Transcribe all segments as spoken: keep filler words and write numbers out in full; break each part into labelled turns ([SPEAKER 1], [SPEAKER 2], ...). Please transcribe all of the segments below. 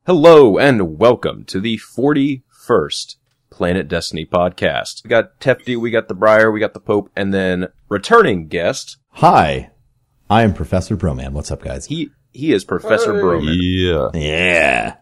[SPEAKER 1] Hello and welcome to the forty-first Planet Destiny podcast. We got Tefty, we got the Briar, we got the Pope, and then returning guest.
[SPEAKER 2] Hi, I am Professor Broman. What's up, guys?
[SPEAKER 1] He he is Professor hey. Broman.
[SPEAKER 2] Yeah. Yeah.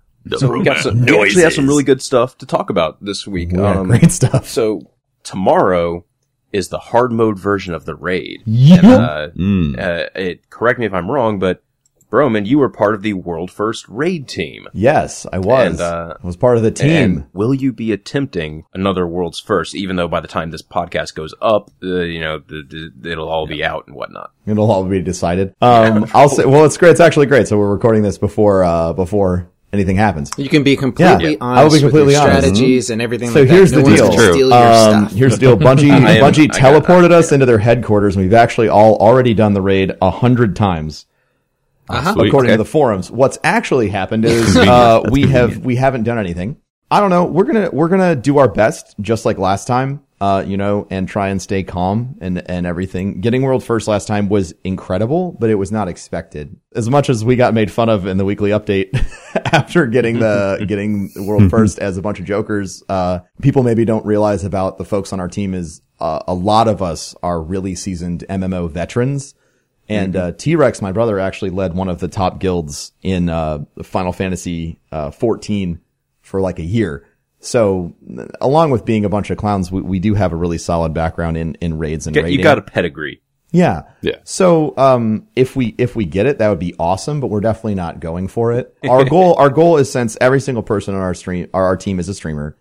[SPEAKER 1] So we got some, we actually have some really good stuff to talk about this week.
[SPEAKER 2] Yeah, um, great stuff.
[SPEAKER 1] So tomorrow is the hard mode version of the raid.
[SPEAKER 2] Yeah.
[SPEAKER 1] And, uh, mm. uh, it, correct me if I'm wrong, but Broman, you were part of the world first raid team.
[SPEAKER 2] Yes, I was.
[SPEAKER 1] And, uh,
[SPEAKER 2] I was part of the team.
[SPEAKER 1] And will you be attempting another world's first, even though by the time this podcast goes up, uh, you know, the, the, it'll all be out and whatnot?
[SPEAKER 2] It'll all be decided. Um, yeah, I'll say, well, it's great. It's actually great. So we're recording this before, uh, before anything happens.
[SPEAKER 3] You can be completely
[SPEAKER 2] yeah.
[SPEAKER 3] honest
[SPEAKER 2] I will be completely
[SPEAKER 3] with your
[SPEAKER 2] honest.
[SPEAKER 3] strategies
[SPEAKER 2] Mm-hmm.
[SPEAKER 3] and everything
[SPEAKER 2] so
[SPEAKER 3] like
[SPEAKER 2] here's
[SPEAKER 3] that.
[SPEAKER 2] the
[SPEAKER 3] No
[SPEAKER 2] deal.
[SPEAKER 3] one's gonna steal your
[SPEAKER 2] um,
[SPEAKER 3] stuff.
[SPEAKER 2] here's the deal. Bungie,
[SPEAKER 1] am,
[SPEAKER 2] Bungie teleported us into their headquarters, and we've actually all already done the raid a hundred times.
[SPEAKER 3] Uh-huh.
[SPEAKER 2] According
[SPEAKER 1] okay.
[SPEAKER 2] to the forums, what's actually happened is uh, we have we haven't done anything. I don't know. We're gonna we're gonna do our best, just like last time, uh, you know, and try and stay calm and and everything. Getting world first last time was incredible, but it was not expected. As much as we got made fun of in the weekly update after getting the getting world first as a bunch of jokers, uh, people maybe don't realize about the folks on our team is uh, a lot of us are really seasoned M M O veterans. And, uh, T-Rex, my brother, actually led one of the top guilds in, uh, Final Fantasy, uh, fourteen for like a year. So, along with being a bunch of clowns, we, we do have a really solid background in, in raids and raiding.
[SPEAKER 1] You got a pedigree.
[SPEAKER 2] Yeah.
[SPEAKER 1] Yeah.
[SPEAKER 2] So, um, if we, if we get it, that would be awesome, but we're definitely not going for it. Our goal, our goal is, since every single person on our stream, our, our team is a streamer,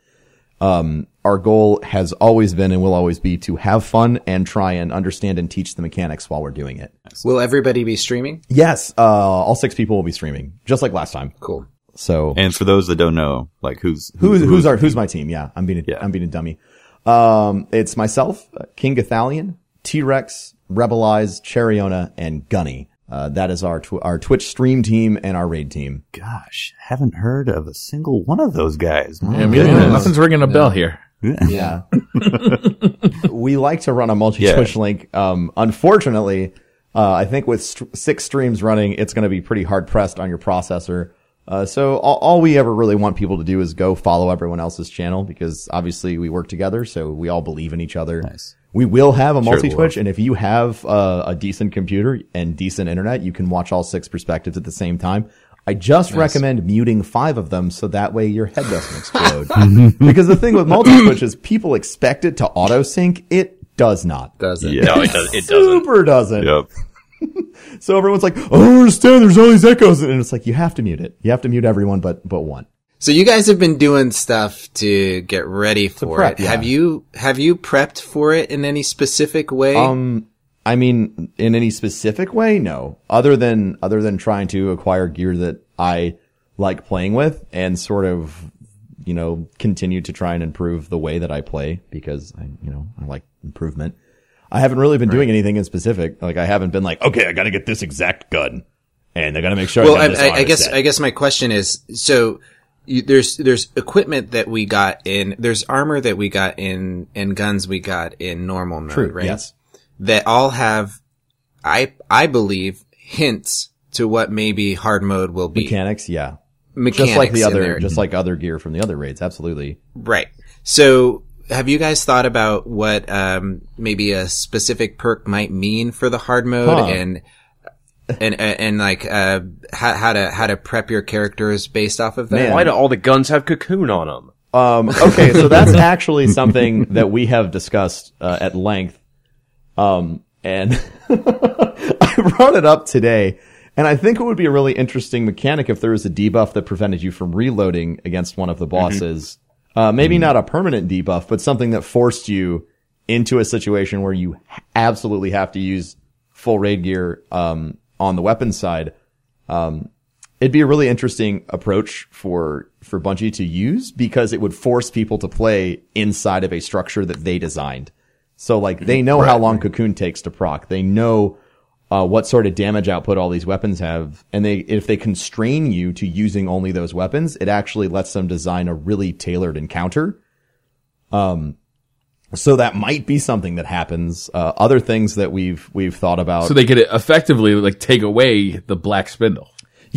[SPEAKER 2] um, our goal has always been and will always be to have fun and try and understand and teach the mechanics while we're doing it.
[SPEAKER 3] Will everybody be streaming?
[SPEAKER 2] Yes, uh, all six people will be streaming, just like last time.
[SPEAKER 3] Cool.
[SPEAKER 2] So,
[SPEAKER 4] and for those that don't know, like who's
[SPEAKER 2] who's who's, who's our who's my team? Yeah, I'm being a,
[SPEAKER 4] yeah.
[SPEAKER 2] I'm being a dummy. Um, it's myself, King Gathalion, T-Rex, Rebel Eyes, Cheriona, and Gunny. Uh, that is our tw- our Twitch stream team and our raid team.
[SPEAKER 4] Gosh, haven't heard of a single one of those guys.
[SPEAKER 5] Yeah, yeah, nothing's ringing a bell here.
[SPEAKER 2] Yeah. We like to run a multi-Twitch
[SPEAKER 4] yeah.
[SPEAKER 2] link. Um, unfortunately, uh, I think with st- six streams running, it's going to be pretty hard pressed on your processor. Uh, so all, all we ever really want people to do is go follow everyone else's channel, because obviously we work together, so we all believe in each other.
[SPEAKER 4] Nice.
[SPEAKER 2] We will have a multi-Twitch,
[SPEAKER 4] sure
[SPEAKER 2] and if you have uh, a decent computer and decent internet, you can watch all six perspectives at the same time. I just nice. recommend muting five of them, so that way your head doesn't explode. Because the thing with multi-Twitch is people expect it to auto-sync. It does not.
[SPEAKER 3] Doesn't.
[SPEAKER 4] Yeah.
[SPEAKER 1] No, it, does, it doesn't.
[SPEAKER 2] Super doesn't.
[SPEAKER 4] Yep.
[SPEAKER 2] So everyone's like, I don't understand, there's all these echoes. And it's like, you have to mute it. You have to mute everyone but but one.
[SPEAKER 3] So you guys have been doing stuff to get ready for
[SPEAKER 2] prep,
[SPEAKER 3] it.
[SPEAKER 2] yeah.
[SPEAKER 3] Have you have you prepped for it in any specific way?
[SPEAKER 2] Um, I mean, in any specific way, no. Other than other than trying to acquire gear that I like playing with, and sort of, you know, continue to try and improve the way that I play, because I, you know, I like improvement. I haven't really been right. doing anything in specific. Like, I haven't been like, okay, I got to get this exact gun, and I got to make sure.
[SPEAKER 3] Well,
[SPEAKER 2] I, got this
[SPEAKER 3] I, I guess
[SPEAKER 2] set.
[SPEAKER 3] I guess my question is, so. You, there's there's equipment that we got in, there's armor that we got in, and guns we got in normal mode,
[SPEAKER 2] True,
[SPEAKER 3] right?
[SPEAKER 2] Yes.
[SPEAKER 3] That all have, I I believe, hints to what maybe hard mode will be.
[SPEAKER 2] Mechanics, yeah.
[SPEAKER 3] Mechanics,
[SPEAKER 2] just like the other,
[SPEAKER 3] there.
[SPEAKER 2] just like other gear from the other raids, absolutely.
[SPEAKER 3] Right. So, have you guys thought about what um maybe a specific perk might mean for the hard mode,
[SPEAKER 2] huh.
[SPEAKER 3] and and and, and like uh how, how to how to prep your characters based off of that?
[SPEAKER 2] Man.
[SPEAKER 1] Why do all the guns have cocoon on them?
[SPEAKER 2] Um, okay, so that's actually something that we have discussed uh, at length. Um, and I brought it up today, and I think it would be a really interesting mechanic if there was a debuff that prevented you from reloading against one of the bosses. Mm-hmm. Uh, maybe mm-hmm. not a permanent debuff, but something that forced you into a situation where you absolutely have to use full raid gear um on the weapons side. Um, it'd be a really interesting approach for, for Bungie to use, because it would force people to play inside of a structure that they designed. So like, they know right. how long Cocoon takes to proc. They know, uh, what sort of damage output all these weapons have. And they, if they constrain you to using only those weapons, it actually lets them design a really tailored encounter. Um, So that might be something that happens. Uh, other things that we've we've thought about.
[SPEAKER 5] So they could effectively like take away the black spindle.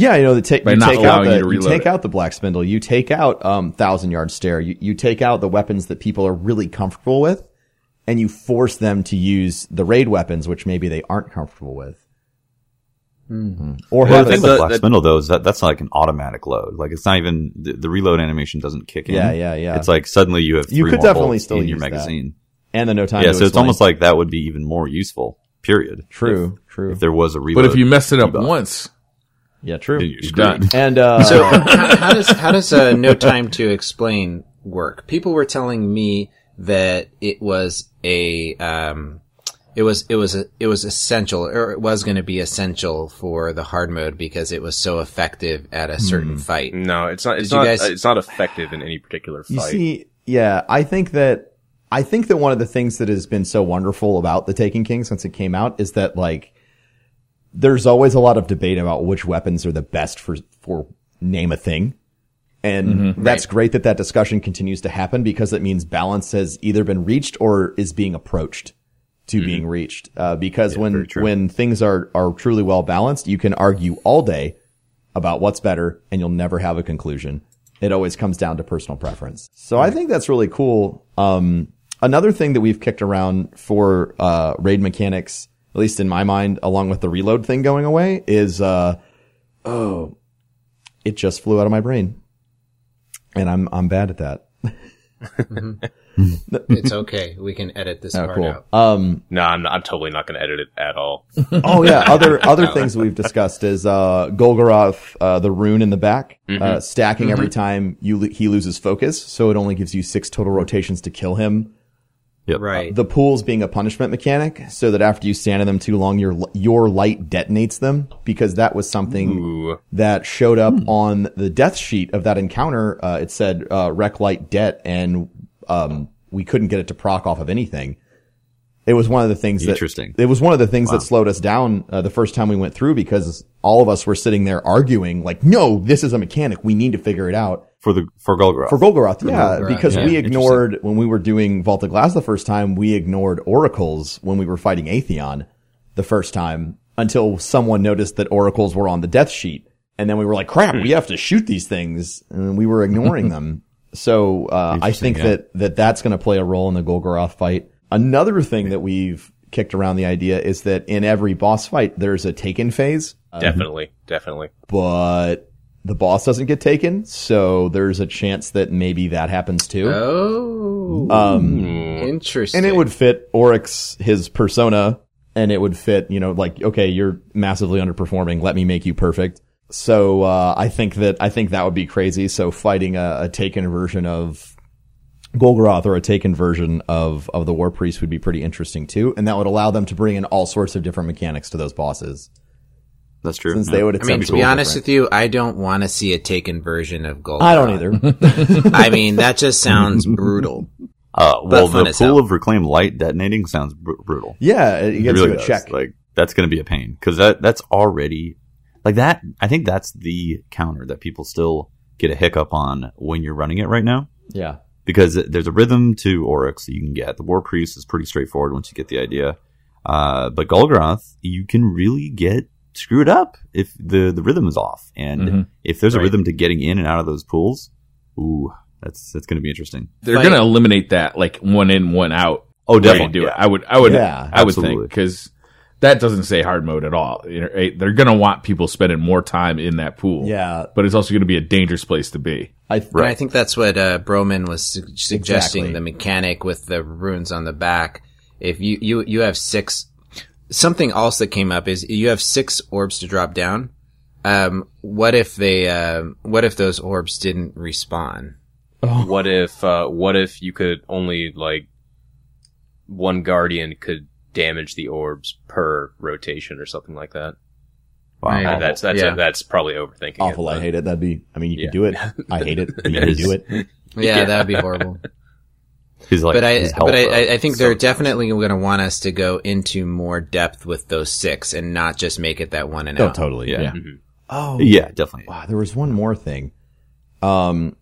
[SPEAKER 2] Yeah, you know, the ta-
[SPEAKER 5] By
[SPEAKER 2] you
[SPEAKER 5] not
[SPEAKER 2] take out
[SPEAKER 5] allowing
[SPEAKER 2] the
[SPEAKER 5] you to
[SPEAKER 2] you
[SPEAKER 5] reload
[SPEAKER 2] take
[SPEAKER 5] it.
[SPEAKER 2] out the black spindle, you take out um thousand yard stare, you you take out the weapons that people are really comfortable with, and you force them to use the raid weapons, which maybe they aren't comfortable with. Mm-hmm. Or
[SPEAKER 4] Well,
[SPEAKER 2] have
[SPEAKER 4] the
[SPEAKER 2] a,
[SPEAKER 4] thing with
[SPEAKER 1] the-
[SPEAKER 4] Black
[SPEAKER 1] the-
[SPEAKER 4] Spindle though is that that's like an automatic load. Like it's not even the, the reload animation doesn't kick in.
[SPEAKER 2] Yeah, yeah, yeah.
[SPEAKER 4] It's like suddenly you have three
[SPEAKER 2] You could
[SPEAKER 4] more
[SPEAKER 2] definitely
[SPEAKER 4] bolts
[SPEAKER 2] still
[SPEAKER 4] in your
[SPEAKER 2] use that.
[SPEAKER 4] magazine.
[SPEAKER 2] and the no time.
[SPEAKER 4] Yeah,
[SPEAKER 2] to
[SPEAKER 4] so it's
[SPEAKER 2] explain.
[SPEAKER 4] almost like that would be even more useful. Period.
[SPEAKER 2] true, true.
[SPEAKER 4] If there was a reload.
[SPEAKER 5] But if you mess it up
[SPEAKER 4] debuff,
[SPEAKER 5] once,
[SPEAKER 2] Yeah, true.
[SPEAKER 4] then you're
[SPEAKER 5] you're
[SPEAKER 4] screwed.
[SPEAKER 5] done.
[SPEAKER 2] And uh,
[SPEAKER 3] So how, how does how does uh, no time to explain work? People were telling me that it was a um, it was it was a, it was essential, or it was going to be essential for the hard mode because it was so effective at a certain fight.
[SPEAKER 1] No, it's not. It's
[SPEAKER 3] Did you
[SPEAKER 1] not.
[SPEAKER 3] guys-
[SPEAKER 1] It's not effective in any particular fight.
[SPEAKER 2] You see, yeah, I think that I think that one of the things that has been so wonderful about the Taken King since it came out is that like there's always a lot of debate about which weapons are the best for for name a thing. And that's great that that discussion continues to happen because it means balance has either been reached or is being approached to being reached. Uh, because when
[SPEAKER 4] very true.
[SPEAKER 2] when things are are truly well balanced, you can argue all day about what's better and you'll never have a conclusion. It always comes down to personal preference. So I think that's really cool. Um, another thing that we've kicked around for, uh, raid mechanics, at least in my mind, along with the reload thing going away is, uh, oh, it just flew out of my brain. And I'm, I'm bad at that.
[SPEAKER 3] It's okay. We can edit this
[SPEAKER 2] Oh,
[SPEAKER 3] part
[SPEAKER 2] cool.
[SPEAKER 3] out.
[SPEAKER 2] Um,
[SPEAKER 1] No, I'm, I'm totally not going to edit it at all.
[SPEAKER 2] oh yeah, other other things we've discussed is uh Golgoroth, uh the rune in the back, uh stacking every time you lo- he loses focus, so it only gives you six total rotations to kill him.
[SPEAKER 4] Yep.
[SPEAKER 3] Right.
[SPEAKER 2] The pools being a punishment mechanic, so that after you stand in them too long, your your light detonates them, because that was something
[SPEAKER 1] Ooh.
[SPEAKER 2] that showed up on the death sheet of that encounter. Uh, it said uh, wreck light det, and um, we couldn't get it to proc off of anything. It was one of the things that
[SPEAKER 4] Interesting.
[SPEAKER 2] It was one of the things that slowed us down uh, the first time we went through, because all of us were sitting there arguing, like, "No, this is a mechanic. We need to figure it out."
[SPEAKER 4] For the for Golgoroth.
[SPEAKER 2] For Golgoroth, yeah,
[SPEAKER 3] Golgoroth,
[SPEAKER 2] because
[SPEAKER 4] yeah.
[SPEAKER 2] we ignored, when we were doing Vault of Glass the first time, we ignored oracles when we were fighting Atheon the first time, until someone noticed that oracles were on the death sheet. And then we were like, crap, we have to shoot these things. And we were ignoring them. So, uh, I think
[SPEAKER 4] yeah.
[SPEAKER 2] that, that that's going to play a role in the Golgoroth fight. Another thing that we've kicked around the idea is that in every boss fight, there's a taken phase,
[SPEAKER 1] Definitely, definitely.
[SPEAKER 2] but the boss doesn't get taken. So there's a chance that maybe that happens too.
[SPEAKER 3] Oh,
[SPEAKER 2] Um,
[SPEAKER 3] interesting.
[SPEAKER 2] and it would fit Oryx, his persona, and it would fit, you know, like, okay, you're massively underperforming. Let me make you perfect. So, uh, I think that, I think that would be crazy. So fighting a, a taken version of Golgoroth or a taken version of, of the War Priest would be pretty interesting too. And that would allow them to bring in all sorts of different mechanics to those bosses.
[SPEAKER 4] That's true.
[SPEAKER 2] Since
[SPEAKER 4] Yeah.
[SPEAKER 2] they would
[SPEAKER 3] I mean,
[SPEAKER 2] attempt
[SPEAKER 3] to be honest with you, I don't want to see a taken version of Golgoroth.
[SPEAKER 2] I don't either.
[SPEAKER 3] I mean, that just sounds brutal.
[SPEAKER 4] Uh, well,
[SPEAKER 3] fun
[SPEAKER 4] the
[SPEAKER 3] as
[SPEAKER 4] pool
[SPEAKER 3] hell.
[SPEAKER 4] of reclaimed light detonating sounds br- brutal.
[SPEAKER 2] Yeah, it
[SPEAKER 4] It
[SPEAKER 2] gets
[SPEAKER 4] really
[SPEAKER 2] you a
[SPEAKER 4] does.
[SPEAKER 2] check.
[SPEAKER 4] Like that's going to be a pain because that that's already like that. I think that's the counter that people still get a hiccup on when you're running it right now,
[SPEAKER 2] Yeah.
[SPEAKER 4] because there's a rhythm to Oryx that you can get. The War Priest is pretty straightforward once you get the idea. Uh, but Golgoroth, you can really get screwed up if the, the rhythm is off. And
[SPEAKER 5] Mhm.
[SPEAKER 4] if there's a
[SPEAKER 1] Right.
[SPEAKER 4] rhythm to getting in and out of those pools, ooh, that's that's going to be interesting.
[SPEAKER 5] they're
[SPEAKER 3] Like-
[SPEAKER 5] going to eliminate that like one in, one out.
[SPEAKER 4] Oh,
[SPEAKER 5] way to
[SPEAKER 4] definitely.
[SPEAKER 5] do
[SPEAKER 4] yeah.
[SPEAKER 5] it. I would, I would,
[SPEAKER 2] Yeah,
[SPEAKER 5] I would
[SPEAKER 4] absolutely.
[SPEAKER 5] think, because that doesn't say hard mode at all. You know, right? They're going to want people spending more time in that pool.
[SPEAKER 2] Yeah.
[SPEAKER 5] But it's also going to be a dangerous place to be.
[SPEAKER 2] I,
[SPEAKER 3] And I think that's what uh, Broman was su- suggesting,
[SPEAKER 2] Exactly.
[SPEAKER 3] the mechanic with the runes on the back. If you, you, you have six, something else that came up is you have six orbs to drop down. Um, what if they, uh, what if those orbs didn't respawn?
[SPEAKER 1] What if, uh, what if you could only, like, one guardian could damage the orbs per rotation or something like that?
[SPEAKER 4] Wow.
[SPEAKER 3] Right.
[SPEAKER 1] Uh, that's, that's,
[SPEAKER 3] Yeah.
[SPEAKER 1] that's probably overthinking
[SPEAKER 2] awful.
[SPEAKER 1] it.
[SPEAKER 2] I
[SPEAKER 1] but-
[SPEAKER 2] hate it. That'd be, I mean, you
[SPEAKER 1] Yeah.
[SPEAKER 2] can do it. I hate it. You
[SPEAKER 4] It
[SPEAKER 2] can
[SPEAKER 4] is.
[SPEAKER 2] do it.
[SPEAKER 3] Yeah,
[SPEAKER 1] Yeah.
[SPEAKER 3] that'd be horrible.
[SPEAKER 4] His, like,
[SPEAKER 3] but I,
[SPEAKER 4] his health,
[SPEAKER 3] but I,
[SPEAKER 4] though,
[SPEAKER 3] I- I think
[SPEAKER 4] so
[SPEAKER 3] they're
[SPEAKER 4] much.
[SPEAKER 3] definitely going to want us to go into more depth with those six and not just make it that one and
[SPEAKER 2] Oh,
[SPEAKER 3] out.
[SPEAKER 2] totally.
[SPEAKER 4] Yeah.
[SPEAKER 5] Yeah.
[SPEAKER 1] Mhm.
[SPEAKER 2] Oh,
[SPEAKER 4] Yeah, definitely.
[SPEAKER 2] wow. There was one more thing. Um,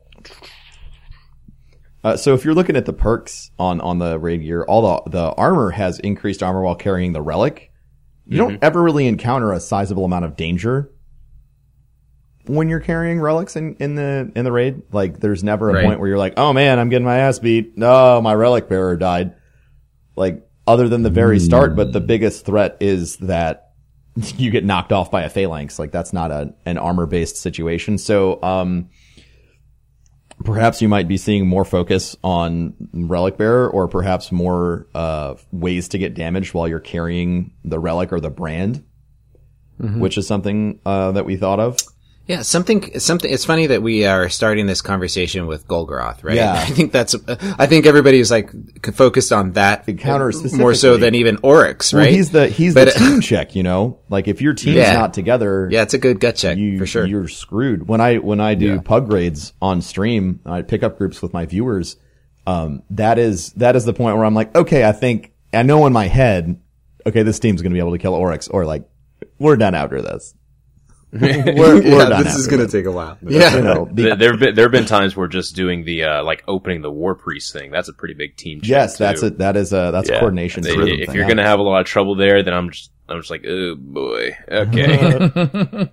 [SPEAKER 2] uh, so if you're looking at the perks on, on the raid gear, all the, the armor has increased armor while carrying the relic. You don't ever really encounter a sizable amount of danger when you're carrying relics in, in the in the raid. Like, there's never a
[SPEAKER 3] Right.
[SPEAKER 2] point where you're like, oh man, I'm getting my ass beat. No, my relic bearer died. Like, other than the very start, but the biggest threat is that you get knocked off by a phalanx. Like, that's not a an armor based situation. So, um, perhaps you might be seeing more focus on relic bearer, or perhaps more uh ways to get damaged while you're carrying the relic or the brand, mm-hmm. which is something uh that we thought of.
[SPEAKER 3] Yeah, something, something, it's funny that we are starting this conversation with Golgoroth, right?
[SPEAKER 2] Yeah.
[SPEAKER 3] I think that's, I think everybody's like focused on that
[SPEAKER 2] Encounter
[SPEAKER 3] more
[SPEAKER 2] specifically.
[SPEAKER 3] so than even Oryx, right?
[SPEAKER 2] Well, he's the he's
[SPEAKER 3] But-
[SPEAKER 2] the team check, you know. Like, if your team's
[SPEAKER 3] Yeah.
[SPEAKER 2] not together,
[SPEAKER 3] Yeah, it's a good gut check,
[SPEAKER 2] you,
[SPEAKER 3] for sure.
[SPEAKER 2] you're screwed. When I when I do
[SPEAKER 5] Yeah.
[SPEAKER 2] pug raids on stream, I pick up groups with my viewers. Um, that is that is the point where I'm like, okay, I think I know in my head, okay, this team's going to be able to kill Oryx, or like, we're done after this. we're we're done after this.
[SPEAKER 3] take a while. Yeah.
[SPEAKER 2] You know, be-
[SPEAKER 1] There there have been there have been times where just doing the uh, like opening the War Priest thing, that's a pretty big team check.
[SPEAKER 2] yes,
[SPEAKER 1] too.
[SPEAKER 2] that's it. That is a that's
[SPEAKER 4] Yeah.
[SPEAKER 2] coordination.
[SPEAKER 1] If,
[SPEAKER 2] for the
[SPEAKER 1] if
[SPEAKER 2] thing.
[SPEAKER 1] you're
[SPEAKER 2] Yeah.
[SPEAKER 1] gonna have a lot of trouble there, then I'm just I'm just like, oh boy, okay.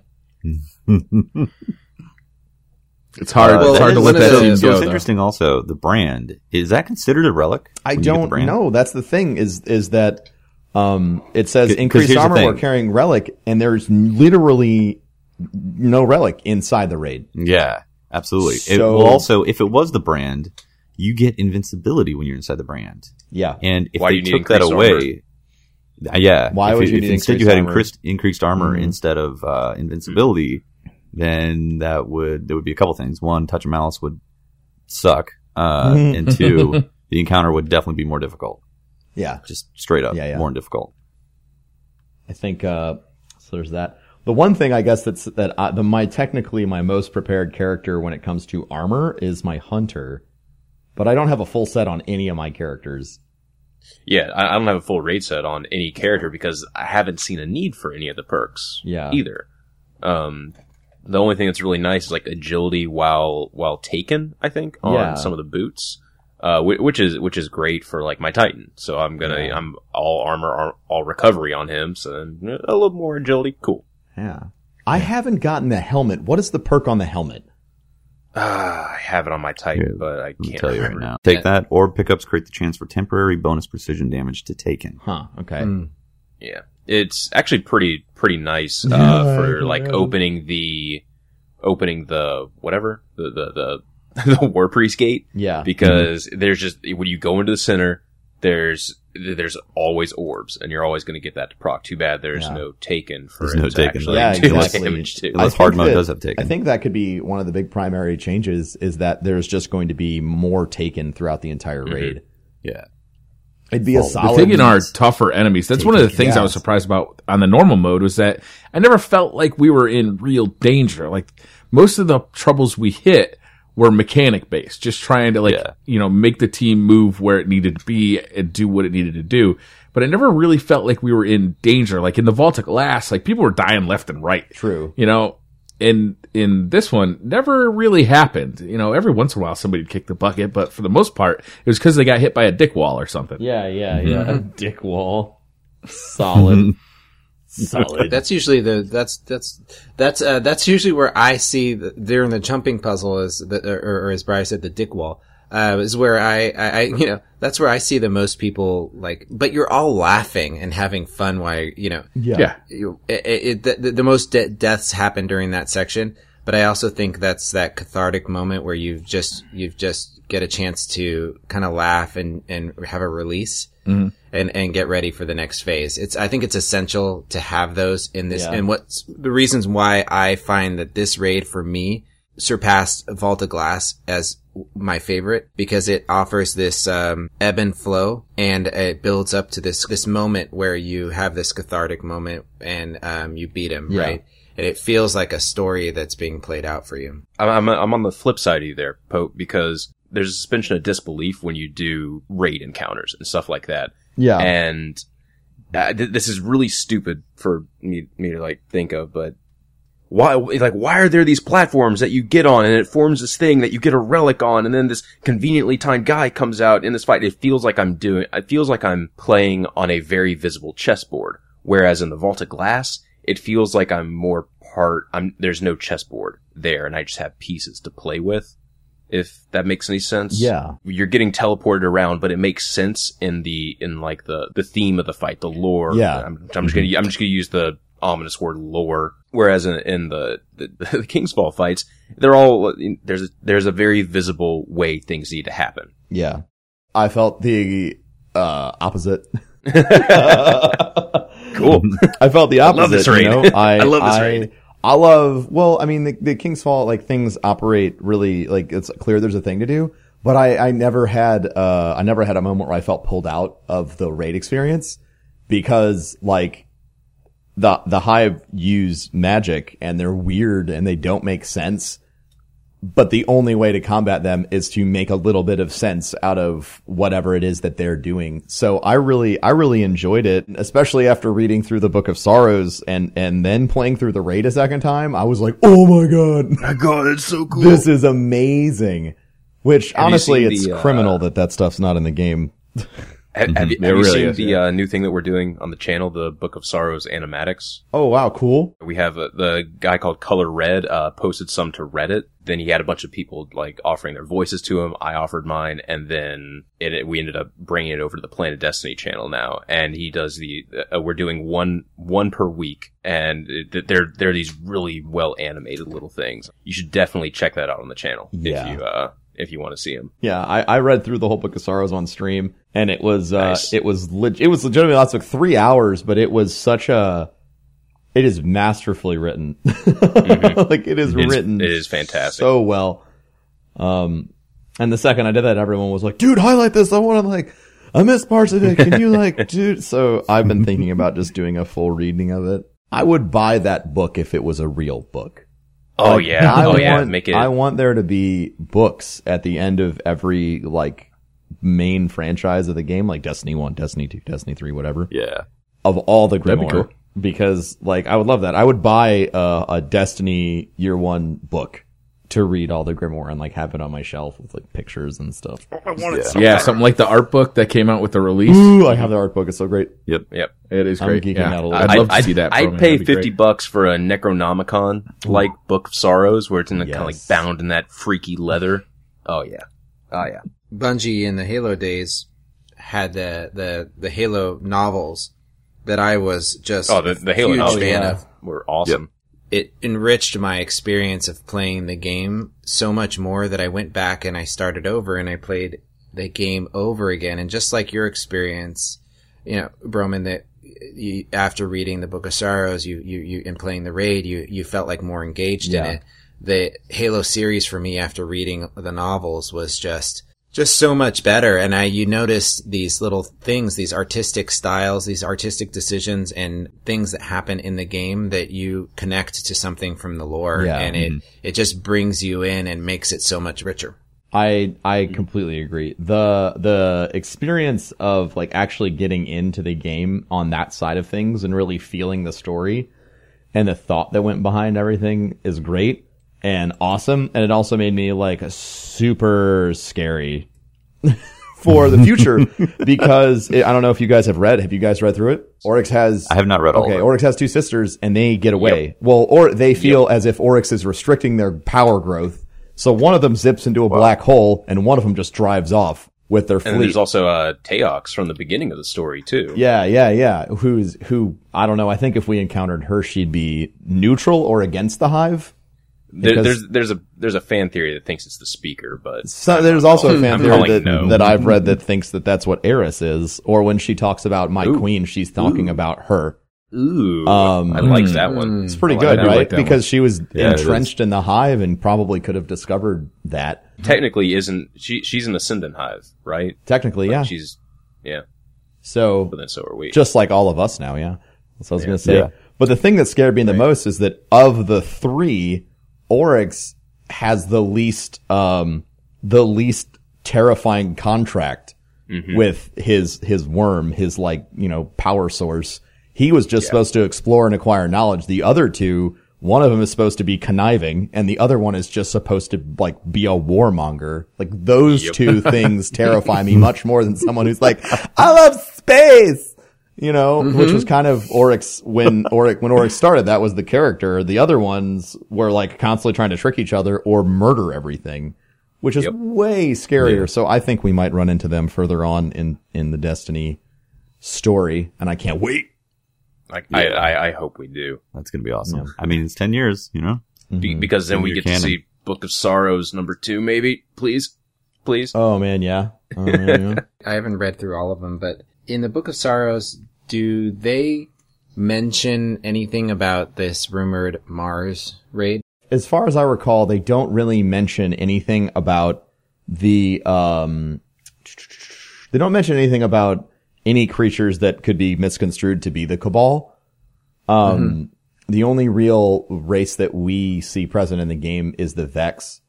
[SPEAKER 5] It's hard.
[SPEAKER 3] Uh,
[SPEAKER 5] it's hard to
[SPEAKER 3] one
[SPEAKER 5] let
[SPEAKER 3] of
[SPEAKER 5] that
[SPEAKER 3] the-
[SPEAKER 5] team
[SPEAKER 4] so
[SPEAKER 5] go.
[SPEAKER 4] it's
[SPEAKER 5] though.
[SPEAKER 4] interesting also, the brand. Is that considered a relic?
[SPEAKER 2] I
[SPEAKER 4] when you get the
[SPEAKER 2] don't
[SPEAKER 4] brand?
[SPEAKER 2] know. That's the thing is is that um it says
[SPEAKER 4] 'Cause
[SPEAKER 2] increased
[SPEAKER 4] here's the
[SPEAKER 2] armor
[SPEAKER 4] thing.
[SPEAKER 2] while carrying relic, and there's literally no relic inside the raid.
[SPEAKER 4] Yeah, absolutely. it
[SPEAKER 2] So-
[SPEAKER 4] will also, if it was the brand, you get invincibility when you're inside the brand.
[SPEAKER 2] Yeah.
[SPEAKER 4] And if
[SPEAKER 1] Why
[SPEAKER 4] they
[SPEAKER 1] do you need
[SPEAKER 4] took that
[SPEAKER 1] increased
[SPEAKER 4] away, uh, yeah.
[SPEAKER 2] Why
[SPEAKER 4] if
[SPEAKER 2] would you
[SPEAKER 4] if
[SPEAKER 2] need
[SPEAKER 4] instead you
[SPEAKER 2] increased
[SPEAKER 4] had
[SPEAKER 2] armor?
[SPEAKER 4] increased increased armor
[SPEAKER 2] Mhm.
[SPEAKER 4] instead of uh, invincibility, then that would there would be a couple things. One, touch of malice would suck, uh, and two, the encounter would definitely be more difficult.
[SPEAKER 2] Yeah.
[SPEAKER 4] Just straight up,
[SPEAKER 2] Yeah, yeah.
[SPEAKER 4] more difficult.
[SPEAKER 2] I think uh so there's that. The one thing I guess that's that I, the my technically my most prepared character when it comes to armor is my hunter, but I don't have a full set on any of my characters.
[SPEAKER 1] Yeah, I, I don't have a full raid set on any character because I haven't seen a need for any of the perks.
[SPEAKER 2] Yeah.
[SPEAKER 1] Either. Um, the only thing that's really nice is like agility while while taken. I think on
[SPEAKER 2] Yeah.
[SPEAKER 1] some of the boots, uh, whi- which is which is great for like my Titan. So I'm gonna
[SPEAKER 2] Yeah.
[SPEAKER 1] I'm all armor, ar- all recovery on him. So then a little more agility, cool.
[SPEAKER 2] Yeah. I haven't gotten the helmet. What is the perk on the helmet?
[SPEAKER 1] Ah, I have it on my Titan,
[SPEAKER 4] Here,
[SPEAKER 1] but I
[SPEAKER 4] Let me
[SPEAKER 1] can't
[SPEAKER 4] tell you right
[SPEAKER 1] remember.
[SPEAKER 4] now. Take that. Orb pickups create the chance for temporary bonus precision damage to Taken.
[SPEAKER 2] Huh. Okay.
[SPEAKER 3] Mm.
[SPEAKER 1] Yeah, it's actually pretty pretty nice uh, for like opening the opening the whatever the the the, the War Priest gate,
[SPEAKER 2] Yeah.
[SPEAKER 1] because there's just when you go into the center, there's there's always orbs, and you're always going to get that to proc. Too bad there's
[SPEAKER 2] Yeah.
[SPEAKER 1] no Taken for
[SPEAKER 4] There's
[SPEAKER 1] it
[SPEAKER 4] no
[SPEAKER 1] to
[SPEAKER 4] Taken,
[SPEAKER 1] actually
[SPEAKER 2] yeah,
[SPEAKER 1] do
[SPEAKER 2] exactly.
[SPEAKER 1] damage too.
[SPEAKER 4] Unless
[SPEAKER 2] I
[SPEAKER 4] hard
[SPEAKER 2] think
[SPEAKER 4] mode
[SPEAKER 2] that-
[SPEAKER 4] does have Taken.
[SPEAKER 2] I think that could be one of the big primary changes is that there's just going to be more taken throughout the entire raid.
[SPEAKER 4] Yeah.
[SPEAKER 2] It'd be a
[SPEAKER 4] Well, the
[SPEAKER 2] solid.
[SPEAKER 5] The Taken are tougher enemies. That's one of the things I was
[SPEAKER 2] Yes.
[SPEAKER 5] surprised about on the normal mode was that I never felt like we were in real danger. Like most of the troubles we hit were mechanic based, just trying to like,
[SPEAKER 4] Yeah.
[SPEAKER 5] you know, make the team move where it needed to be and do what it needed to do. But I never really felt like we were in danger. Like in the Vault of Glass, like people were dying left and right.
[SPEAKER 2] True.
[SPEAKER 5] You know, in in this one, never really happened. You know, every once in a while somebody would kick the bucket, but for the most part, it was because they got hit by a dick wall or something.
[SPEAKER 2] Yeah, yeah, yeah. Dick wall. Solid. Solid.
[SPEAKER 3] That's usually the that's that's that's uh, that's usually where I see the, during the jumping puzzle is the, or, or as Brian said, the dick wall uh, is where I, I I you know that's where I see the most people like. But you're all laughing and having fun while you know
[SPEAKER 2] Yeah.
[SPEAKER 5] Yeah.
[SPEAKER 3] you, it, it, the, the most de- deaths happen during that section. But I also think that's that cathartic moment where you've just you've just get a chance to kind of laugh and and have a release.
[SPEAKER 5] Mhm.
[SPEAKER 3] And, and get ready for the next phase. It's, I think it's essential to have those in this.
[SPEAKER 2] Yeah.
[SPEAKER 3] And what's the reasons why I find that this raid for me surpassed Vault of Glass as my favorite, because it offers this, um, ebb and flow, and it builds up to this, this moment where you have this cathartic moment and, um, you beat him,
[SPEAKER 2] Yeah.
[SPEAKER 3] right? And it feels like a story that's being played out for you.
[SPEAKER 1] I'm, I'm I'm on the flip side of you there, Pope, because there's a suspension of disbelief when you do raid encounters and stuff like that.
[SPEAKER 2] Yeah.
[SPEAKER 1] And uh, th- this is really stupid for me, me to like think of, but why, like, why are there these platforms that you get on and it forms this thing that you get a relic on, and then this conveniently timed guy comes out in this fight? It feels like I'm doing, it feels like I'm playing on a very visible chessboard. Whereas in the Vault of Glass, it feels like I'm more part, I'm, there's no chessboard there, and I just have pieces to play with. If that makes any sense.
[SPEAKER 2] Yeah.
[SPEAKER 1] You're getting teleported around, but it makes sense in the, in like the, the theme of the fight, the lore.
[SPEAKER 2] Yeah.
[SPEAKER 1] I'm, I'm just gonna, I'm just gonna use the ominous word lore. Whereas in, in the, the, the Kingsfall fights, they're all, there's, there's a very visible way things need to happen.
[SPEAKER 2] Yeah. I felt the, uh, opposite.
[SPEAKER 1] Cool.
[SPEAKER 2] I felt the opposite.
[SPEAKER 1] I love this raid.
[SPEAKER 2] You know? I,
[SPEAKER 1] I love this
[SPEAKER 2] I,
[SPEAKER 1] raid.
[SPEAKER 2] I love, well, I mean, the, the King's Fall, like, things operate really, like, it's clear there's a thing to do, but I, I never had, uh, I never had a moment where I felt pulled out of the raid experience because, like, the, the Hive use magic and they're weird and they don't make sense. But the only way to combat them is to make a little bit of sense out of whatever it is that they're doing. So I really, I really enjoyed it, especially after reading through the Book of Sorrows and, and then playing through the raid a second time. I was like, oh my God.
[SPEAKER 1] My God, it's so cool.
[SPEAKER 2] This is amazing. Which
[SPEAKER 1] Have
[SPEAKER 2] honestly,
[SPEAKER 1] you seen
[SPEAKER 2] it's
[SPEAKER 1] the, uh,
[SPEAKER 2] criminal that that stuff's not in the game.
[SPEAKER 1] Have, have you,
[SPEAKER 5] It
[SPEAKER 1] have you
[SPEAKER 5] really
[SPEAKER 1] seen
[SPEAKER 5] is,
[SPEAKER 1] the
[SPEAKER 5] yeah.
[SPEAKER 1] uh, new thing that we're doing on the channel, the Book of Sorrows animatics?
[SPEAKER 2] Oh wow, cool.
[SPEAKER 1] We have a, the guy called Color Red uh, posted some to Reddit. Then he had a bunch of people like offering their voices to him. I offered mine, and then it, it, we ended up bringing it over to the Planet Destiny channel now. And he does the. Uh, we're doing one one per week, and it, they're they're these really well animated little things. You should definitely check that out on the channel
[SPEAKER 2] Yeah.
[SPEAKER 1] if you uh, if you want to see them.
[SPEAKER 2] Yeah, I, I read through the whole Book of Sorrows on stream, and it was uh,
[SPEAKER 1] Nice.
[SPEAKER 2] it was leg- it was legitimately lots of three hours, but it was such a it is masterfully written.
[SPEAKER 1] Mm-hmm.
[SPEAKER 2] Like it is
[SPEAKER 1] It's-
[SPEAKER 2] written,
[SPEAKER 1] it is fantastic.
[SPEAKER 2] so well. Um, and the second I did that, everyone was like, "Dude, highlight this! I want to like, I missed parts of it. Can you like, dude?" So I've been thinking about just doing a full reading of it. I would buy that book if it was a real book.
[SPEAKER 1] Oh
[SPEAKER 2] Like,
[SPEAKER 1] yeah,
[SPEAKER 2] I
[SPEAKER 1] oh
[SPEAKER 2] want,
[SPEAKER 1] yeah, make it.
[SPEAKER 2] I want there to be books at the end of every like main franchise of the game, like Destiny one, Destiny two, Destiny three, whatever,
[SPEAKER 4] Yeah.
[SPEAKER 2] of all the
[SPEAKER 5] That'd be
[SPEAKER 2] Grimoire.
[SPEAKER 5] cool.
[SPEAKER 2] Because like I would love that. I would buy uh, a Destiny year one book to read all the Grimoire and like have it on my shelf with like pictures and stuff.
[SPEAKER 1] I want it so
[SPEAKER 5] Yeah,
[SPEAKER 1] bad.
[SPEAKER 5] something like the art book that came out with the release.
[SPEAKER 2] Ooh, I have the art book. It's so great.
[SPEAKER 4] Yep.
[SPEAKER 1] Yep.
[SPEAKER 5] It is
[SPEAKER 2] I'm
[SPEAKER 5] great.
[SPEAKER 2] geeking
[SPEAKER 5] Yeah.
[SPEAKER 2] out a little.
[SPEAKER 5] I'd
[SPEAKER 2] I'd-
[SPEAKER 5] love to see that.
[SPEAKER 1] I'd
[SPEAKER 5] program.
[SPEAKER 1] pay
[SPEAKER 5] That'd be
[SPEAKER 1] fifty
[SPEAKER 5] great.
[SPEAKER 1] bucks for a Necronomicon like Book of Sorrows, where it's in the kind of like
[SPEAKER 2] Yes.
[SPEAKER 1] bound in that freaky leather. Oh yeah, oh yeah.
[SPEAKER 3] Bungie in the Halo days had the, the, the Halo novels that I was just
[SPEAKER 1] Oh, the the Halo
[SPEAKER 3] huge
[SPEAKER 1] novels
[SPEAKER 3] fan of.
[SPEAKER 1] were awesome.
[SPEAKER 3] It enriched my experience of playing the game so much more that I went back and I started over and I played the game over again. And just like your experience, you know, Broman, that you, after reading the Book of Sorrows, you, you, you, and playing the raid, you, you felt like more engaged
[SPEAKER 2] Yeah.
[SPEAKER 3] in it. The Halo series for me after reading the novels was just, just so much better. And I, you notice these little things, these artistic styles, these artistic decisions and things that happen in the game that you connect to something from the lore.
[SPEAKER 2] Yeah.
[SPEAKER 3] And it, it just brings you in and makes it so much richer.
[SPEAKER 2] I I completely agree. The the experience of like actually getting into the game on that side of things and really feeling the story and the thought that went behind everything is great and awesome. And it also made me like super scary for the future because it, I don't know if you guys have read. Have you guys read through it? Oryx has.
[SPEAKER 4] I have not read all
[SPEAKER 2] Okay,
[SPEAKER 4] of it.
[SPEAKER 2] Oryx has two sisters and they get away. Well, or they feel as if Oryx is restricting their power growth. So one of them zips into a black hole and one of them just drives off with their
[SPEAKER 1] And then
[SPEAKER 2] fleet.
[SPEAKER 1] there's also uh, Teox from the beginning of the story too.
[SPEAKER 2] Yeah, yeah, yeah. Who's, who, I don't know. I think if we encountered her, she'd be neutral or against the Hive.
[SPEAKER 1] There,
[SPEAKER 2] Because-
[SPEAKER 1] there's there's a there's a fan theory that thinks it's the speaker, but
[SPEAKER 2] So there's also a fan
[SPEAKER 1] I'm
[SPEAKER 2] theory
[SPEAKER 1] calling
[SPEAKER 2] that,
[SPEAKER 1] no.
[SPEAKER 2] that I've read that thinks that that's what Eris is. Or when she talks about my
[SPEAKER 1] Ooh.
[SPEAKER 2] queen, she's talking about her.
[SPEAKER 1] ooh,
[SPEAKER 2] Um,
[SPEAKER 1] I like
[SPEAKER 5] mm.
[SPEAKER 1] that one.
[SPEAKER 2] It's pretty
[SPEAKER 1] I
[SPEAKER 2] good,
[SPEAKER 1] like that
[SPEAKER 2] right?
[SPEAKER 5] like that
[SPEAKER 2] Because she was
[SPEAKER 4] Yeah, it
[SPEAKER 2] entrenched in the Hive and probably could have discovered that.
[SPEAKER 1] Technically, isn't she? She's an Ascendant Hive, right?
[SPEAKER 2] Technically, yeah.
[SPEAKER 1] She's yeah,
[SPEAKER 2] So
[SPEAKER 1] but then so are we.
[SPEAKER 2] just like all of us now, yeah. That's what I was going to say.
[SPEAKER 4] Yeah.
[SPEAKER 2] But the thing that scared me the most is that of the three, Oryx has the least, um, the least terrifying contract with his, his worm, his like, you know, power source. He was just supposed to explore and acquire knowledge. The other two, one of them is supposed to be conniving and the other one is just supposed to like be a warmonger. Like those
[SPEAKER 1] Yep.
[SPEAKER 2] two things terrify me much more than someone who's like, I love space. You know, mm-hmm. which was kind of Oryx when Oryx when Oryx started. That was the character. The other ones were like constantly trying to trick each other or murder everything, which is yep. way scarier. Yeah. So I think we might run into them further on in in the Destiny story, and I can't wait.
[SPEAKER 1] Like yeah. I, I I hope we do.
[SPEAKER 4] That's gonna be awesome. Yeah. I mean, it's ten years, you know,
[SPEAKER 1] Be- because then we get canon. to see Book of Sorrows number two, maybe. Please, please.
[SPEAKER 2] Oh man, yeah. Oh, man, yeah.
[SPEAKER 3] I haven't read through all of them, but in the Book of Sorrows, do they mention anything about this rumored Mars raid?
[SPEAKER 2] As far as I recall, they don't really mention anything about the, um, they don't mention anything about any creatures that could be misconstrued to be the Cabal. Um, mm-hmm. The only real race that we see present in the game is the Vex.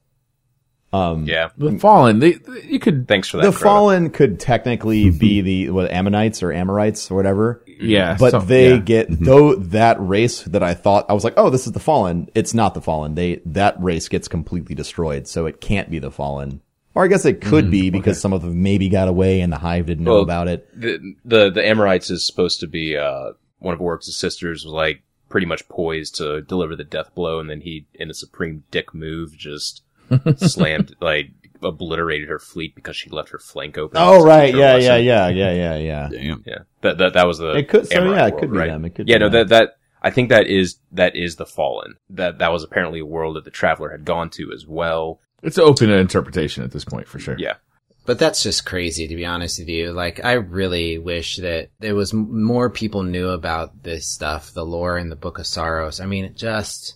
[SPEAKER 2] Um,
[SPEAKER 1] yeah.
[SPEAKER 5] The Fallen, they, they, you could,
[SPEAKER 1] thanks for that.
[SPEAKER 2] The
[SPEAKER 1] Crota.
[SPEAKER 2] Fallen could technically be the, what, Ammonites or Amorites or whatever.
[SPEAKER 5] Yeah.
[SPEAKER 2] But
[SPEAKER 5] so,
[SPEAKER 2] they
[SPEAKER 5] yeah.
[SPEAKER 2] get, though that race that I thought, I was like, oh, this is the Fallen. It's not the Fallen. They, that race gets completely destroyed. So it can't be the Fallen. Or I guess it could mm, be because okay. some of them maybe got away and the Hive didn't know
[SPEAKER 1] well,
[SPEAKER 2] about it.
[SPEAKER 1] The, the, the Amorites is supposed to be, uh, one of Oryx's sisters was like pretty much poised to deliver the death blow. And then he, in a supreme dick move, just slammed, like, obliterated her fleet because she left her flank open.
[SPEAKER 2] Oh right, yeah, yeah, yeah, yeah, yeah, yeah.
[SPEAKER 1] Damn. Yeah, that that that was the.
[SPEAKER 2] It could, so
[SPEAKER 1] Amorite
[SPEAKER 2] yeah, it
[SPEAKER 1] world,
[SPEAKER 2] could be
[SPEAKER 1] right?
[SPEAKER 2] them. It could.
[SPEAKER 1] Yeah,
[SPEAKER 2] be
[SPEAKER 1] no,
[SPEAKER 2] them.
[SPEAKER 1] that that I think that is that is the Fallen. That that was apparently a world that the Traveler had gone to as well.
[SPEAKER 5] It's open to interpretation at this point for sure.
[SPEAKER 1] Yeah,
[SPEAKER 3] but that's just crazy to be honest with you. Like, I really wish that there was m- more people knew about this stuff, the lore in the Book of Sorrows. I mean, it just.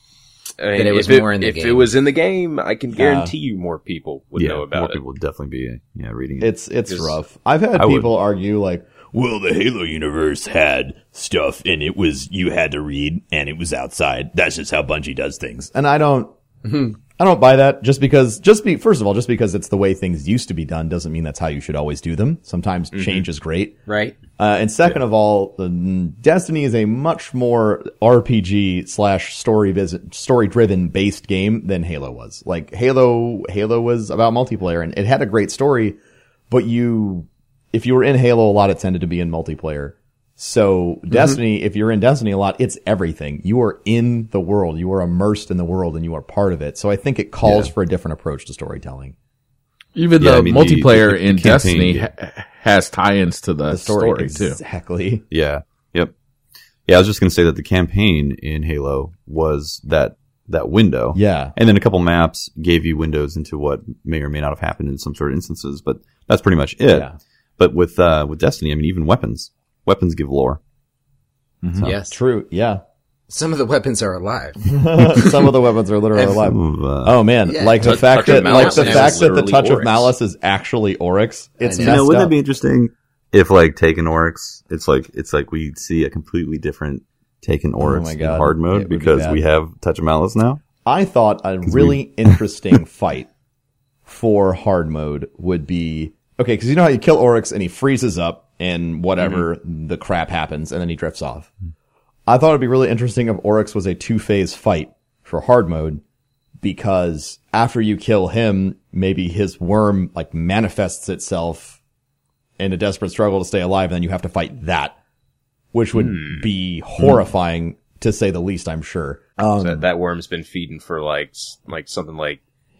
[SPEAKER 1] I mean,
[SPEAKER 3] that it was
[SPEAKER 1] if
[SPEAKER 3] more
[SPEAKER 1] it,
[SPEAKER 3] in the
[SPEAKER 1] if
[SPEAKER 3] game.
[SPEAKER 1] it was in the game, I can guarantee uh, you more people would
[SPEAKER 4] yeah,
[SPEAKER 1] know about
[SPEAKER 4] more
[SPEAKER 1] it.
[SPEAKER 4] People would definitely be yeah reading it.
[SPEAKER 2] It's it's
[SPEAKER 1] Just,
[SPEAKER 2] rough. I've had
[SPEAKER 4] I
[SPEAKER 2] people
[SPEAKER 4] would.
[SPEAKER 2] argue like, well, the Halo universe had stuff and it was you had to read and it was outside. That's just how Bungie does things. And I don't I don't buy that just because just be first of all, just because it's the way things used to be done doesn't mean that's how you should always do them. Sometimes mm-hmm. change is great.
[SPEAKER 3] Right.
[SPEAKER 2] Uh, and second yeah. of all, the Destiny is a much more R P G slash story story driven based game than Halo was. Like Halo, Halo was about multiplayer and it had a great story, but you, if you were in Halo a lot, it tended to be in multiplayer. So mm-hmm. Destiny, if you're in Destiny a lot, it's everything. You are in the world. You are immersed in the world and you are part of it. So I think it calls yeah. for a different approach to storytelling.
[SPEAKER 5] Even
[SPEAKER 4] yeah,
[SPEAKER 5] the
[SPEAKER 4] I mean,
[SPEAKER 5] multiplayer
[SPEAKER 4] the, the, the
[SPEAKER 5] in
[SPEAKER 4] campaign,
[SPEAKER 5] Destiny
[SPEAKER 4] yeah.
[SPEAKER 5] ha- has tie-ins to the,
[SPEAKER 2] The story,
[SPEAKER 5] story, too.
[SPEAKER 2] exactly.
[SPEAKER 4] Yeah. Yep. Yeah, I was just going to say that the campaign in Halo was that that window.
[SPEAKER 2] Yeah.
[SPEAKER 4] And then a couple maps gave you windows into what may or may not have happened in some sort of instances, but that's pretty much it.
[SPEAKER 2] Yeah.
[SPEAKER 4] But with uh, with Destiny, I mean, even weapons. Weapons give lore.
[SPEAKER 2] Mm-hmm.
[SPEAKER 3] So. Yes.
[SPEAKER 2] True. Yeah.
[SPEAKER 3] Some of the weapons are alive.
[SPEAKER 2] Some of the weapons are literally alive.
[SPEAKER 4] Of, uh,
[SPEAKER 2] oh man,
[SPEAKER 3] yeah.
[SPEAKER 2] like the
[SPEAKER 1] Touch-
[SPEAKER 2] fact
[SPEAKER 1] Touch of
[SPEAKER 2] that, like
[SPEAKER 1] Malice
[SPEAKER 2] the
[SPEAKER 1] is
[SPEAKER 2] fact that the
[SPEAKER 1] literally
[SPEAKER 2] Touch of
[SPEAKER 1] Oryx.
[SPEAKER 2] Malice is actually Oryx. It's
[SPEAKER 3] I
[SPEAKER 4] you
[SPEAKER 3] know.
[SPEAKER 2] messed
[SPEAKER 4] know, wouldn't
[SPEAKER 2] up.
[SPEAKER 4] that be interesting if, like, Taken Oryx, it's like it's like we see a completely different Taken Oryx
[SPEAKER 2] my
[SPEAKER 4] in
[SPEAKER 2] God.
[SPEAKER 4] hard
[SPEAKER 2] It
[SPEAKER 4] mode
[SPEAKER 2] would be
[SPEAKER 4] because
[SPEAKER 2] bad.
[SPEAKER 4] we have Touch of Malice now?
[SPEAKER 2] I thought a really interesting fight for hard mode would be okay because you know how you kill Oryx and he freezes up and whatever mm-hmm. the crap happens and then he drifts off. I thought it'd be really interesting if Oryx was a two-phase fight for hard mode because after you kill him, maybe his worm like manifests itself in a desperate struggle to stay alive, and then you have to fight that, which would mm. be horrifying mm. to say the least, I'm sure. Um,
[SPEAKER 1] so that, that worm's been feeding for like s- like something like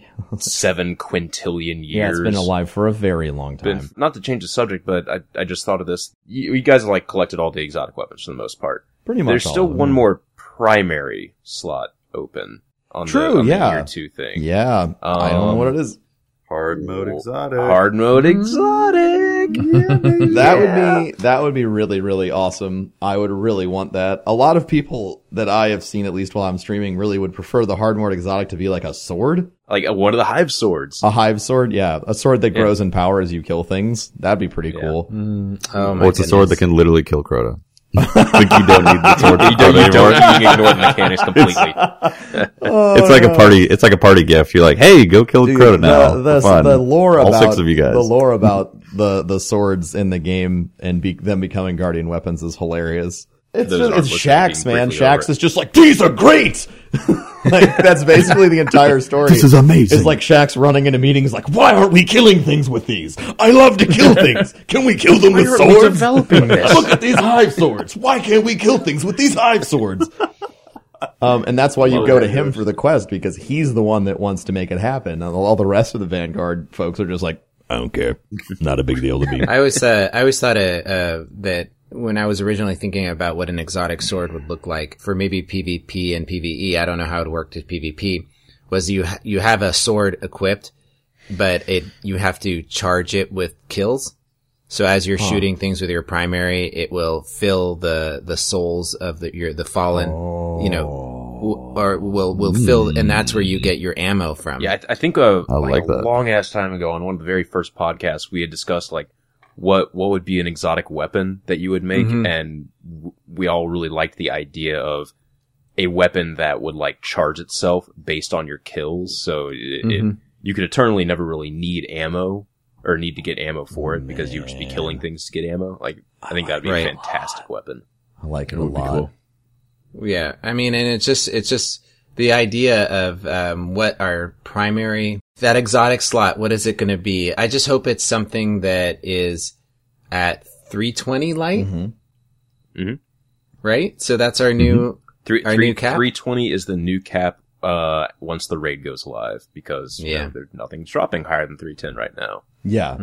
[SPEAKER 1] seven quintillion years.
[SPEAKER 2] Yeah, it's been alive for a very long time.
[SPEAKER 1] Been, not to change the subject, but I I just thought of this. You, you guys have like collected all the exotic weapons for the most part.
[SPEAKER 2] Pretty much.
[SPEAKER 1] There's
[SPEAKER 2] all
[SPEAKER 1] still
[SPEAKER 2] of them,
[SPEAKER 1] one
[SPEAKER 2] yeah.
[SPEAKER 1] more primary slot open on
[SPEAKER 2] True,
[SPEAKER 1] the, on
[SPEAKER 2] yeah.
[SPEAKER 1] the year two thing.
[SPEAKER 2] Yeah, I don't know what it is.
[SPEAKER 4] Hard mode exotic.
[SPEAKER 1] Hard mode exotic.
[SPEAKER 2] That would be that would be really really awesome. I would really want that. A lot of people that I have seen, at least while I'm streaming, really would prefer the hard mode exotic to be like a sword,
[SPEAKER 1] Like uh, one of the hive swords.
[SPEAKER 2] a hive sword. Yeah, a sword that grows in power as you kill things. That'd be pretty
[SPEAKER 1] Yeah.
[SPEAKER 2] cool.
[SPEAKER 3] Oh my
[SPEAKER 4] Or it's a sword that
[SPEAKER 3] goodness.
[SPEAKER 4] can literally kill Crota. Like you don't need the sword to
[SPEAKER 1] you
[SPEAKER 4] kill
[SPEAKER 1] don't, you
[SPEAKER 4] anymore.
[SPEAKER 1] don't, you can ignore the mechanics completely.
[SPEAKER 4] It's like a party. It's like a party gift. You're like, hey, go kill
[SPEAKER 2] Dude,
[SPEAKER 4] Crota now.
[SPEAKER 2] The, the,
[SPEAKER 4] For fun.
[SPEAKER 2] the lore
[SPEAKER 4] All
[SPEAKER 2] about
[SPEAKER 4] six of you guys.
[SPEAKER 2] the lore about the the swords in the game and be, them becoming guardian weapons is hilarious. It's,
[SPEAKER 1] those
[SPEAKER 2] just,
[SPEAKER 1] aren't
[SPEAKER 2] it's
[SPEAKER 1] listed
[SPEAKER 2] Shaxx,
[SPEAKER 1] being
[SPEAKER 2] man.
[SPEAKER 1] briefly
[SPEAKER 2] Shaxx
[SPEAKER 1] over.
[SPEAKER 2] is just like, these are great! Like, that's basically the entire story.
[SPEAKER 4] This is amazing.
[SPEAKER 2] It's like Shaxx running into meetings like, why aren't we killing things with these? I love to kill things. Can we kill them with
[SPEAKER 1] aren't we
[SPEAKER 2] swords?
[SPEAKER 1] developing this?
[SPEAKER 2] Look at these hive swords. Why can't we kill things with these hive swords? Um, and that's why you
[SPEAKER 1] Love
[SPEAKER 2] go to
[SPEAKER 1] that
[SPEAKER 2] him
[SPEAKER 1] news.
[SPEAKER 2] for the quest, because he's the one that wants to make it happen. And all the rest of the Vanguard folks are just like, I don't care. Not a big deal to me.
[SPEAKER 3] I always, uh, I always thought, uh, uh, that when I was originally thinking about what an exotic sword would look like for maybe PvP and PvE, I don't know how it worked with PvP, was you, ha- you have a sword equipped, but it, you have to charge it with kills. So as you're shooting things with your primary, it will fill the, the souls of the, your, the fallen, you know, w- or will, will fill, and that's where you get your ammo from.
[SPEAKER 1] Yeah, I, th- I think uh,
[SPEAKER 4] I
[SPEAKER 1] like,
[SPEAKER 4] like
[SPEAKER 1] a
[SPEAKER 4] that.
[SPEAKER 1] long ass time ago on one of the very first podcasts, we had discussed like what what would be an exotic weapon that you would make,
[SPEAKER 3] Mhm.
[SPEAKER 1] and w- we all really liked the idea of a weapon that would like charge itself based on your kills. So it, it,
[SPEAKER 3] Mhm.
[SPEAKER 1] you could eternally never really need ammo or need to get ammo for it because you would just be killing things to get ammo. Like I think that'd be
[SPEAKER 3] Right.
[SPEAKER 1] a fantastic weapon.
[SPEAKER 2] I like it
[SPEAKER 5] That
[SPEAKER 2] a
[SPEAKER 5] would be
[SPEAKER 2] lot.
[SPEAKER 5] cool.
[SPEAKER 3] Yeah, I mean, and it's just, it's just the idea of, um, what our primary, that exotic slot, what is it going to be? I just hope it's something that is at three twenty light,
[SPEAKER 2] Mm-hmm.
[SPEAKER 1] Mhm.
[SPEAKER 3] right? So that's our new,
[SPEAKER 1] Three,
[SPEAKER 3] Our
[SPEAKER 1] three,
[SPEAKER 3] new cap?
[SPEAKER 1] three twenty is the new cap uh, once the raid goes live because you
[SPEAKER 3] Yeah.
[SPEAKER 1] know, there's nothing's dropping higher than three ten right now.
[SPEAKER 2] Yeah.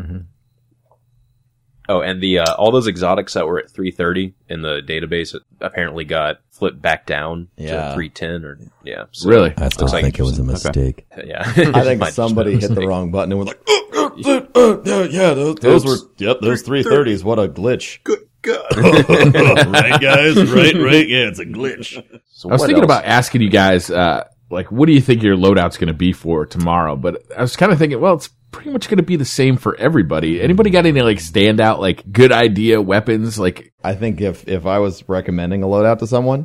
[SPEAKER 1] Oh, and the uh, all those exotics that were at three thirty in the database apparently got flipped back down
[SPEAKER 2] Yeah.
[SPEAKER 1] to three ten or yeah. So,
[SPEAKER 5] Really?
[SPEAKER 2] I still
[SPEAKER 1] Looks like
[SPEAKER 2] think it was a mistake.
[SPEAKER 1] yeah.
[SPEAKER 2] I think somebody hit the wrong button and was like, oh, oh, oh, oh, yeah, yeah, those, those were, yep, those three thirties. What a glitch.
[SPEAKER 1] Good God.
[SPEAKER 2] Right, guys? Right, right. Yeah, it's a glitch.
[SPEAKER 1] So
[SPEAKER 5] I was
[SPEAKER 1] what
[SPEAKER 5] thinking
[SPEAKER 1] else?
[SPEAKER 5] about asking you guys, uh, like, what do you think your loadout's going to be for tomorrow? But I was kind of thinking, well, it's pretty much going to be the same for everybody. Anybody got any, like, standout, like, good idea weapons? Like,
[SPEAKER 2] I think if, if I was recommending a loadout to someone,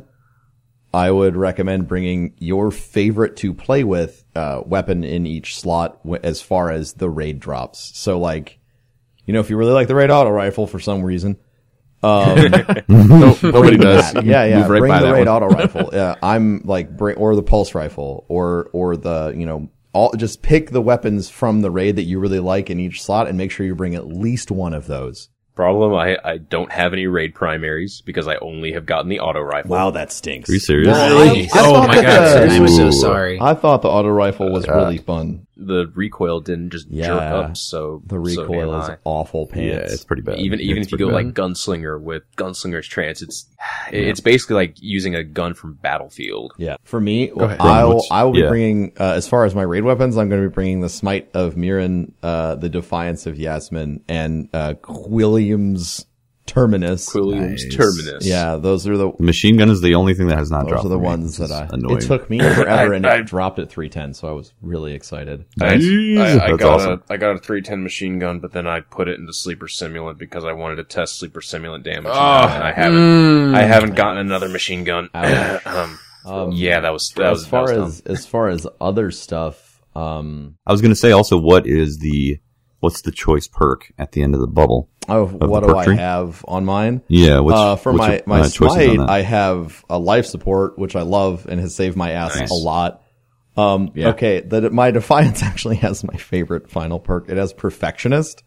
[SPEAKER 2] I would recommend bringing your favorite to play with, uh, weapon in each slot w- as far as the raid drops. So like, you know, if you really like the raid auto rifle for some reason, um,
[SPEAKER 5] no, nobody does.
[SPEAKER 2] that. Yeah, yeah.
[SPEAKER 5] Move right
[SPEAKER 2] Bring
[SPEAKER 5] by
[SPEAKER 2] the
[SPEAKER 5] that
[SPEAKER 2] raid
[SPEAKER 5] one.
[SPEAKER 2] auto rifle. Yeah, I'm like, bring, or the pulse rifle, or or the you know, all just pick the weapons from the raid that you really like in each slot, and make sure you bring at least one of those.
[SPEAKER 1] Problem, I, I don't have any raid primaries because I only have gotten the auto rifle.
[SPEAKER 2] that stinks.
[SPEAKER 4] Are you serious?
[SPEAKER 3] Really?
[SPEAKER 2] I
[SPEAKER 3] Oh
[SPEAKER 2] thought
[SPEAKER 3] my
[SPEAKER 2] that
[SPEAKER 3] god,
[SPEAKER 2] the-
[SPEAKER 3] I'm so
[SPEAKER 4] Ooh.
[SPEAKER 3] sorry.
[SPEAKER 2] I thought the auto rifle was really fun.
[SPEAKER 1] The recoil didn't just jerk
[SPEAKER 2] Yeah.
[SPEAKER 1] up, so
[SPEAKER 2] The
[SPEAKER 1] so
[SPEAKER 2] recoil
[SPEAKER 1] damn
[SPEAKER 2] is
[SPEAKER 1] high.
[SPEAKER 2] awful
[SPEAKER 4] Yeah,
[SPEAKER 2] pants.
[SPEAKER 4] it's pretty bad.
[SPEAKER 1] Even even
[SPEAKER 4] It's
[SPEAKER 1] if you
[SPEAKER 4] pretty
[SPEAKER 1] go
[SPEAKER 4] bad.
[SPEAKER 1] like gunslinger with gunslinger's trance, it's it's basically like using a gun from Battlefield.
[SPEAKER 2] Yeah, for me,
[SPEAKER 5] ahead.
[SPEAKER 2] I'll
[SPEAKER 4] Which-
[SPEAKER 2] I will be
[SPEAKER 4] yeah.
[SPEAKER 2] bringing uh, as far as my raid weapons, I'm going to be bringing the Smite of Mirren, uh, the Defiance of Yasmin, and uh, Quilliam's Terminus.
[SPEAKER 1] Quilliam's
[SPEAKER 4] Nice.
[SPEAKER 1] Terminus.
[SPEAKER 2] Yeah, those are the
[SPEAKER 4] The machine gun is the only thing that has not
[SPEAKER 2] those
[SPEAKER 4] dropped.
[SPEAKER 2] are the
[SPEAKER 4] for me,
[SPEAKER 2] ones
[SPEAKER 4] which
[SPEAKER 2] that
[SPEAKER 4] is
[SPEAKER 2] I.
[SPEAKER 4] Annoying.
[SPEAKER 2] It took me forever, and
[SPEAKER 1] I-
[SPEAKER 2] it dropped at three ten, so I was really excited.
[SPEAKER 1] I,
[SPEAKER 4] Jeez,
[SPEAKER 1] I, I
[SPEAKER 4] that's
[SPEAKER 1] got
[SPEAKER 4] awesome.
[SPEAKER 1] a I got a three ten machine gun, but then I put it into Sleeper Simulant because I wanted to test Sleeper Simulant damage,
[SPEAKER 5] Oh.
[SPEAKER 1] and I haven't
[SPEAKER 3] Mm.
[SPEAKER 1] I haven't gotten another machine gun.
[SPEAKER 2] Ouch.
[SPEAKER 1] um,
[SPEAKER 2] Um,
[SPEAKER 1] yeah, that was that was
[SPEAKER 2] as far
[SPEAKER 1] that was
[SPEAKER 2] as as far as other stuff, um,
[SPEAKER 4] I was going to say also, what is the what's the choice perk at the end of the bubble?
[SPEAKER 2] oh,
[SPEAKER 4] the
[SPEAKER 2] what do
[SPEAKER 4] perk
[SPEAKER 2] I
[SPEAKER 4] tree?
[SPEAKER 2] have on mine?
[SPEAKER 4] Yeah, which,
[SPEAKER 2] uh, for
[SPEAKER 4] what's
[SPEAKER 2] my
[SPEAKER 4] your,
[SPEAKER 2] my
[SPEAKER 4] uh, choices
[SPEAKER 2] Smite,
[SPEAKER 4] on that?
[SPEAKER 2] I have a life support, which I love and has saved my ass
[SPEAKER 1] Nice.
[SPEAKER 2] a lot. Um,
[SPEAKER 5] Yeah.
[SPEAKER 2] okay, the, my Defiance actually has my favorite final perk. It has Perfectionist.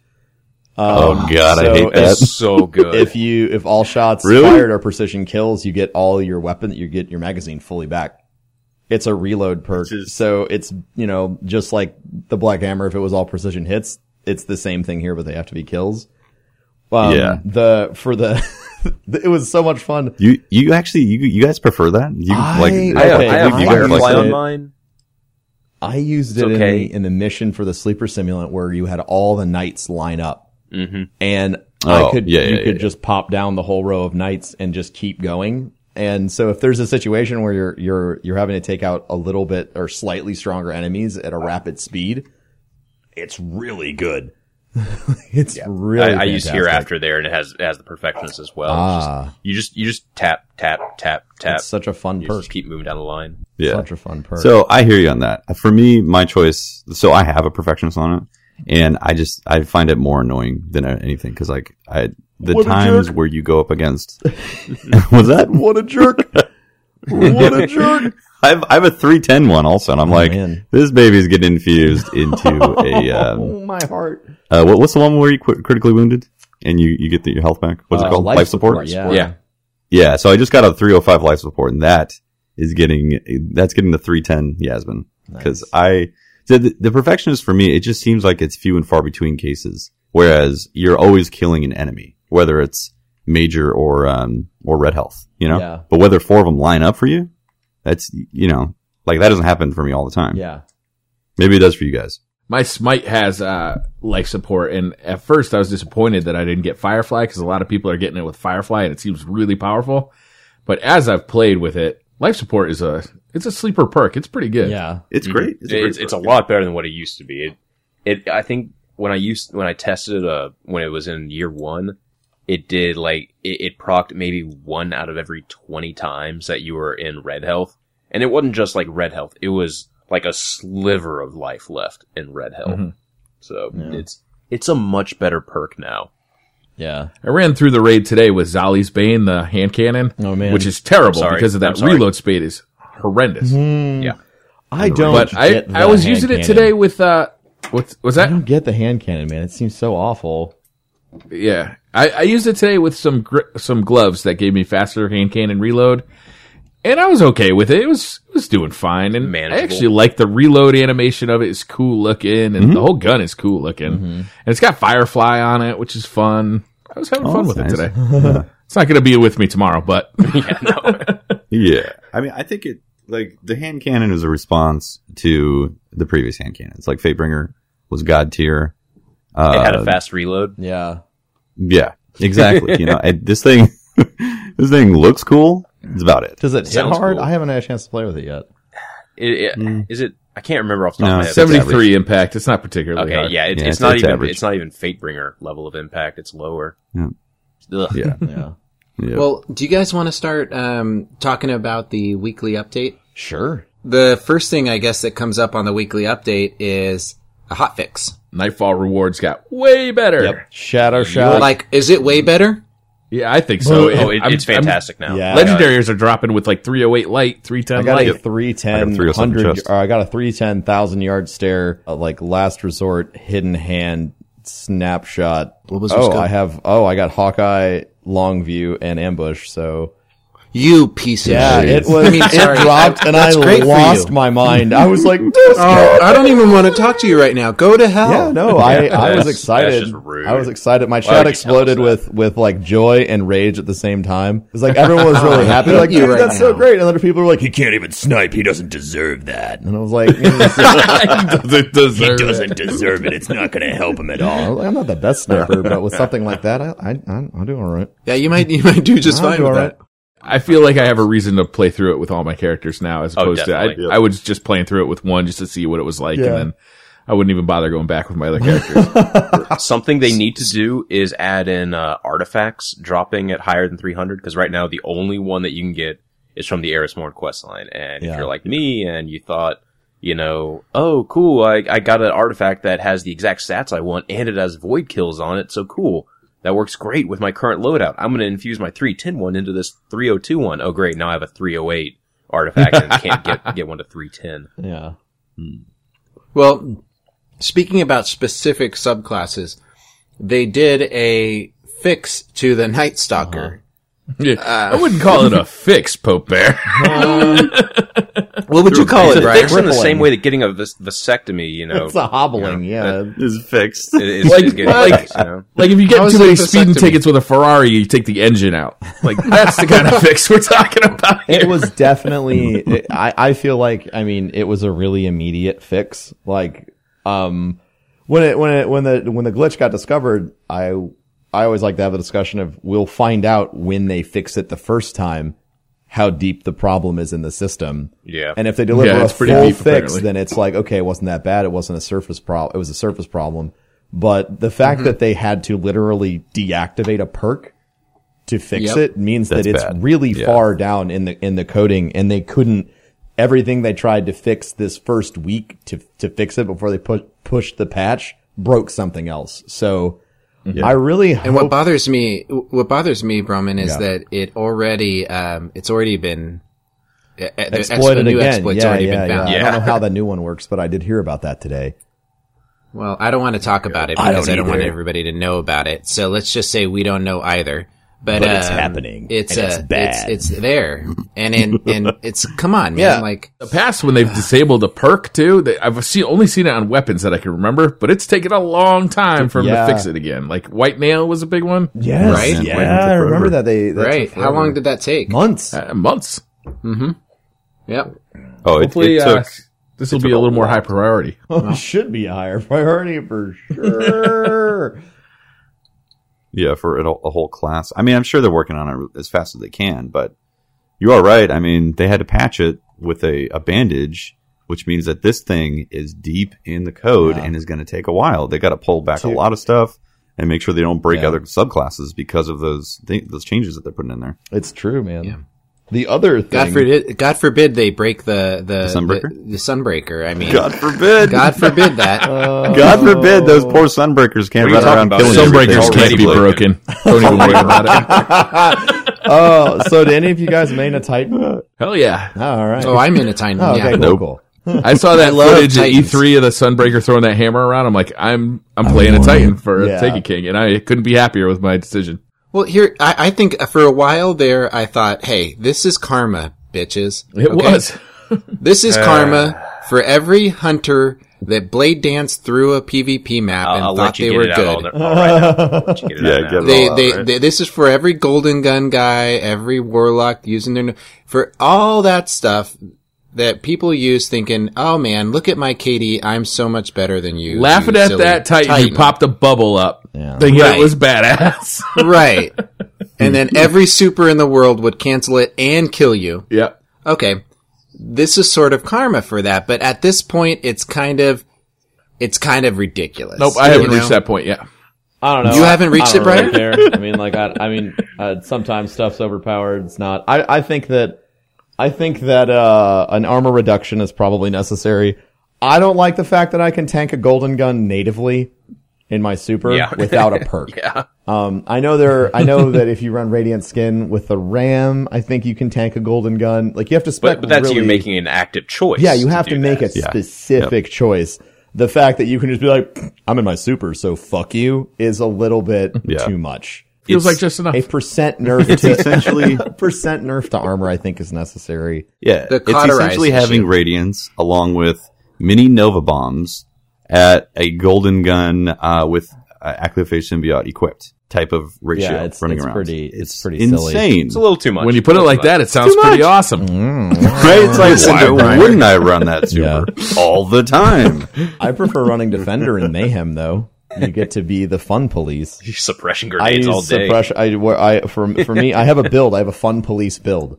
[SPEAKER 4] oh god,
[SPEAKER 2] so
[SPEAKER 4] I hate that.
[SPEAKER 1] it's so good.
[SPEAKER 2] If you if all shots
[SPEAKER 4] Really?
[SPEAKER 2] fired are precision kills, you get all your weapon, you get your magazine fully back. It's a reload perk,
[SPEAKER 4] Which is-
[SPEAKER 2] so it's you know just like the Black Hammer. If it was all precision hits, it's the same thing here, but they have to be kills. Um,
[SPEAKER 4] Yeah.
[SPEAKER 2] The for the it was so much fun.
[SPEAKER 4] You you actually you you guys prefer that? You
[SPEAKER 2] I-
[SPEAKER 4] like
[SPEAKER 1] I have,
[SPEAKER 2] Okay,
[SPEAKER 1] I have
[SPEAKER 2] I
[SPEAKER 4] you
[SPEAKER 2] Firefly
[SPEAKER 1] Firefly
[SPEAKER 4] like
[SPEAKER 1] on
[SPEAKER 2] it.
[SPEAKER 1] mine.
[SPEAKER 2] I used
[SPEAKER 1] It's
[SPEAKER 2] it in,
[SPEAKER 1] okay.
[SPEAKER 2] the, in the mission for the Sleeper Simulant where you had all the knights line up,
[SPEAKER 1] Mm-hmm.
[SPEAKER 2] and
[SPEAKER 4] Oh,
[SPEAKER 2] I could
[SPEAKER 4] yeah,
[SPEAKER 2] you
[SPEAKER 4] yeah,
[SPEAKER 2] could
[SPEAKER 4] yeah.
[SPEAKER 2] just pop down the whole row of knights and just keep going. And so if there's a situation where you're you're you're having to take out a little bit or slightly stronger enemies at a rapid speed, it's really good. it's really.
[SPEAKER 1] I, I use
[SPEAKER 2] fantastic.
[SPEAKER 1] Hereafter there, and it has it has the Perfectionist as well. It's
[SPEAKER 2] Ah.
[SPEAKER 1] just, you just you just tap tap tap tap.
[SPEAKER 2] It's such a fun
[SPEAKER 1] You
[SPEAKER 2] perk.
[SPEAKER 1] just keep moving down the line.
[SPEAKER 4] yeah.
[SPEAKER 2] Such a fun perk.
[SPEAKER 4] So I hear you on that. For me, my choice. So I have a perfectionist on it, And I just, I find it more annoying than anything because like I, the
[SPEAKER 2] What a
[SPEAKER 4] times
[SPEAKER 2] jerk.
[SPEAKER 4] where you go up against, was that?
[SPEAKER 2] What a jerk! What a jerk!
[SPEAKER 4] I've, I have a three ten one also, and I'm like,
[SPEAKER 2] man.
[SPEAKER 4] this baby's getting infused into a, um,
[SPEAKER 2] Oh, my heart.
[SPEAKER 4] uh, what, what's the one where you qu- critically wounded and you, you get the, your health back? What's it
[SPEAKER 2] Uh,
[SPEAKER 4] called? Life, support?
[SPEAKER 2] Yeah.
[SPEAKER 5] Yeah.
[SPEAKER 4] Yeah, so I just got a three oh five life support, and that is getting, that's getting the three ten Yasmin. Because I, the, the perfectionist for me, it just seems like it's few and far between cases. Whereas you're always killing an enemy, whether it's major or, um, or red health, you know?
[SPEAKER 2] Yeah.
[SPEAKER 4] But whether four of them line up for you, that's, you know, like that doesn't happen for me all the time.
[SPEAKER 2] Yeah.
[SPEAKER 4] Maybe it does for you guys.
[SPEAKER 5] My Smite has uh, life support, and at first I was disappointed that I didn't get Firefly because a lot of people are getting it with Firefly, and it seems really powerful. But as I've played with it, life support is a it's a sleeper perk. It's pretty good.
[SPEAKER 2] Yeah.
[SPEAKER 4] It's great. It's, a great
[SPEAKER 1] It's, it's a
[SPEAKER 4] perk.
[SPEAKER 1] lot better than what it used to be. It, it, I think when I used, when I tested, uh, when it was in year one, it did like, it, it procced maybe one out of every twenty times that you were in red health. And it wasn't just like red health. It was like a sliver of life left in red health.
[SPEAKER 5] Mm-hmm.
[SPEAKER 1] So it's, it's a much better perk now.
[SPEAKER 2] Yeah.
[SPEAKER 5] I ran through the raid today with Zali's Bane, the hand cannon,
[SPEAKER 2] Oh, man.
[SPEAKER 5] which is terrible
[SPEAKER 1] Sorry.
[SPEAKER 5] because of
[SPEAKER 1] I'm
[SPEAKER 5] that
[SPEAKER 1] sorry.
[SPEAKER 5] reload speed is horrendous.
[SPEAKER 1] Yeah.
[SPEAKER 2] I don't
[SPEAKER 5] But I
[SPEAKER 2] get
[SPEAKER 5] I
[SPEAKER 2] the
[SPEAKER 5] was
[SPEAKER 2] hand
[SPEAKER 5] using it
[SPEAKER 2] cannon.
[SPEAKER 5] today with uh, what was
[SPEAKER 2] I
[SPEAKER 5] that?
[SPEAKER 2] don't get the hand cannon, man. It seems so awful.
[SPEAKER 5] Yeah, I, I used it today with some gr- some gloves that gave me faster hand cannon reload, and I was okay with it. It was it was doing fine, and
[SPEAKER 1] Manageable.
[SPEAKER 5] I actually like the reload animation of it. It's cool looking, and the whole gun is cool looking, and it's got Firefly on it, which is fun. I was having
[SPEAKER 4] Oh,
[SPEAKER 5] fun with
[SPEAKER 4] that's
[SPEAKER 5] it
[SPEAKER 4] nice.
[SPEAKER 5] today. It's not going to be with me tomorrow, but
[SPEAKER 4] Yeah. I mean, I think it, like, the hand cannon is a response to the previous hand cannons. Like, Fatebringer was god tier. Uh,
[SPEAKER 1] It had a fast reload.
[SPEAKER 2] Yeah.
[SPEAKER 4] Yeah, exactly. You know, and this thing, this thing looks cool. It's about it.
[SPEAKER 2] Does it hit
[SPEAKER 1] Sounds
[SPEAKER 2] hard?
[SPEAKER 1] cool.
[SPEAKER 2] I haven't had a chance to play with it yet.
[SPEAKER 1] It, it, Is it, I can't remember off the top
[SPEAKER 4] No,
[SPEAKER 1] of my head.
[SPEAKER 4] seventy-
[SPEAKER 5] seventy-three impact. It's not particularly
[SPEAKER 1] Okay,
[SPEAKER 5] hard.
[SPEAKER 1] yeah, it's,
[SPEAKER 4] Yeah,
[SPEAKER 1] it's,
[SPEAKER 4] it's-
[SPEAKER 1] not
[SPEAKER 4] it's
[SPEAKER 1] even
[SPEAKER 4] average.
[SPEAKER 1] it's not even Fatebringer level of impact. It's lower.
[SPEAKER 4] Yeah.
[SPEAKER 1] Ugh.
[SPEAKER 4] Yeah.
[SPEAKER 2] Yeah.
[SPEAKER 4] Yeah.
[SPEAKER 3] Well, do you guys want to start um, talking about the weekly update?
[SPEAKER 2] Sure.
[SPEAKER 3] The first thing I guess that comes up on the weekly update is a hotfix.
[SPEAKER 5] Nightfall rewards got way better.
[SPEAKER 2] Shadow shot.
[SPEAKER 3] Like, is it way better?
[SPEAKER 5] Yeah, I think so.
[SPEAKER 1] Oh, it,
[SPEAKER 5] I'm-
[SPEAKER 1] it's
[SPEAKER 5] I'm-
[SPEAKER 1] fantastic now.
[SPEAKER 2] Yeah.
[SPEAKER 5] Legendaries are dropping with like three oh eight light, three ten
[SPEAKER 2] I got
[SPEAKER 5] light.
[SPEAKER 2] a three
[SPEAKER 4] I
[SPEAKER 2] ten
[SPEAKER 4] got a three oh seven
[SPEAKER 2] hundred.
[SPEAKER 4] chest.
[SPEAKER 2] Or I got a three ten thousand yard stare, uh, like last resort, hidden hand, snapshot.
[SPEAKER 3] What was your
[SPEAKER 2] oh,
[SPEAKER 3] scope?
[SPEAKER 2] I have. Oh, I got Hawkeye, long view, and ambush. So
[SPEAKER 3] You piece of
[SPEAKER 2] yeah,
[SPEAKER 3] shit.
[SPEAKER 2] it was.
[SPEAKER 3] I mean, sorry.
[SPEAKER 2] it dropped, and I
[SPEAKER 3] That's great for
[SPEAKER 2] lost
[SPEAKER 3] you.
[SPEAKER 2] my mind. I was like, this
[SPEAKER 3] Oh, I don't even want to talk to you right now. Go to hell.
[SPEAKER 2] Yeah, no, I, I was
[SPEAKER 1] That's-
[SPEAKER 2] excited.
[SPEAKER 1] that's just rude.
[SPEAKER 2] I was excited. My
[SPEAKER 1] Why
[SPEAKER 2] chat
[SPEAKER 1] would you tell
[SPEAKER 2] exploded
[SPEAKER 1] us
[SPEAKER 2] with, with like joy and rage at the same time. It's like everyone was really happy. Like,
[SPEAKER 3] You
[SPEAKER 2] dude,
[SPEAKER 3] right
[SPEAKER 2] that's so
[SPEAKER 3] now.
[SPEAKER 2] great. And other people were like, he can't even snipe. He doesn't deserve that. And I was like,
[SPEAKER 5] He doesn't deserve it.
[SPEAKER 2] deserve it. It's not going to help him at all. I was like, I'm not the best sniper, but with something like that, I, I, I I'll do all right.
[SPEAKER 3] Yeah, you might you might do just
[SPEAKER 2] I'll
[SPEAKER 3] fine
[SPEAKER 2] do
[SPEAKER 3] with
[SPEAKER 2] all
[SPEAKER 3] that.
[SPEAKER 5] I feel like I have a reason to play through it with all my characters now, as
[SPEAKER 1] Oh,
[SPEAKER 5] opposed to I,
[SPEAKER 1] definitely.
[SPEAKER 5] I was just playing through it with one just to see what it was like,
[SPEAKER 2] Yeah.
[SPEAKER 5] and then I wouldn't even bother going back with my other characters.
[SPEAKER 1] Something they need to do is add in uh, artifacts dropping at higher than three hundred, because right now the only one that you can get is from the Erismorn questline. And
[SPEAKER 2] Yeah.
[SPEAKER 1] if you're like me and you thought, you know, oh, cool, I, I got an artifact that has the exact stats I want and it has void kills on it, so cool. That works great with my current loadout. I'm going to infuse my three ten one into this three oh two one. Oh, great, now I have a three oh eight artifact and can't get, get one to three ten.
[SPEAKER 2] Yeah.
[SPEAKER 3] Well, speaking about specific subclasses, they did a fix to the Night Stalker.
[SPEAKER 5] Yeah, I wouldn't call it a fix, Pope Bear.
[SPEAKER 3] What would you call
[SPEAKER 1] It's
[SPEAKER 3] it,
[SPEAKER 1] a
[SPEAKER 3] Brian?
[SPEAKER 1] fix in the
[SPEAKER 2] Crippling.
[SPEAKER 1] same way that getting a vas- vasectomy, you know,
[SPEAKER 2] It's a hobbling,
[SPEAKER 1] you know,
[SPEAKER 2] yeah.
[SPEAKER 4] It's fixed.
[SPEAKER 1] it is,
[SPEAKER 5] Like-
[SPEAKER 1] is getting
[SPEAKER 5] like-
[SPEAKER 1] fixed, you know.
[SPEAKER 5] Like if you get
[SPEAKER 3] How is
[SPEAKER 5] too
[SPEAKER 3] it
[SPEAKER 5] many
[SPEAKER 3] a
[SPEAKER 5] speeding
[SPEAKER 3] vasectomy?
[SPEAKER 5] tickets with a Ferrari, you take the engine out. Like that's the kind of fix we're talking about here.
[SPEAKER 2] It was definitely, it, I, I feel like, I mean, it was a really immediate fix. Like, um, when it, when it, when the, when the glitch got discovered, I, I always like to have the discussion of we'll find out when they fix it the first time how deep the problem is in the system.
[SPEAKER 1] Yeah.
[SPEAKER 2] And if they deliver
[SPEAKER 5] Yeah,
[SPEAKER 2] a
[SPEAKER 5] it's pretty
[SPEAKER 2] full
[SPEAKER 5] deep,
[SPEAKER 2] fix,
[SPEAKER 5] apparently.
[SPEAKER 2] then it's like, okay, it wasn't that bad. It wasn't a surface problem. It was a surface problem. But the fact that they had to literally deactivate a perk to fix
[SPEAKER 3] Yep.
[SPEAKER 2] it means
[SPEAKER 4] That's
[SPEAKER 2] that it's
[SPEAKER 4] bad.
[SPEAKER 2] really
[SPEAKER 4] Yeah.
[SPEAKER 2] far down in the in the coding, and they couldn't everything they tried to fix this first week to to fix it before they push pushed the patch broke something else. So
[SPEAKER 4] Yeah.
[SPEAKER 2] I really hope.
[SPEAKER 3] And what bothers me, what bothers me, Broman, is
[SPEAKER 2] Yeah.
[SPEAKER 3] that it already, um, it's already been uh, the
[SPEAKER 2] exploited
[SPEAKER 3] explo- new
[SPEAKER 2] again.
[SPEAKER 3] exploit's
[SPEAKER 2] Yeah,
[SPEAKER 3] already
[SPEAKER 2] yeah,
[SPEAKER 3] been found.
[SPEAKER 2] yeah. I
[SPEAKER 1] Yeah.
[SPEAKER 2] don't know how the new one works, but I did hear about that today.
[SPEAKER 3] Well, I don't want to talk about it
[SPEAKER 2] I
[SPEAKER 3] because
[SPEAKER 2] don't
[SPEAKER 3] I don't, want
[SPEAKER 2] either.
[SPEAKER 3] everybody to know about it. So let's just say we don't know either. But,
[SPEAKER 2] But it's
[SPEAKER 3] um,
[SPEAKER 2] happening,
[SPEAKER 3] It's
[SPEAKER 2] and
[SPEAKER 3] uh,
[SPEAKER 2] it's bad.
[SPEAKER 3] It's, it's there, and in and it's come on, man.
[SPEAKER 2] Yeah.
[SPEAKER 3] Like
[SPEAKER 5] The past when they've disabled a perk too, they, I've seen only seen it on weapons that I can remember, but it's taken a long time for them
[SPEAKER 2] Yeah.
[SPEAKER 5] to fix it again. Like White Nail was a big one,
[SPEAKER 2] Yes,
[SPEAKER 3] Right?
[SPEAKER 2] yeah,
[SPEAKER 4] Waiting for
[SPEAKER 2] I remember
[SPEAKER 4] forever.
[SPEAKER 2] that they that
[SPEAKER 3] right?
[SPEAKER 2] took
[SPEAKER 3] How long
[SPEAKER 2] forever.
[SPEAKER 3] did that take?
[SPEAKER 2] months?
[SPEAKER 5] uh, months.
[SPEAKER 3] Yep.
[SPEAKER 4] Oh, it,
[SPEAKER 5] Hopefully,
[SPEAKER 4] it
[SPEAKER 5] uh,
[SPEAKER 4] took.
[SPEAKER 5] this will
[SPEAKER 4] it
[SPEAKER 5] be
[SPEAKER 4] took
[SPEAKER 5] a
[SPEAKER 4] a
[SPEAKER 5] little more
[SPEAKER 4] lot.
[SPEAKER 5] high priority.
[SPEAKER 2] Oh, it should be a higher priority for sure.
[SPEAKER 4] Yeah, for a, a whole class. I mean, I'm sure they're working on it as fast as they can, but you are right. I mean, they had to patch it with a, a bandage, which means that this thing is deep in the code
[SPEAKER 2] Yeah.
[SPEAKER 4] and is going to take a while. They got to pull back
[SPEAKER 2] Two-
[SPEAKER 4] a lot of stuff and make sure they don't break
[SPEAKER 2] Yeah.
[SPEAKER 4] other subclasses because of those th- those changes that they're putting in there.
[SPEAKER 2] It's true, man.
[SPEAKER 3] Yeah.
[SPEAKER 2] The other thing,
[SPEAKER 3] God forbid, God forbid they break the the,
[SPEAKER 4] The Sunbreaker?
[SPEAKER 3] The, the Sunbreaker. I mean,
[SPEAKER 4] God forbid!
[SPEAKER 3] God forbid that.
[SPEAKER 2] Uh,
[SPEAKER 4] God forbid those poor sunbreakers can't
[SPEAKER 1] What are you
[SPEAKER 4] run
[SPEAKER 1] talking
[SPEAKER 4] around
[SPEAKER 1] about?
[SPEAKER 4] killing
[SPEAKER 1] Sunbreakers
[SPEAKER 4] everything.
[SPEAKER 5] Sunbreakers can't be
[SPEAKER 1] already
[SPEAKER 5] broken. Don't even worry about it.
[SPEAKER 2] oh, so did any of you guys main a Titan?
[SPEAKER 5] Hell yeah.
[SPEAKER 2] Oh, all right.
[SPEAKER 3] Oh, I'm in a tiny.
[SPEAKER 2] Oh, okay,
[SPEAKER 3] yeah.
[SPEAKER 2] cool,
[SPEAKER 4] Nope.
[SPEAKER 2] cool.
[SPEAKER 5] I saw that
[SPEAKER 3] love
[SPEAKER 5] footage at E
[SPEAKER 3] Titans.
[SPEAKER 5] three of the Sunbreaker throwing that hammer around. I'm like, I'm I'm playing a Titan for
[SPEAKER 2] Yeah.
[SPEAKER 5] a Taken King, and I couldn't be happier with my decision.
[SPEAKER 3] Well, here I, I think for a while there, I thought, hey, this is karma, bitches.
[SPEAKER 5] It
[SPEAKER 3] Okay?
[SPEAKER 5] was.
[SPEAKER 3] This is karma for every hunter that blade danced through a PvP map and
[SPEAKER 1] I'll, I'll
[SPEAKER 3] thought
[SPEAKER 1] let you
[SPEAKER 3] they
[SPEAKER 1] get
[SPEAKER 3] were
[SPEAKER 1] it out all,
[SPEAKER 3] good.
[SPEAKER 1] all right now. I'll let you get it
[SPEAKER 4] Yeah,
[SPEAKER 1] out
[SPEAKER 4] get
[SPEAKER 1] now.
[SPEAKER 4] it
[SPEAKER 3] They,
[SPEAKER 4] all
[SPEAKER 3] they,
[SPEAKER 4] right.
[SPEAKER 3] they, this is for every golden gun guy, every warlock using their, for all that stuff that people use thinking, oh man, look at my K D, I'm so much better than you.
[SPEAKER 5] Laughing
[SPEAKER 3] you
[SPEAKER 5] at
[SPEAKER 3] silly
[SPEAKER 5] that Titan, who popped a bubble up,
[SPEAKER 2] Yeah.
[SPEAKER 5] thinking
[SPEAKER 3] Right.
[SPEAKER 5] it was badass.
[SPEAKER 3] Right. And then every super in the world would cancel it and kill you.
[SPEAKER 5] Yep.
[SPEAKER 3] Okay. This is sort of karma for that, but at this point, it's kind of, it's kind of ridiculous.
[SPEAKER 5] Nope, I
[SPEAKER 3] You
[SPEAKER 5] haven't
[SPEAKER 3] know?
[SPEAKER 5] reached that point yet.
[SPEAKER 2] I don't know.
[SPEAKER 3] You haven't reached
[SPEAKER 2] I don't
[SPEAKER 3] it, Brian?
[SPEAKER 2] really care. I mean, like, I, I mean, uh, sometimes stuff's overpowered. It's not. I, I think that, I think that, uh, an armor reduction is probably necessary. I don't like the fact that I can tank a golden gun natively in my super
[SPEAKER 1] Yeah.
[SPEAKER 2] without a perk.
[SPEAKER 1] Yeah.
[SPEAKER 2] Um, I know there, I know that if you run Radiant Skin with the RAM, I think you can tank a golden gun. Like, you have to spec
[SPEAKER 1] But, but that's
[SPEAKER 2] really,
[SPEAKER 1] you making an active choice.
[SPEAKER 2] yeah, you have to,
[SPEAKER 1] do
[SPEAKER 2] make
[SPEAKER 1] that.
[SPEAKER 2] a specific choice. The fact that you can just be like, I'm in my super, so fuck you, is a little bit
[SPEAKER 4] Yeah.
[SPEAKER 2] too much.
[SPEAKER 5] Feels
[SPEAKER 4] It's-
[SPEAKER 5] like just enough.
[SPEAKER 2] A percent nerf
[SPEAKER 4] It's
[SPEAKER 2] to
[SPEAKER 4] essentially
[SPEAKER 2] a percent nerf to armor, I think, is necessary.
[SPEAKER 4] Yeah,
[SPEAKER 3] The
[SPEAKER 4] it's
[SPEAKER 3] cauterize
[SPEAKER 4] essentially
[SPEAKER 3] issue.
[SPEAKER 4] having radiance along with mini Nova bombs at a golden gun uh, with uh, Activaphage symbiote equipped type of ratio
[SPEAKER 2] Yeah, it's-
[SPEAKER 4] running
[SPEAKER 2] it's
[SPEAKER 4] around.
[SPEAKER 2] pretty- it's pretty silly.
[SPEAKER 4] insane.
[SPEAKER 1] It's a little too much.
[SPEAKER 5] When you put it like that, it sounds
[SPEAKER 4] too
[SPEAKER 5] pretty
[SPEAKER 4] much.
[SPEAKER 5] awesome.
[SPEAKER 4] Right? It's like, why
[SPEAKER 3] Brian.
[SPEAKER 4] wouldn't I run that super all the time?
[SPEAKER 2] I prefer running Defender in Mayhem, though. You get to be the fun police.
[SPEAKER 1] suppression
[SPEAKER 2] I
[SPEAKER 1] grenades
[SPEAKER 2] use
[SPEAKER 1] all day.
[SPEAKER 2] suppression. I, where I for for me, I have a build. I have a fun police build.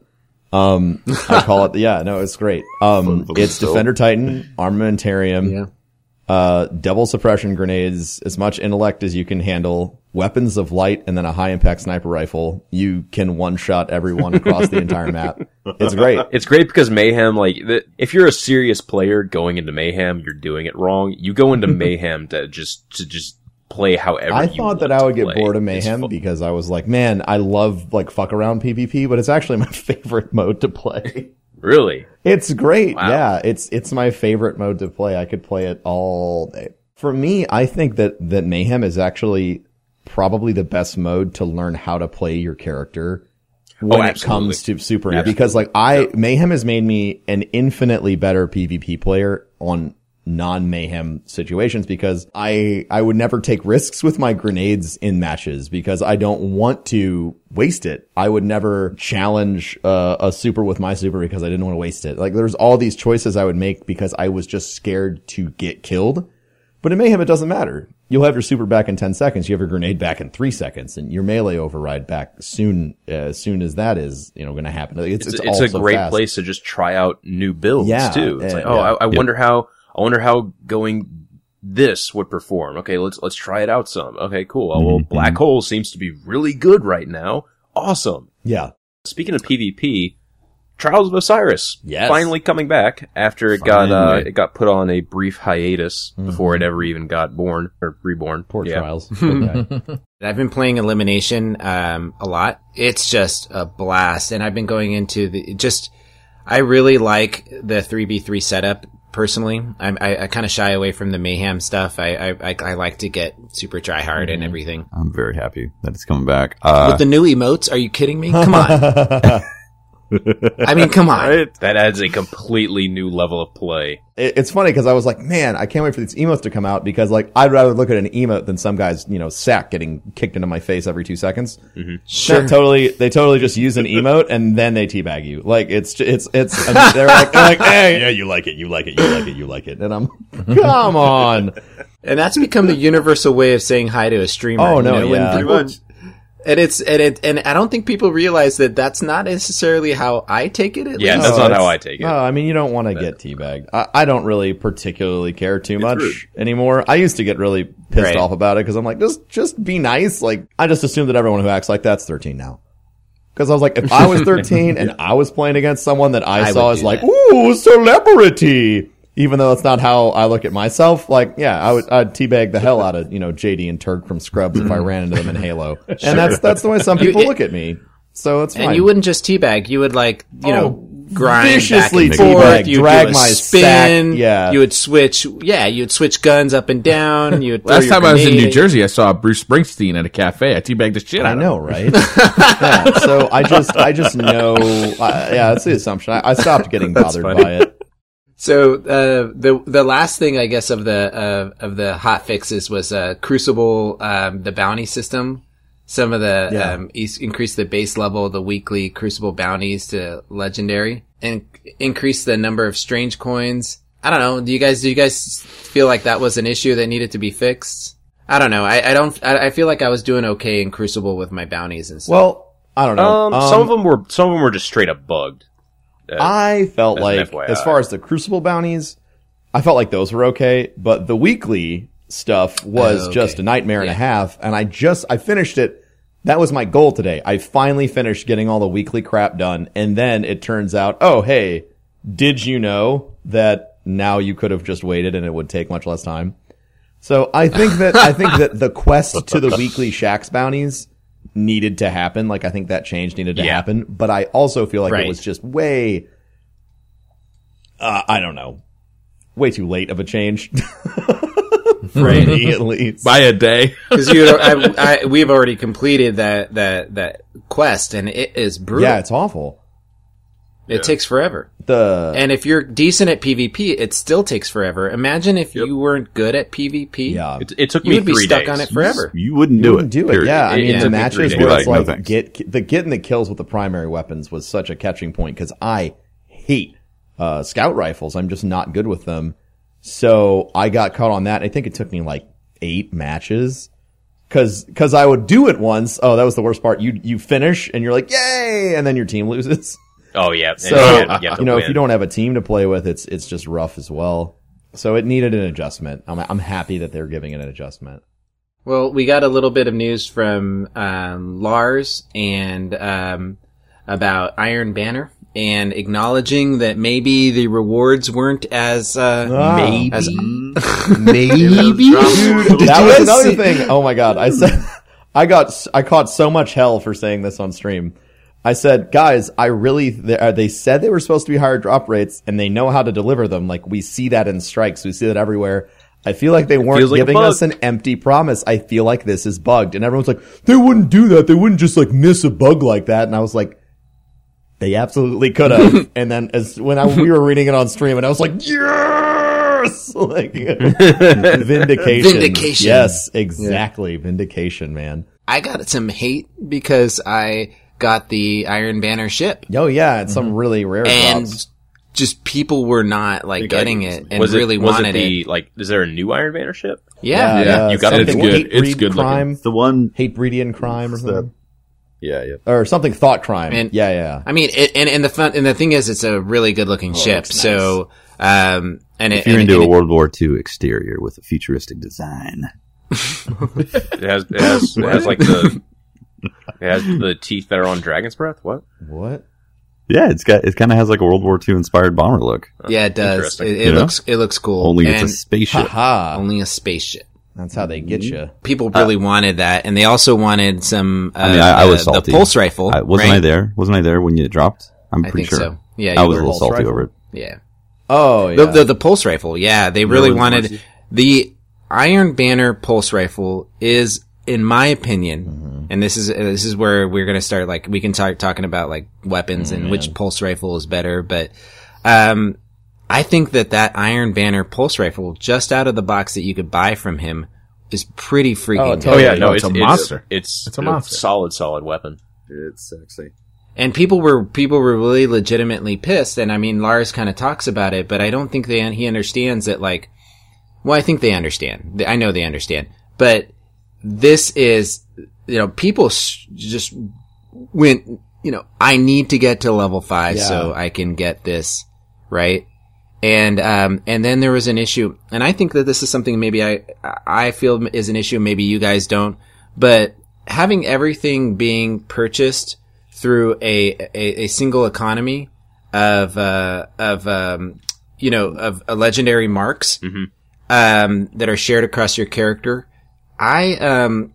[SPEAKER 2] Um, I call it. Yeah, no, it's great. Um,
[SPEAKER 4] police
[SPEAKER 2] it's
[SPEAKER 4] build.
[SPEAKER 2] Defender Titan, Armamentarium,
[SPEAKER 3] Yeah.
[SPEAKER 2] uh, double suppression grenades, as much intellect as you can handle, weapons of light, and then a high impact sniper rifle. You can one shot everyone across the entire map. It's great.
[SPEAKER 1] It's great because Mayhem, like, the, if you're a serious player going into Mayhem, you're doing it wrong. You go into Mayhem to just to just play however.
[SPEAKER 2] I
[SPEAKER 1] you
[SPEAKER 2] thought
[SPEAKER 1] want
[SPEAKER 2] that I
[SPEAKER 1] to
[SPEAKER 2] would get
[SPEAKER 1] play.
[SPEAKER 2] bored of
[SPEAKER 1] It's
[SPEAKER 2] Mayhem
[SPEAKER 1] fu-
[SPEAKER 2] because I was like, man, I love like fuck around PvP, but it's actually my favorite mode to play.
[SPEAKER 1] Really,
[SPEAKER 2] It's great.
[SPEAKER 1] Wow.
[SPEAKER 2] Yeah, it's it's my favorite mode to play. I could play it all day. For me, I think that that Mayhem is actually probably the best mode to learn how to play your character when
[SPEAKER 1] Oh,
[SPEAKER 2] it
[SPEAKER 1] absolutely.
[SPEAKER 2] comes to Super.
[SPEAKER 1] Absolutely.
[SPEAKER 2] Because like I Mayhem has made me an infinitely better PvP player on non-Mayhem situations because I I would never take risks with my grenades in matches because I don't want to waste it. I would never challenge uh, a super with my super because I didn't want to waste it. Like there's all these choices I would make because I was just scared to get killed. But in Mayhem, it doesn't matter. You'll have your super back in ten seconds. You have your grenade back in three seconds and your melee override back soon, uh, as soon as that is, you know, going to happen. It's,
[SPEAKER 1] it's,
[SPEAKER 2] it's,
[SPEAKER 1] it's
[SPEAKER 2] all
[SPEAKER 1] a
[SPEAKER 2] so
[SPEAKER 1] great
[SPEAKER 2] fast.
[SPEAKER 1] place to just try out new builds
[SPEAKER 2] Yeah,
[SPEAKER 1] too. It's
[SPEAKER 2] uh,
[SPEAKER 1] like, oh,
[SPEAKER 2] yeah.
[SPEAKER 1] I, I wonder how I wonder how going this would perform. Okay, let's let's try it out some. Okay, cool. Oh, well,
[SPEAKER 4] Mhm.
[SPEAKER 1] Black Hole seems to be really good right now. Awesome.
[SPEAKER 2] Yeah.
[SPEAKER 1] Speaking of PvP, Trials of Osiris.
[SPEAKER 2] Yes.
[SPEAKER 1] Finally coming back after it got uh,
[SPEAKER 4] Finally.
[SPEAKER 1] it got put on a brief hiatus before it ever even got born or reborn.
[SPEAKER 2] Poor
[SPEAKER 1] Yeah.
[SPEAKER 2] Trials. Okay.
[SPEAKER 3] I've been playing Elimination um, a lot. It's just a blast, and I've been going into the just. I really like the three v three setup. Personally, I'm, I I kind of shy away from the mayhem stuff. I I, I, I like to get super try hard
[SPEAKER 2] Mm-hmm.
[SPEAKER 3] and everything.
[SPEAKER 4] I'm very happy that it's coming back. Uh,
[SPEAKER 3] With the new emotes, are you kidding me? Come on. I mean, come on.
[SPEAKER 1] Right? That adds a completely new level of play.
[SPEAKER 2] It- it's funny because I was like, man, I can't wait for these emotes to come out because like I'd rather look at an emote than some guy's, you know, sack getting kicked into my face every two seconds.
[SPEAKER 3] Sure.
[SPEAKER 2] They totally, they totally just use an emote and then they teabag you. Like it's, ju- it's, it's. I mean, they're like, they're like, hey, yeah, you like it, you like it, you like it, you like it, and I'm, come on.
[SPEAKER 3] And that's become the universal way of saying hi to a streamer.
[SPEAKER 2] Oh, no,
[SPEAKER 3] you know, when
[SPEAKER 2] yeah.
[SPEAKER 3] people- And it's and it and I don't think people realize that that's not necessarily how I take it. At
[SPEAKER 1] Yeah,
[SPEAKER 3] least.
[SPEAKER 1] that's
[SPEAKER 2] No,
[SPEAKER 1] not
[SPEAKER 2] it's-
[SPEAKER 1] how I take it.
[SPEAKER 2] No, I mean you don't want to get teabagged. I, I don't really particularly care too much anymore. I used to get really pissed
[SPEAKER 3] Right.
[SPEAKER 2] off about it because I'm like, just just be nice. Like I just assume that everyone who acts like that's thirteen now. Because I was like, if I was thirteen and I was playing against someone that I,
[SPEAKER 3] I
[SPEAKER 2] saw
[SPEAKER 3] would
[SPEAKER 2] as
[SPEAKER 3] do
[SPEAKER 2] like,
[SPEAKER 3] that.
[SPEAKER 2] ooh, celebrity, even though it's not how I look at myself, like, yeah, I would I'd teabag the hell out of you know J D and Turk from Scrubs if I ran into them in Halo, and that's that's the way some people
[SPEAKER 3] it-
[SPEAKER 2] look at me. So it's fine.
[SPEAKER 3] And you wouldn't just teabag; you would like you
[SPEAKER 2] Oh,
[SPEAKER 3] know grind
[SPEAKER 2] viciously
[SPEAKER 3] back and forth.
[SPEAKER 2] teabag,
[SPEAKER 3] You'd
[SPEAKER 2] drag
[SPEAKER 3] do a
[SPEAKER 2] my
[SPEAKER 3] spin.
[SPEAKER 2] sack, yeah.
[SPEAKER 3] You would switch. Yeah, you'd switch guns up and down. You would throw
[SPEAKER 5] Last
[SPEAKER 3] your
[SPEAKER 5] time I was in New
[SPEAKER 3] grenade.
[SPEAKER 5] Jersey, I saw Bruce Springsteen at a cafe. I teabagged the shit out
[SPEAKER 2] I
[SPEAKER 5] of
[SPEAKER 2] know, right? yeah, so I just, I just know. Uh, yeah, that's the assumption. I, I stopped getting bothered
[SPEAKER 1] funny.
[SPEAKER 2] by it.
[SPEAKER 3] So uh, the the last thing I guess of the uh, of the hot fixes was uh, Crucible, um, the bounty system. Some of the
[SPEAKER 2] Yeah.
[SPEAKER 3] um, is- increase the base level of the weekly Crucible bounties to legendary, and increase the number of strange coins. I don't know. Do you guys do you guys feel like that was an issue that needed to be fixed? I don't know. I, I don't. I, I feel like I was doing okay in Crucible with my bounties and stuff.
[SPEAKER 2] Well, I don't know.
[SPEAKER 1] Um, some of them were some of them were just straight up bugged. Uh,
[SPEAKER 2] I felt
[SPEAKER 1] As an
[SPEAKER 2] like,
[SPEAKER 1] F Y I.
[SPEAKER 2] as far as the Crucible bounties, I felt like those were okay, but the weekly stuff was
[SPEAKER 3] Oh, okay.
[SPEAKER 2] just a nightmare and a
[SPEAKER 3] Yeah.
[SPEAKER 2] half, and I just, I finished it. That was my goal today. I finally finished getting all the weekly crap done, and then it turns out, oh, hey, did you know that now you could have just waited and it would take much less time? So I think that, I think that the quest to the weekly Shax bounties needed to happen. Like, I think that change needed to
[SPEAKER 1] Yeah.
[SPEAKER 2] happen, but I also feel like
[SPEAKER 3] Right.
[SPEAKER 2] it was just way, uh, I don't know, way too late of a change. For me, at least.
[SPEAKER 5] By a day.
[SPEAKER 3] Because you, I, I, we've already completed that that that quest, and it is brutal.
[SPEAKER 2] Yeah, it's awful.
[SPEAKER 3] It takes forever.
[SPEAKER 2] The,
[SPEAKER 3] And if you're decent at PvP, it still takes forever. Imagine if you weren't good at PvP.
[SPEAKER 2] yeah.
[SPEAKER 1] it, it took
[SPEAKER 3] You
[SPEAKER 1] me
[SPEAKER 3] would be
[SPEAKER 1] three
[SPEAKER 3] stuck
[SPEAKER 1] days.
[SPEAKER 3] on it forever.
[SPEAKER 4] You wouldn't
[SPEAKER 2] You
[SPEAKER 4] do
[SPEAKER 2] wouldn't
[SPEAKER 4] it.
[SPEAKER 2] do it.
[SPEAKER 4] period.
[SPEAKER 2] Yeah, I mean,
[SPEAKER 1] It
[SPEAKER 2] the
[SPEAKER 1] took me
[SPEAKER 2] matches
[SPEAKER 1] three
[SPEAKER 2] where
[SPEAKER 1] days.
[SPEAKER 2] it's
[SPEAKER 4] Like, no
[SPEAKER 2] like
[SPEAKER 4] thanks.
[SPEAKER 2] get the getting the kills with the primary weapons was such a catching point because I hate uh, scout rifles. I'm just not good with them. So I got caught on that. I think it took me like eight matches because because I would do it once. Oh, that was the worst part. You you finish and you're like yay, and then your team loses.
[SPEAKER 1] Oh yeah.
[SPEAKER 2] So
[SPEAKER 1] And you, have- you have to
[SPEAKER 2] you know,
[SPEAKER 1] win.
[SPEAKER 2] if you don't have a team to play with, it's it's just rough as well. So it needed an adjustment. I'm I'm happy that they're giving it an adjustment.
[SPEAKER 3] Well, we got a little bit of news from um, Lars and um, about Iron Banner, and acknowledging that maybe the rewards weren't as uh,
[SPEAKER 2] Ah.
[SPEAKER 3] maybe as
[SPEAKER 2] Maybe.
[SPEAKER 3] Dude, did
[SPEAKER 2] that
[SPEAKER 3] you
[SPEAKER 2] was
[SPEAKER 3] guys
[SPEAKER 2] another
[SPEAKER 3] see-
[SPEAKER 2] thing. Oh my god! I said, I got, I caught so much hell for saying this on stream. I said, guys, I really, they, uh, they said they were supposed to be higher drop rates, and they know how to deliver them. Like we see that in strikes, we see that everywhere. I feel like they weren't
[SPEAKER 1] feels like a
[SPEAKER 2] giving
[SPEAKER 1] bug.
[SPEAKER 2] us an empty promise. I feel like this is bugged, and everyone's like, they wouldn't do that. They wouldn't just like miss a bug like that. And I was like, they absolutely could have. And then as when I, we were reading it on stream, and I was like, yes, like vindication,
[SPEAKER 3] Vindication.
[SPEAKER 2] Yes, exactly, vindication, man.
[SPEAKER 3] I got some hate because I got the Iron Banner ship,
[SPEAKER 2] Oh yeah, it's some really rare
[SPEAKER 3] and
[SPEAKER 2] drops.
[SPEAKER 3] just people were not like
[SPEAKER 1] think I
[SPEAKER 3] getting
[SPEAKER 1] used
[SPEAKER 3] it and
[SPEAKER 1] was
[SPEAKER 3] really
[SPEAKER 1] it, was
[SPEAKER 3] wanted
[SPEAKER 1] it. The,
[SPEAKER 3] it.
[SPEAKER 1] like, is there a new Iron Banner ship?
[SPEAKER 3] Yeah,
[SPEAKER 5] Yeah,
[SPEAKER 1] you got it.
[SPEAKER 2] something
[SPEAKER 5] It's good.
[SPEAKER 2] Hate
[SPEAKER 5] It's
[SPEAKER 2] breed
[SPEAKER 5] good looking.
[SPEAKER 2] crime,
[SPEAKER 4] The one,
[SPEAKER 2] hate breedian crime, or something,
[SPEAKER 4] yeah, yeah.
[SPEAKER 2] or something thought crime.
[SPEAKER 3] And-
[SPEAKER 2] yeah, yeah.
[SPEAKER 3] I mean, it, and and the fun and the thing is, it's a really good looking ship.
[SPEAKER 2] looks nice.
[SPEAKER 3] So, um, and
[SPEAKER 4] If
[SPEAKER 3] it,
[SPEAKER 4] you're
[SPEAKER 3] and,
[SPEAKER 4] into
[SPEAKER 3] and
[SPEAKER 4] a
[SPEAKER 3] it-
[SPEAKER 4] World War Two exterior with a futuristic design,
[SPEAKER 1] It has it has it has like the it has the teeth that are on Dragon's Breath. What?
[SPEAKER 2] What?
[SPEAKER 4] Yeah, it's got it kind of has like a World War Two inspired bomber look.
[SPEAKER 3] Yeah, it does.
[SPEAKER 1] Interesting.
[SPEAKER 3] It, it
[SPEAKER 4] You know?
[SPEAKER 3] looks it looks cool.
[SPEAKER 4] Only
[SPEAKER 3] and
[SPEAKER 4] it's a spaceship.
[SPEAKER 2] Ha!
[SPEAKER 3] only a spaceship.
[SPEAKER 2] That's how they get you.
[SPEAKER 3] People really wanted that, and they also wanted some. Uh,
[SPEAKER 4] I mean, I, I was
[SPEAKER 3] the,
[SPEAKER 4] salty.
[SPEAKER 3] the pulse rifle.
[SPEAKER 4] I, wasn't
[SPEAKER 3] right?
[SPEAKER 4] I there? Wasn't I there when you dropped? I'm
[SPEAKER 3] I
[SPEAKER 4] pretty
[SPEAKER 3] think
[SPEAKER 4] sure.
[SPEAKER 3] so. Yeah,
[SPEAKER 4] I
[SPEAKER 3] you
[SPEAKER 4] was a
[SPEAKER 3] were.
[SPEAKER 4] little
[SPEAKER 2] Pulse
[SPEAKER 4] salty
[SPEAKER 2] rifle?
[SPEAKER 4] over it.
[SPEAKER 3] Yeah.
[SPEAKER 2] Oh, yeah.
[SPEAKER 3] The, the the pulse rifle, yeah, they really
[SPEAKER 1] Really
[SPEAKER 3] wanted
[SPEAKER 1] wants you.
[SPEAKER 3] the Iron Banner pulse rifle is, in my opinion, mm-hmm. and this is this is where we're gonna start. Like, we can start talking about like weapons
[SPEAKER 2] Oh,
[SPEAKER 3] and
[SPEAKER 2] man.
[SPEAKER 3] which pulse rifle is better, but um, I think that that Iron Banner pulse rifle, just out of the box that you could buy from him, is pretty freaking
[SPEAKER 2] Oh,
[SPEAKER 3] good.
[SPEAKER 2] totally.
[SPEAKER 1] Oh yeah, no,
[SPEAKER 5] it's
[SPEAKER 1] it's,
[SPEAKER 5] a monster.
[SPEAKER 1] It's
[SPEAKER 5] It's a monster.
[SPEAKER 1] solid, solid weapon.
[SPEAKER 4] It's sexy.
[SPEAKER 3] And people were people were really legitimately pissed. And I mean, Lars kind of talks about it, but I don't think they he understands that. Like, well, I think they understand. I know they understand. But this is, you know, people s- just went. You know, I need to get to level five
[SPEAKER 2] Yeah.
[SPEAKER 3] so I can get this right. And um and then there was an issue, and I think that this is something maybe I I feel is an issue. Maybe you guys don't, but having everything being purchased through a, a, a single economy of, uh, of, um, you know, of uh, legendary marks,
[SPEAKER 1] Mm-hmm.
[SPEAKER 3] um, that are shared across your character. I, um,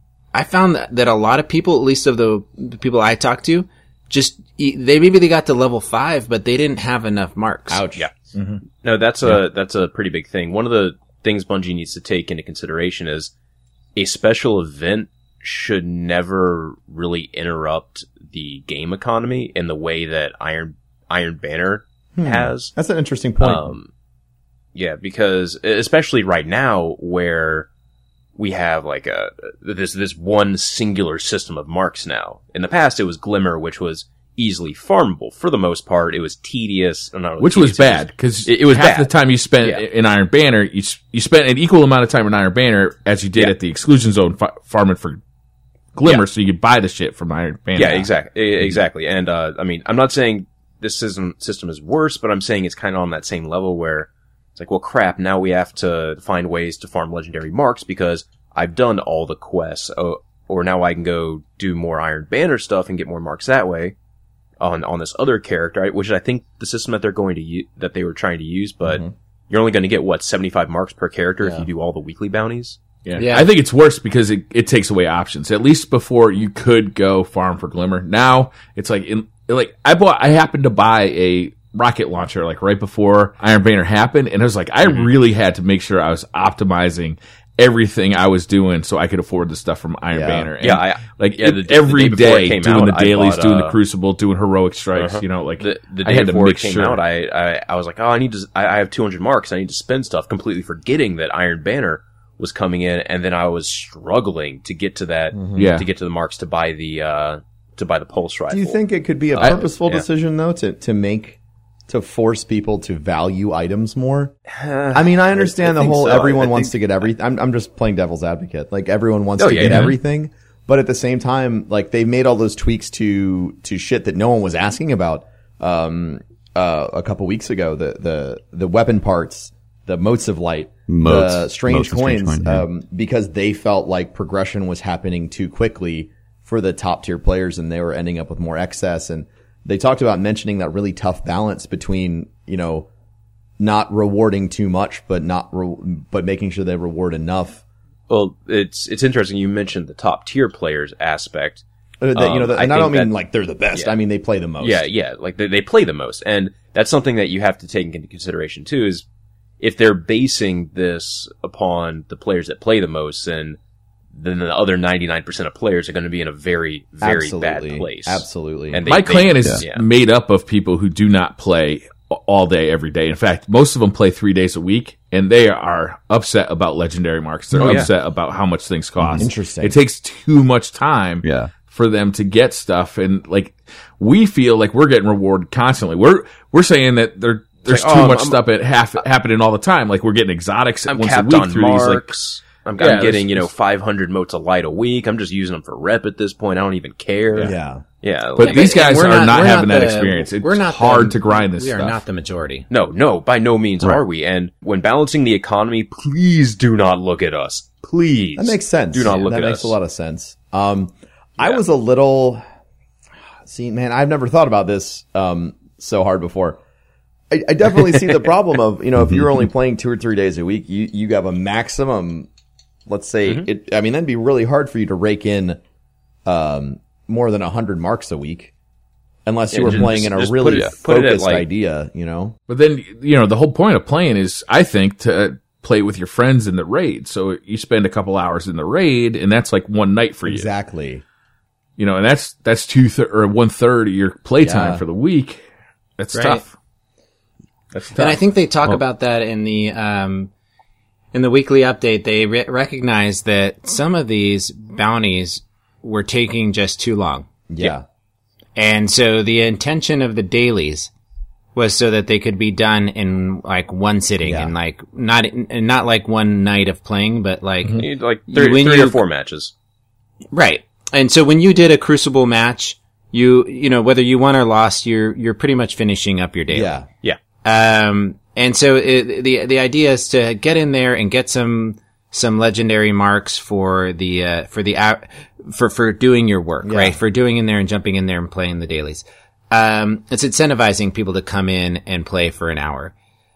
[SPEAKER 3] I found that, that a lot of people, at least of the, the people I talked to, just, they, maybe they got to level five, but they didn't have enough marks.
[SPEAKER 2] Ouch.
[SPEAKER 1] Yeah. No, that's a that's a pretty big thing. One of the things Bungie needs to take into consideration is a special event should never really interrupt the game economy in the way that Iron Iron Banner
[SPEAKER 2] Hmm.
[SPEAKER 1] has.
[SPEAKER 2] That's an interesting point.
[SPEAKER 1] Um, yeah, because especially right now where we have like a this this one singular system of marks now. In the past, it was Glimmer, which was easily farmable. For the most part, it was tedious. Not
[SPEAKER 5] Which
[SPEAKER 1] tedious,
[SPEAKER 5] was bad, because
[SPEAKER 1] it, it was
[SPEAKER 5] half
[SPEAKER 1] bad.
[SPEAKER 5] the time you spent
[SPEAKER 1] Yeah.
[SPEAKER 5] in Iron Banner, you, s- you spent an equal amount of time in Iron Banner as you did
[SPEAKER 1] Yeah.
[SPEAKER 5] at the Exclusion Zone fa- farming for Glimmer,
[SPEAKER 1] Yeah.
[SPEAKER 5] so you could buy the shit from Iron Banner.
[SPEAKER 1] Yeah, exactly, exactly. And uh, I mean, I'm not saying this system system is worse, but I'm saying it's kind of on that same level where it's like, well, crap. Now we have to find ways to farm legendary marks because I've done all the quests, oh, or now I can go do more Iron Banner stuff and get more marks that way on on this other character, which I think the system that they're going to use, that they were trying to use, but
[SPEAKER 2] Mhm.
[SPEAKER 1] you're only going to get what seventy-five marks per character if
[SPEAKER 2] Yeah.
[SPEAKER 1] you do all the weekly bounties.
[SPEAKER 5] Yeah.
[SPEAKER 3] Yeah.
[SPEAKER 5] I think it's worse because it, it takes away options. At least before you could go farm for Glimmer. Now it's like in like I bought I happened to buy a rocket launcher like right before Iron Banner happened, and I was like I
[SPEAKER 1] Mm-hmm.
[SPEAKER 5] really had to make sure I was optimizing everything I was doing so I could afford the stuff from Iron
[SPEAKER 2] Yeah.
[SPEAKER 5] Banner. And
[SPEAKER 1] Yeah, I-
[SPEAKER 5] like
[SPEAKER 1] yeah,
[SPEAKER 5] it-
[SPEAKER 1] the- the
[SPEAKER 5] every
[SPEAKER 1] day before it
[SPEAKER 5] day
[SPEAKER 1] came
[SPEAKER 5] doing
[SPEAKER 1] out,
[SPEAKER 5] the
[SPEAKER 1] I
[SPEAKER 5] dailies,
[SPEAKER 1] bought,
[SPEAKER 5] doing the
[SPEAKER 1] uh,
[SPEAKER 5] Crucible, doing heroic strikes.
[SPEAKER 1] Uh-huh.
[SPEAKER 5] You know, like
[SPEAKER 1] The, the
[SPEAKER 5] I
[SPEAKER 1] day
[SPEAKER 5] had to
[SPEAKER 1] before
[SPEAKER 5] make
[SPEAKER 1] it came
[SPEAKER 5] sure.
[SPEAKER 1] out, I, I I was like, oh, I need to. I, I have two hundred marks. I need to spend stuff, completely forgetting that Iron Banner was coming in, and then I was struggling to get to that,
[SPEAKER 5] Yeah.
[SPEAKER 1] to get to the marks to buy the uh to buy the pulse rifle.
[SPEAKER 2] Do you think it could be a
[SPEAKER 1] I-
[SPEAKER 2] purposeful
[SPEAKER 1] yeah.
[SPEAKER 2] decision though to to make to force people to value items more? I mean, I understand
[SPEAKER 1] I
[SPEAKER 2] the
[SPEAKER 1] think
[SPEAKER 2] whole
[SPEAKER 1] so.
[SPEAKER 2] everyone
[SPEAKER 1] I
[SPEAKER 2] wants
[SPEAKER 1] think-
[SPEAKER 2] to get everything. I'm I'm just playing devil's advocate. Like everyone wants
[SPEAKER 1] Oh,
[SPEAKER 2] to
[SPEAKER 1] yeah,
[SPEAKER 2] get
[SPEAKER 1] yeah.
[SPEAKER 2] everything, but at the same time, like they made all those tweaks to to shit that no one was asking about um uh a couple weeks ago. The the the weapon parts, the motes of light,
[SPEAKER 4] Motes.
[SPEAKER 2] the strange
[SPEAKER 4] Motes and strange
[SPEAKER 2] coins,
[SPEAKER 4] coin, yeah.
[SPEAKER 2] um, because they felt like progression was happening too quickly for the top tier players, and they were ending up with more excess. And they talked about mentioning that really tough balance between, you know, not rewarding too much, but not, re- but making sure they reward enough.
[SPEAKER 1] Well, it's it's interesting. You mentioned the top tier players aspect.
[SPEAKER 2] Uh, that, you know,
[SPEAKER 1] Um,
[SPEAKER 2] that,
[SPEAKER 1] I
[SPEAKER 2] and I don't
[SPEAKER 1] think
[SPEAKER 2] mean
[SPEAKER 1] that-
[SPEAKER 2] like they're the best.
[SPEAKER 1] Yeah.
[SPEAKER 2] I mean they play the most.
[SPEAKER 1] Yeah, yeah, like they, they play the most, and that's something that you have to take into consideration too. Is if they're basing this upon the players that play the most, and then the other ninety-nine percent of players are going to be in a very, very
[SPEAKER 2] Absolutely.
[SPEAKER 1] bad place.
[SPEAKER 2] Absolutely.
[SPEAKER 1] And they,
[SPEAKER 5] My
[SPEAKER 1] they-
[SPEAKER 5] clan is
[SPEAKER 1] yeah.
[SPEAKER 5] made up of people who do not play all day, every day. In fact, most of them play three days a week, and they are upset about legendary marks. They're
[SPEAKER 1] Oh, yeah.
[SPEAKER 5] upset about how much things cost.
[SPEAKER 2] Interesting.
[SPEAKER 5] It takes too much time
[SPEAKER 4] Yeah.
[SPEAKER 5] for them to get stuff, and like we feel like we're getting rewarded constantly. We're we're saying that there there's
[SPEAKER 1] like,
[SPEAKER 5] too
[SPEAKER 1] oh,
[SPEAKER 5] much
[SPEAKER 1] I'm-
[SPEAKER 5] stuff at half happening all the time. Like we're getting exotics
[SPEAKER 1] I'm
[SPEAKER 5] once
[SPEAKER 1] capped
[SPEAKER 5] a week
[SPEAKER 1] on
[SPEAKER 5] through these. Like,
[SPEAKER 1] marks. I'm,
[SPEAKER 5] Yeah,
[SPEAKER 1] I'm getting,
[SPEAKER 5] there's-
[SPEAKER 1] you know, five hundred motes of light a week. I'm just using them for rep at this point. I don't even care.
[SPEAKER 2] yeah.
[SPEAKER 1] Yeah.
[SPEAKER 5] but
[SPEAKER 1] like-
[SPEAKER 5] these guys
[SPEAKER 3] We're
[SPEAKER 5] are not,
[SPEAKER 3] we're
[SPEAKER 5] having that
[SPEAKER 3] the-
[SPEAKER 5] experience. It's
[SPEAKER 3] we're not
[SPEAKER 5] hard
[SPEAKER 3] the-
[SPEAKER 5] to grind this
[SPEAKER 3] We
[SPEAKER 5] stuff.
[SPEAKER 3] are not the majority.
[SPEAKER 1] no, no, by no means
[SPEAKER 5] Right.
[SPEAKER 1] are we. And when balancing the economy, please do not look at us. Please.
[SPEAKER 2] That makes sense.
[SPEAKER 1] Do not look
[SPEAKER 2] that
[SPEAKER 1] at
[SPEAKER 2] makes
[SPEAKER 1] us.
[SPEAKER 2] a lot of sense. Um, I
[SPEAKER 1] Yeah.
[SPEAKER 2] was a little See, man, I've never thought about this um, so hard before. I, I definitely see the problem of, you know, if you're only playing two or three days a week, you, you have a maximum, let's say, mm-hmm. it. I mean, that'd be really hard for you to rake in um, more than one hundred marks a week. Unless you yeah, were just, playing in a really it, focused like, idea, you know?
[SPEAKER 5] But then, you know, the whole point of playing is, I think, to play with your friends in the raid. So you spend a couple hours in the raid, and that's like one night for you.
[SPEAKER 2] Exactly.
[SPEAKER 5] You know, and that's that's two th- or one third of your playtime yeah. for the week. That's right. tough. That's tough.
[SPEAKER 3] And I think they talk well, about that in the um, in the weekly update. They re- recognize that some of these bounties were taking just too long.
[SPEAKER 2] Yeah. yeah.
[SPEAKER 3] And so the intention of the dailies was so that they could be done in like one sitting yeah. and like not and not like one night of playing, but like
[SPEAKER 1] mm-hmm. you need like three, three you, or four matches.
[SPEAKER 3] Right. And so when you did a Crucible match, you you know whether you won or lost, you're you're pretty much finishing up your daily.
[SPEAKER 2] Yeah.
[SPEAKER 1] Yeah.
[SPEAKER 3] Um and so it, the the idea is to get in there and get some some legendary marks for the uh, for the uh, for for doing your work, yeah. right? For doing in there and jumping in there and playing the dailies. Um, it's incentivizing people to come in and play for an hour.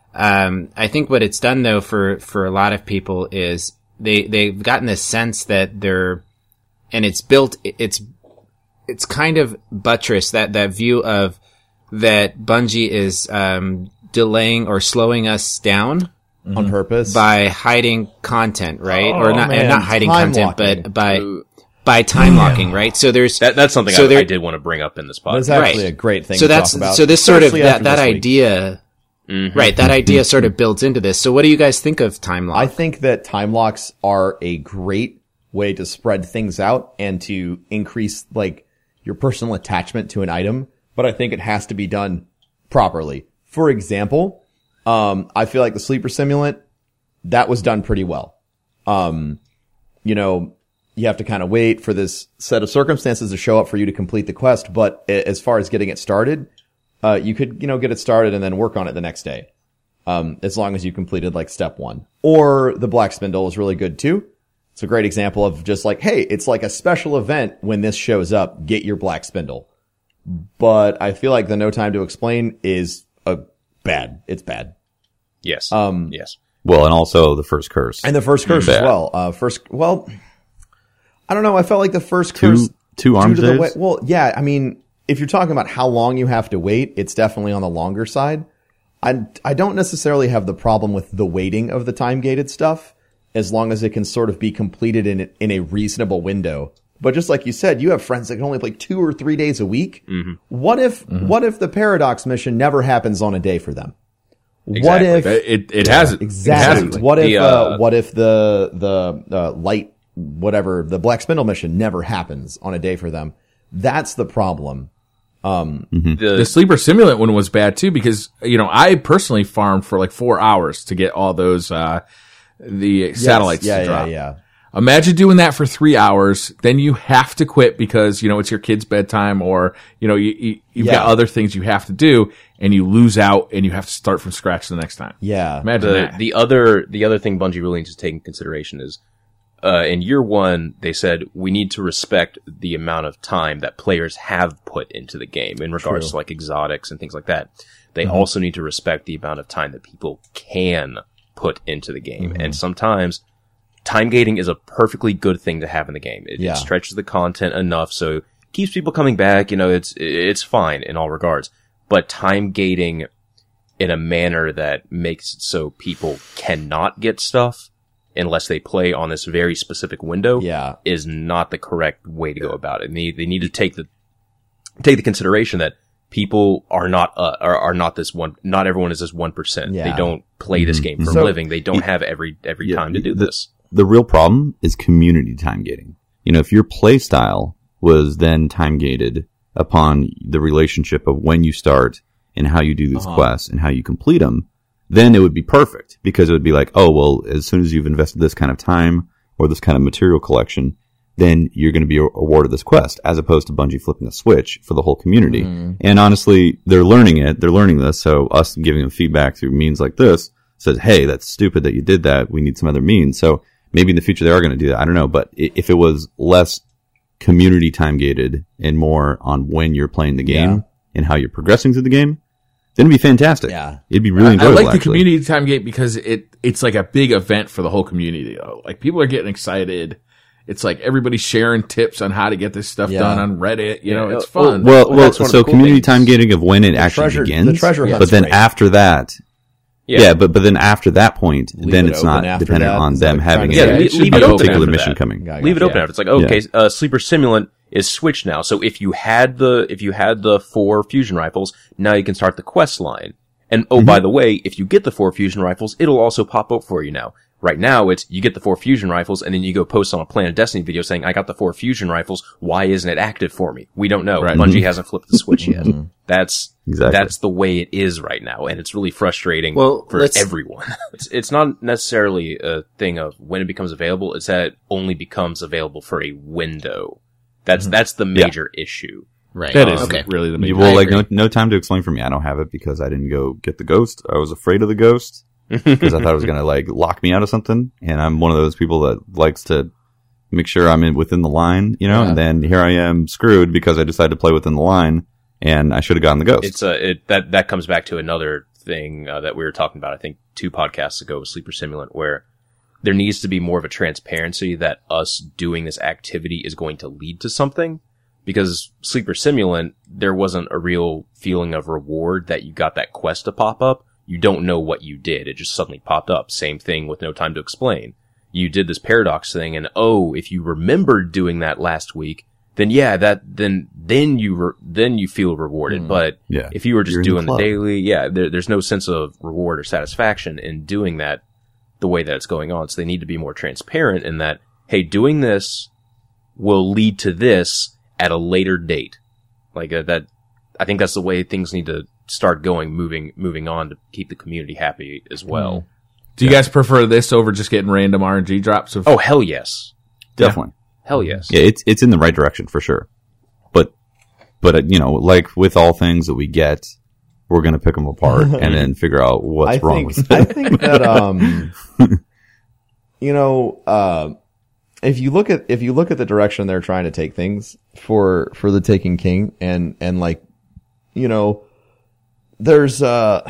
[SPEAKER 3] Um, I think what it's done though for for a lot of people is they they've gotten this sense that they're and it's built it's it's kind of buttressed that that view of that Bungie is um, delaying or slowing us down.
[SPEAKER 2] Mm-hmm. On purpose
[SPEAKER 3] by hiding content, right?
[SPEAKER 2] Oh,
[SPEAKER 3] or not,
[SPEAKER 2] man.
[SPEAKER 3] not hiding
[SPEAKER 2] time
[SPEAKER 3] content,
[SPEAKER 2] locking.
[SPEAKER 3] but by by time locking, right? So there's
[SPEAKER 1] that, that's something
[SPEAKER 3] so
[SPEAKER 1] I,
[SPEAKER 3] there,
[SPEAKER 1] I did want to bring up in this podcast.
[SPEAKER 2] That's actually
[SPEAKER 3] right.
[SPEAKER 2] a great thing.
[SPEAKER 3] So
[SPEAKER 2] to
[SPEAKER 3] that's
[SPEAKER 2] talk about,
[SPEAKER 3] so this sort of that that
[SPEAKER 2] week.
[SPEAKER 3] idea, mm-hmm. right? That idea sort of builds into this. So what do you guys think of time lock?
[SPEAKER 2] I think that time locks are a great way to spread things out and to increase like your personal attachment to an item, but I think it has to be done properly. For example, um, I feel like the Sleeper Simulant. That was done pretty well. Um, you know, you have to kind of wait for this set of circumstances to show up for you to complete the quest. But as far as getting it started, uh, you could, you know, get it started and then work on it the next day. Um, as long as you completed like step one. Or the Black Spindle is really good too. It's a great example of just like, hey, it's like a special event when this shows up, get your Black Spindle. But I feel like the No Time to Explain is a bad. It's bad.
[SPEAKER 1] Yes.
[SPEAKER 2] Um,
[SPEAKER 1] yes.
[SPEAKER 4] Well, and also the first curse.
[SPEAKER 2] And the first curse
[SPEAKER 4] Bad.
[SPEAKER 2] as well. Uh, first, well, I don't know. I felt like the first curse.
[SPEAKER 4] Two, two arms
[SPEAKER 2] the
[SPEAKER 4] days?
[SPEAKER 2] way, well, yeah. I mean, if you're talking about how long you have to wait, it's definitely on the longer side. I, I don't necessarily have the problem with the waiting of the time gated stuff as long as it can sort of be completed in, in a reasonable window. But just like you said, you have friends that can only play two or three days a week.
[SPEAKER 1] Mm-hmm.
[SPEAKER 2] What if, mm-hmm. what if the Paradox mission never happens on a day for them?
[SPEAKER 1] Exactly.
[SPEAKER 2] What if
[SPEAKER 5] it it hasn't
[SPEAKER 2] exactly?
[SPEAKER 5] It hasn't.
[SPEAKER 2] What if
[SPEAKER 1] the, uh,
[SPEAKER 2] uh, what if the the uh, light whatever the Black Spindle mission never happens on a day for them? That's the problem. Um,
[SPEAKER 5] mm-hmm. the, the Sleeper Simulant one was bad too because you know I personally farmed for like four hours to get all those uh the satellites
[SPEAKER 2] yes, yeah,
[SPEAKER 5] to drop.
[SPEAKER 2] Yeah, yeah.
[SPEAKER 5] Imagine doing that for three hours, then you have to quit because, you know, it's your kid's bedtime or, you know, you, you, you've
[SPEAKER 2] yeah.
[SPEAKER 5] got other things you have to do and you lose out and you have to start from scratch the next time.
[SPEAKER 2] Yeah.
[SPEAKER 5] Imagine
[SPEAKER 1] the,
[SPEAKER 5] that.
[SPEAKER 1] The other, the other thing Bungie really needs to take into consideration is, uh, in year one, they said we need to respect the amount of time that players have put into the game in regards
[SPEAKER 2] True.
[SPEAKER 1] to like exotics and things like that. They
[SPEAKER 2] Mm-hmm.
[SPEAKER 1] also need to respect the amount of time that people can put into the game.
[SPEAKER 2] Mm-hmm.
[SPEAKER 1] And sometimes, time gating is a perfectly good thing to have in the game. It,
[SPEAKER 2] yeah.
[SPEAKER 1] it stretches the content enough so it keeps people coming back. You know, it's it's fine in all regards. But time gating in a manner that makes it so people cannot get stuff unless they play on this very specific window
[SPEAKER 2] Yeah.
[SPEAKER 1] is not the correct way to go about it. And they, they need to take the take the consideration that people are not uh, are, are not this one. Not everyone is this one percent.
[SPEAKER 2] Yeah.
[SPEAKER 1] They don't play this game for
[SPEAKER 2] So-
[SPEAKER 1] a living. They don't have every every
[SPEAKER 4] Yeah,
[SPEAKER 1] time to do
[SPEAKER 4] the-
[SPEAKER 1] this.
[SPEAKER 4] The real problem is community time gating. You know, if your play style was then time gated upon the relationship of when you start and how you do these
[SPEAKER 5] Uh-huh.
[SPEAKER 4] quests and how you complete them, then it would be perfect because it would be like, oh, well, as soon as you've invested this kind of time or this kind of material collection, then you're going to be awarded this quest, as opposed to Bungie flipping a switch for the whole community.
[SPEAKER 2] Mm-hmm.
[SPEAKER 4] And honestly, they're learning it. They're learning this. So us giving them feedback through means like this says, hey, that's stupid that you did that. We need some other means. So maybe in the future they are going to do that. I don't know. But if it was less community time gated and more on when you're playing the game
[SPEAKER 2] Yeah.
[SPEAKER 4] and how you're progressing through the game, then it'd be fantastic.
[SPEAKER 2] Yeah.
[SPEAKER 4] It'd be really
[SPEAKER 5] I
[SPEAKER 4] enjoyable.
[SPEAKER 5] like the
[SPEAKER 4] actually.
[SPEAKER 5] community time gate because it it's like a big event for the whole community. Though. Like people are getting excited. It's like everybody's sharing tips on how to get this stuff
[SPEAKER 2] Yeah.
[SPEAKER 5] done on Reddit. You know,
[SPEAKER 1] Yeah.
[SPEAKER 5] it's fun.
[SPEAKER 4] Well,
[SPEAKER 1] Well,
[SPEAKER 4] well,
[SPEAKER 1] that's one of
[SPEAKER 4] so
[SPEAKER 1] the cool
[SPEAKER 4] community
[SPEAKER 1] things.
[SPEAKER 4] time gating of when it actually
[SPEAKER 2] treasure-
[SPEAKER 4] begins.
[SPEAKER 2] the treasure hunt's
[SPEAKER 4] but then
[SPEAKER 2] great.
[SPEAKER 4] after that,
[SPEAKER 1] Yeah.
[SPEAKER 4] yeah. but but then after that point,
[SPEAKER 2] Leave
[SPEAKER 4] then
[SPEAKER 2] it
[SPEAKER 4] it's
[SPEAKER 2] open
[SPEAKER 4] not
[SPEAKER 2] after
[SPEAKER 4] dependent
[SPEAKER 2] that?
[SPEAKER 4] on
[SPEAKER 2] Is that
[SPEAKER 4] them
[SPEAKER 2] what you're
[SPEAKER 4] having
[SPEAKER 2] trying to
[SPEAKER 1] Yeah,
[SPEAKER 2] say?
[SPEAKER 1] leave-
[SPEAKER 5] should
[SPEAKER 1] leave
[SPEAKER 5] be
[SPEAKER 1] it open
[SPEAKER 5] open
[SPEAKER 1] after
[SPEAKER 4] particular mission
[SPEAKER 1] that.
[SPEAKER 4] coming.
[SPEAKER 2] Yeah,
[SPEAKER 1] Leave it
[SPEAKER 2] gotcha.
[SPEAKER 1] open after. It's like, okay,
[SPEAKER 4] Yeah.
[SPEAKER 1] uh, Sleeper Simulant is switched now. So if you had the, if you had the four fusion rifles, now you can start the quest line. And oh,
[SPEAKER 4] Mm-hmm.
[SPEAKER 1] by the way, if you get the four fusion rifles, it'll also pop up for you now. Right now, it's, you get the four fusion rifles and then you go post on a Planet Destiny video saying, I got the four fusion rifles. Why isn't it active for me? We don't know.
[SPEAKER 5] Right.
[SPEAKER 1] Bungie hasn't flipped the switch yet. That's,
[SPEAKER 4] Exactly.
[SPEAKER 1] that's the way it is right now. And it's really frustrating
[SPEAKER 3] Well,
[SPEAKER 1] for
[SPEAKER 3] let's-
[SPEAKER 1] everyone. It's, it's not necessarily a thing of when it becomes available. It's that it only becomes available for a window. That's, that's the major issue.
[SPEAKER 3] Right.
[SPEAKER 5] that is
[SPEAKER 3] okay.
[SPEAKER 5] really the main.
[SPEAKER 4] You will
[SPEAKER 3] I
[SPEAKER 4] like
[SPEAKER 3] agree.
[SPEAKER 4] no no time to explain for me. I don't have it because I didn't go get the ghost. I was afraid of the ghost because I thought it was gonna like lock me out of something. And I'm one of those people that likes to make sure I'm in within the line, you know.
[SPEAKER 2] Yeah.
[SPEAKER 4] And then here I am screwed because I decided to play within the line, and I should have gotten the ghost.
[SPEAKER 1] It's uh, it, that, that comes back to another thing, uh, that we were talking about, I think two podcasts ago with Sleeper Simulant, where there needs to be more of a transparency that us doing this activity is going to lead to something. Because Sleeper Simulant, there wasn't a real feeling of reward that you got that quest to pop up. You don't know what you did. It just suddenly popped up. Same thing with No Time to Explain. You did this paradox thing and oh, if you remembered doing that last week, then yeah, that, then, then you, re- then you feel rewarded.
[SPEAKER 2] Mm.
[SPEAKER 1] But
[SPEAKER 4] Yeah.
[SPEAKER 1] if you were just
[SPEAKER 4] You're in the
[SPEAKER 1] doing the,
[SPEAKER 4] club.
[SPEAKER 1] daily, yeah, there, there's no sense of reward or satisfaction in doing that the way that it's going on. So they need to be more transparent in that, hey, doing this will lead to this at a later date. Like uh, that, I think that's the way things need to start going, moving, moving on to keep the community happy as well.
[SPEAKER 5] Do you guys prefer this over just getting random R N G drops? Of-
[SPEAKER 1] Oh, hell yes.
[SPEAKER 4] Definitely.
[SPEAKER 1] Hell yes.
[SPEAKER 4] Yeah, it's it's in the right direction for sure. But but uh, you know, like with all things that we get, we're gonna pick them apart and then figure out what's
[SPEAKER 2] I
[SPEAKER 4] wrong
[SPEAKER 2] think,
[SPEAKER 4] with
[SPEAKER 2] I
[SPEAKER 4] it.
[SPEAKER 2] think that, um, you know, uh, if you look at, if you look at the direction they're trying to take things for, for the Taken King and, and like, you know, there's, uh,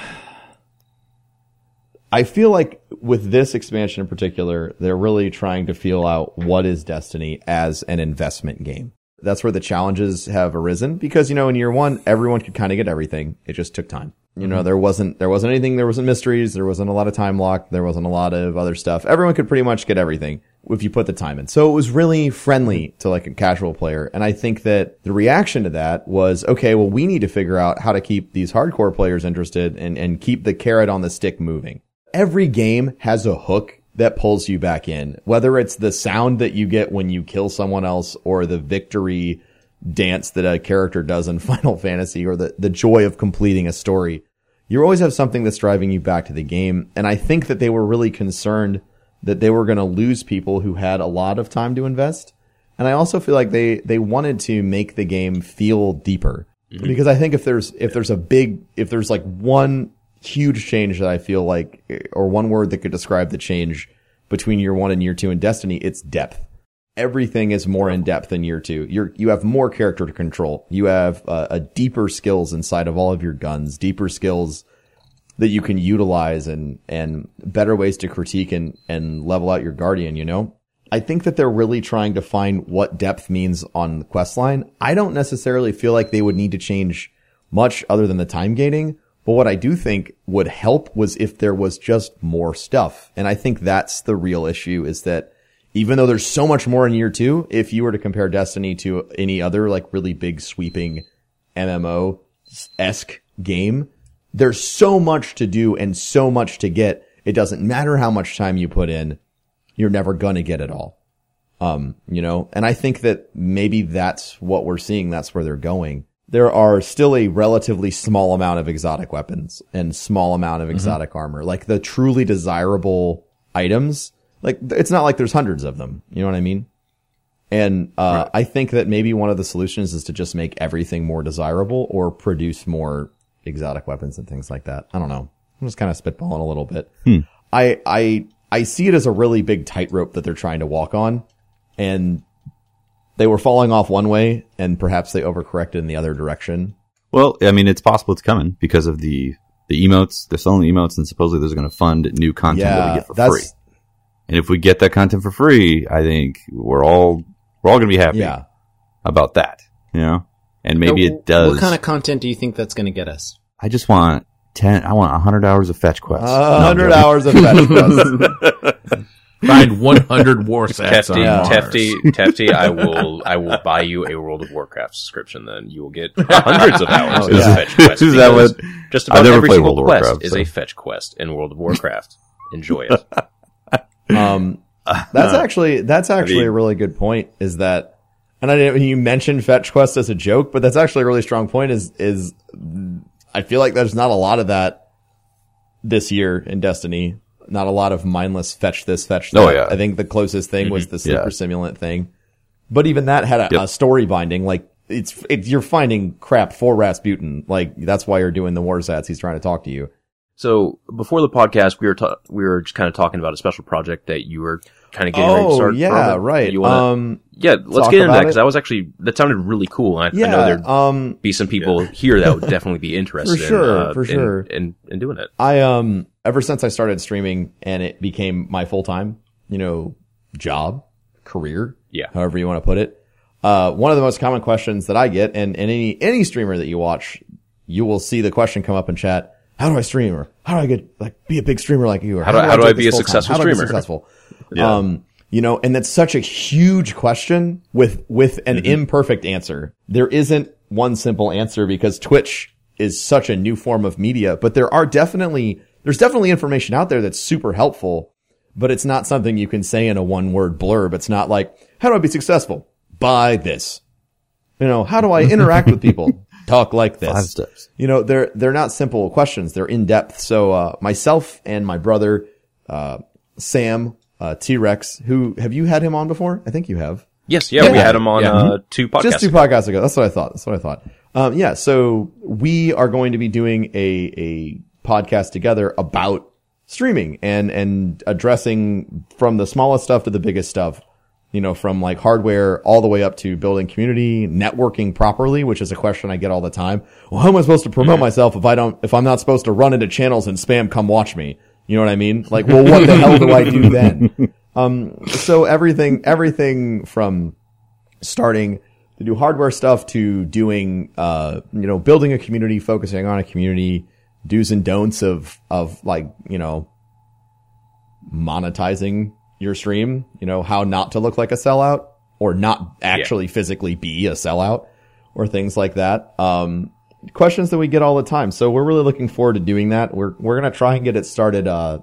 [SPEAKER 2] I feel like with this expansion in particular, they're really trying to feel out what is Destiny as an investment game. That's where the challenges have arisen because, you know, in year one, everyone could kind of get everything. It just took time. You know, there wasn't, there wasn't anything, there wasn't mysteries, there wasn't a lot of time lock, there wasn't a lot of other stuff. Everyone could pretty much get everything if you put the time in. So it was really friendly to like a casual player. And I think that the reaction to that was, okay, well, we need to figure out how to keep these hardcore players interested and, and keep the carrot on the stick moving. Every game has a hook that pulls you back in, whether it's the sound that you get when you kill someone else or the victory dance that a character does in Final Fantasy or the, the joy of completing a story. You always have something that's driving you back to the game. And I think that they were really concerned that they were going to lose people who had a lot of time to invest. And I also feel like they, they wanted to make the game feel deeper mm-hmm. because I think if there's, if there's a big, if there's like one huge change that I feel like, or one word that could describe the change between year one and year two in Destiny, it's depth. Everything is more in depth in year two. You're, you have more character to control. You have uh, a deeper skills inside of all of your guns, deeper skills that you can utilize and, and better ways to critique and, and level out your Guardian, you know? I think that they're really trying to find what depth means on the quest line. I don't necessarily feel like they would need to change much other than the time gating. But what I do think would help was if there was just more stuff. And I think that's the real issue is that even though there's so much more in year two, if you were to compare Destiny to any other like really big sweeping M M O-esque game, there's so much to do and so much to get. It doesn't matter how much time you put in. You're never going to get it all. Um, you know, and I think that maybe that's what we're seeing. That's where they're going. There are still a relatively small amount of exotic weapons and small amount of exotic mm-hmm. armor. Like the truly desirable items, like it's not like there's hundreds of them. You know what I mean? And, uh, right. I think that maybe one of the solutions is to just make everything more desirable or produce more exotic weapons and things like that. I don't know. I'm just kind of spitballing a little bit.
[SPEAKER 4] Hmm.
[SPEAKER 2] I, I, I see it as a really big tightrope that they're trying to walk on. And they were falling off one way and perhaps they overcorrected in the other direction.
[SPEAKER 4] Well, I mean, it's possible it's coming because of the, the emotes. They're selling the emotes, and supposedly there's going to fund new content
[SPEAKER 2] Yeah,
[SPEAKER 4] that we get for
[SPEAKER 2] that's-
[SPEAKER 4] free. And if we get that content for free, I think we're all we're all going to be happy
[SPEAKER 2] Yeah.
[SPEAKER 4] about that. You know, and maybe
[SPEAKER 3] So
[SPEAKER 4] it does.
[SPEAKER 3] What kind of content do you think that's going to get us?
[SPEAKER 4] I just want ten. I want a hundred hours of fetch quests.
[SPEAKER 2] A
[SPEAKER 4] No, I'm
[SPEAKER 2] hundred
[SPEAKER 4] joking.
[SPEAKER 2] hours of fetch quests.
[SPEAKER 5] Find one hundred war sats on
[SPEAKER 1] Tefty,
[SPEAKER 5] Mars.
[SPEAKER 1] Tefty, Tefty, I will, I will buy you a World of Warcraft subscription. Then you will get hundreds of hours
[SPEAKER 2] Oh,
[SPEAKER 1] of
[SPEAKER 2] yeah.
[SPEAKER 1] fetch quests.
[SPEAKER 4] Is that
[SPEAKER 1] because
[SPEAKER 4] what-
[SPEAKER 1] Just
[SPEAKER 4] I've
[SPEAKER 1] about
[SPEAKER 4] never
[SPEAKER 1] every
[SPEAKER 4] played
[SPEAKER 1] single
[SPEAKER 4] World of
[SPEAKER 1] quest
[SPEAKER 4] Warcraft,
[SPEAKER 1] is
[SPEAKER 4] so-
[SPEAKER 1] a fetch quest in World of Warcraft. Enjoy it.
[SPEAKER 2] Um, that's actually, that's actually
[SPEAKER 4] mean-
[SPEAKER 2] a really good point is that, and I didn't, you mentioned fetch quest as a joke, but that's actually a really strong point is, is I feel like there's not a lot of that this year in Destiny. Not a lot of mindless fetch this, fetch that.
[SPEAKER 4] Oh, yeah.
[SPEAKER 2] I think the closest thing was the super
[SPEAKER 4] Yeah.
[SPEAKER 2] simulant thing. But even that had a,
[SPEAKER 4] Yep.
[SPEAKER 2] a story binding. Like it's, it, you're finding crap for Rasputin. Like that's why you're doing the war sats. He's trying to talk to you.
[SPEAKER 1] So before the podcast, we were ta- we were just kind of talking about a special project that you were kind of getting ready to
[SPEAKER 2] Oh,
[SPEAKER 1] start.
[SPEAKER 2] yeah,
[SPEAKER 1] Robert.
[SPEAKER 2] right.
[SPEAKER 1] You wanna,
[SPEAKER 2] um,
[SPEAKER 1] yeah, let's
[SPEAKER 2] talk
[SPEAKER 1] get into that
[SPEAKER 2] about
[SPEAKER 1] because
[SPEAKER 2] it?
[SPEAKER 1] that was actually that sounded really cool. And I,
[SPEAKER 2] yeah,
[SPEAKER 1] I know there'd
[SPEAKER 2] um,
[SPEAKER 1] be some people here that would definitely be interested.
[SPEAKER 2] For sure,
[SPEAKER 1] in, uh,
[SPEAKER 2] for
[SPEAKER 1] in-
[SPEAKER 2] sure.
[SPEAKER 1] in, in doing it.
[SPEAKER 2] I, um, ever since I started streaming and it became my full-time, you know, job, career,
[SPEAKER 1] Yeah.
[SPEAKER 2] however you want to put it. Uh, one of the most common questions that I get, and, and any, any streamer that you watch, you will see the question come up in chat. How do I stream? Or how do I get, like, be a big streamer like you? Or
[SPEAKER 1] How do- how do
[SPEAKER 2] do
[SPEAKER 1] I
[SPEAKER 2] this
[SPEAKER 1] be a
[SPEAKER 2] full-time?
[SPEAKER 1] successful
[SPEAKER 2] How do I be
[SPEAKER 1] streamer?
[SPEAKER 2] successful? Um, you know, and that's such a huge question with, with an
[SPEAKER 1] Mm-hmm.
[SPEAKER 2] imperfect answer. There isn't one simple answer because Twitch is such a new form of media, but there are definitely, there's definitely information out there that's super helpful, but it's not something you can say in a one word blurb. It's not like, how do I be successful? Buy this. You know, how do I interact with people? Talk like this.
[SPEAKER 4] Five steps.
[SPEAKER 2] You know, they're, they're not simple questions. They're in depth. So, uh, myself and my brother, uh, Sam, uh, T-Rex, who, have you had him on before? I think you have.
[SPEAKER 1] Yes, yeah, we
[SPEAKER 2] Yeah.
[SPEAKER 1] had him on
[SPEAKER 5] Yeah.
[SPEAKER 1] uh, two podcasts.
[SPEAKER 2] Just two
[SPEAKER 1] ago.
[SPEAKER 2] podcasts ago. That's what I thought. That's what I thought. Um, yeah. So we are going to be doing a, a podcast together about streaming and, and addressing from the smallest stuff to the biggest stuff, you know, from like hardware all the way up to building community, networking properly, which is a question I get all the time. Well, how am I supposed to promote myself if I don't, if I'm not supposed to run into channels and spam, come watch me? You know what I mean? Like, well, what the hell do I do then? Um, so everything, everything from starting to do hardware stuff to doing, uh, you know, building a community, focusing on a community, do's and don'ts of, of like, you know, monetizing your stream, you know, how not to look like a sellout or not actually physically be a sellout or things like that. Um, questions that we get all the time. So we're really looking forward to doing that. We're, we're going to try and get it started, uh,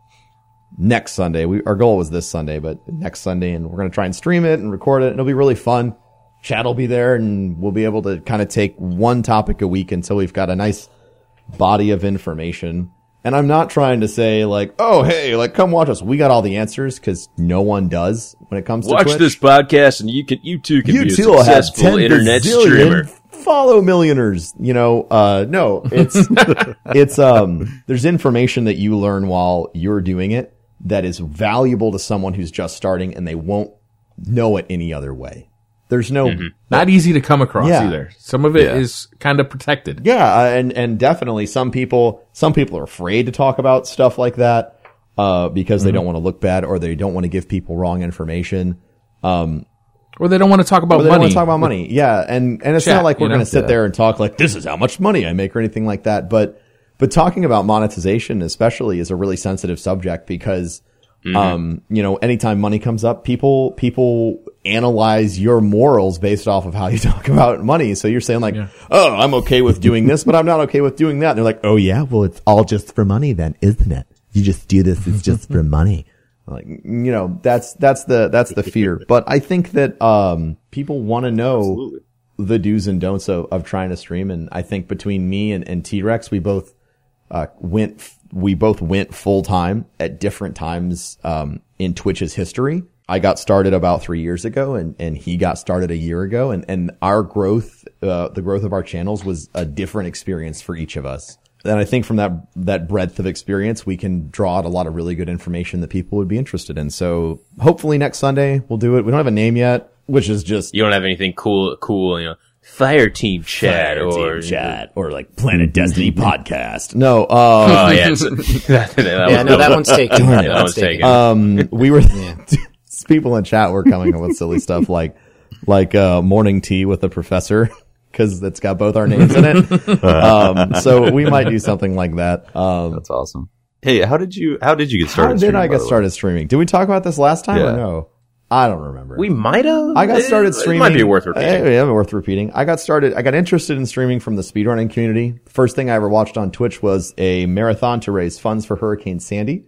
[SPEAKER 2] next Sunday. We, our goal was this Sunday, but next Sunday, and we're going to try and stream it and record it. It'll be really fun. Chat will be there and we'll be able to kind of take one topic a week until we've got a nice body of information. And I'm not trying to say like, oh, hey, like come watch us. We got all the answers because no one does when it comes to
[SPEAKER 1] Watch
[SPEAKER 2] Twitch.
[SPEAKER 1] this podcast, and you can you too can
[SPEAKER 2] You
[SPEAKER 1] be a
[SPEAKER 2] too will have
[SPEAKER 1] successful
[SPEAKER 2] ten
[SPEAKER 1] internet
[SPEAKER 2] bazillion
[SPEAKER 1] streamer.
[SPEAKER 2] follow millionaires. You know, uh, no, it's, it's, um, there's information that you learn while you're doing it that is valuable to someone who's just starting and they won't know it any other way. There's no,
[SPEAKER 5] Not easy to come across
[SPEAKER 2] Yeah.
[SPEAKER 5] either. Some of it
[SPEAKER 4] Yeah.
[SPEAKER 5] is kind of protected.
[SPEAKER 2] yeah, uh, and, and definitely some people, some people are afraid to talk about stuff like that, uh, because they don't want to look bad or they don't want to give people wrong information. Um,
[SPEAKER 5] Or they don't want to talk about
[SPEAKER 2] But they
[SPEAKER 5] money.
[SPEAKER 2] don't want to talk about money. Yeah. And, and it's
[SPEAKER 5] Chat,
[SPEAKER 2] not like we're
[SPEAKER 5] you know?
[SPEAKER 2] going to sit
[SPEAKER 4] Yeah.
[SPEAKER 2] there and talk like this is how much money I make or anything like that. But, but talking about monetization especially is a really sensitive subject because, um, you know, anytime money comes up, people, people analyze your morals based off of how you talk about money. So you're saying like, oh, I'm okay with doing this, but I'm not okay with doing that. And they're like, oh yeah, well, it's all just for money then, isn't it? You just do this. It's just for money. Like, you know, that's, that's the, that's the fear. But I think that, um, people want to know
[SPEAKER 1] Absolutely.
[SPEAKER 2] the do's and don'ts of, of trying to stream. And I think between me and, and T-Rex, we both, uh, went, f- we both went full time at different times, um, in Twitch's history. I got started about three years ago and, and he got started a year ago. And, and our growth, uh, the growth of our channels was a different experience for each of us. And I think from that, that breadth of experience, we can draw out a lot of really good information that people would be interested in. So hopefully next Sunday we'll do it. We don't have a name yet. which is just
[SPEAKER 1] You don't have anything cool, cool, you know, Fire Team Chat
[SPEAKER 2] Fire
[SPEAKER 1] or
[SPEAKER 2] Team Chat or like Planet Destiny podcast. No, uh,
[SPEAKER 1] Oh yeah, it's- that, that
[SPEAKER 3] Yeah,
[SPEAKER 1] was-
[SPEAKER 3] no, that one's taken.
[SPEAKER 2] Darn
[SPEAKER 3] that
[SPEAKER 2] it.
[SPEAKER 1] that one's taken.
[SPEAKER 2] um, we were people in chat were coming up with silly stuff like like uh, morning tea with the professor because it's got both our names in it. Um, so we might do something like that. Um,
[SPEAKER 4] That's awesome. Hey, how did you how did you get
[SPEAKER 2] how
[SPEAKER 4] started?
[SPEAKER 2] did
[SPEAKER 4] streaming,
[SPEAKER 2] I
[SPEAKER 4] by
[SPEAKER 2] get
[SPEAKER 4] the way?
[SPEAKER 2] started streaming? Did we talk about this last time
[SPEAKER 4] Yeah.
[SPEAKER 2] or no? I don't remember.
[SPEAKER 1] we might have.
[SPEAKER 2] I got started
[SPEAKER 1] It
[SPEAKER 2] streaming.
[SPEAKER 1] might be worth repeating.
[SPEAKER 2] Eh, yeah, worth repeating. I got started. I got interested in streaming from the speedrunning community. First thing I ever watched on Twitch was a marathon to raise funds for Hurricane Sandy,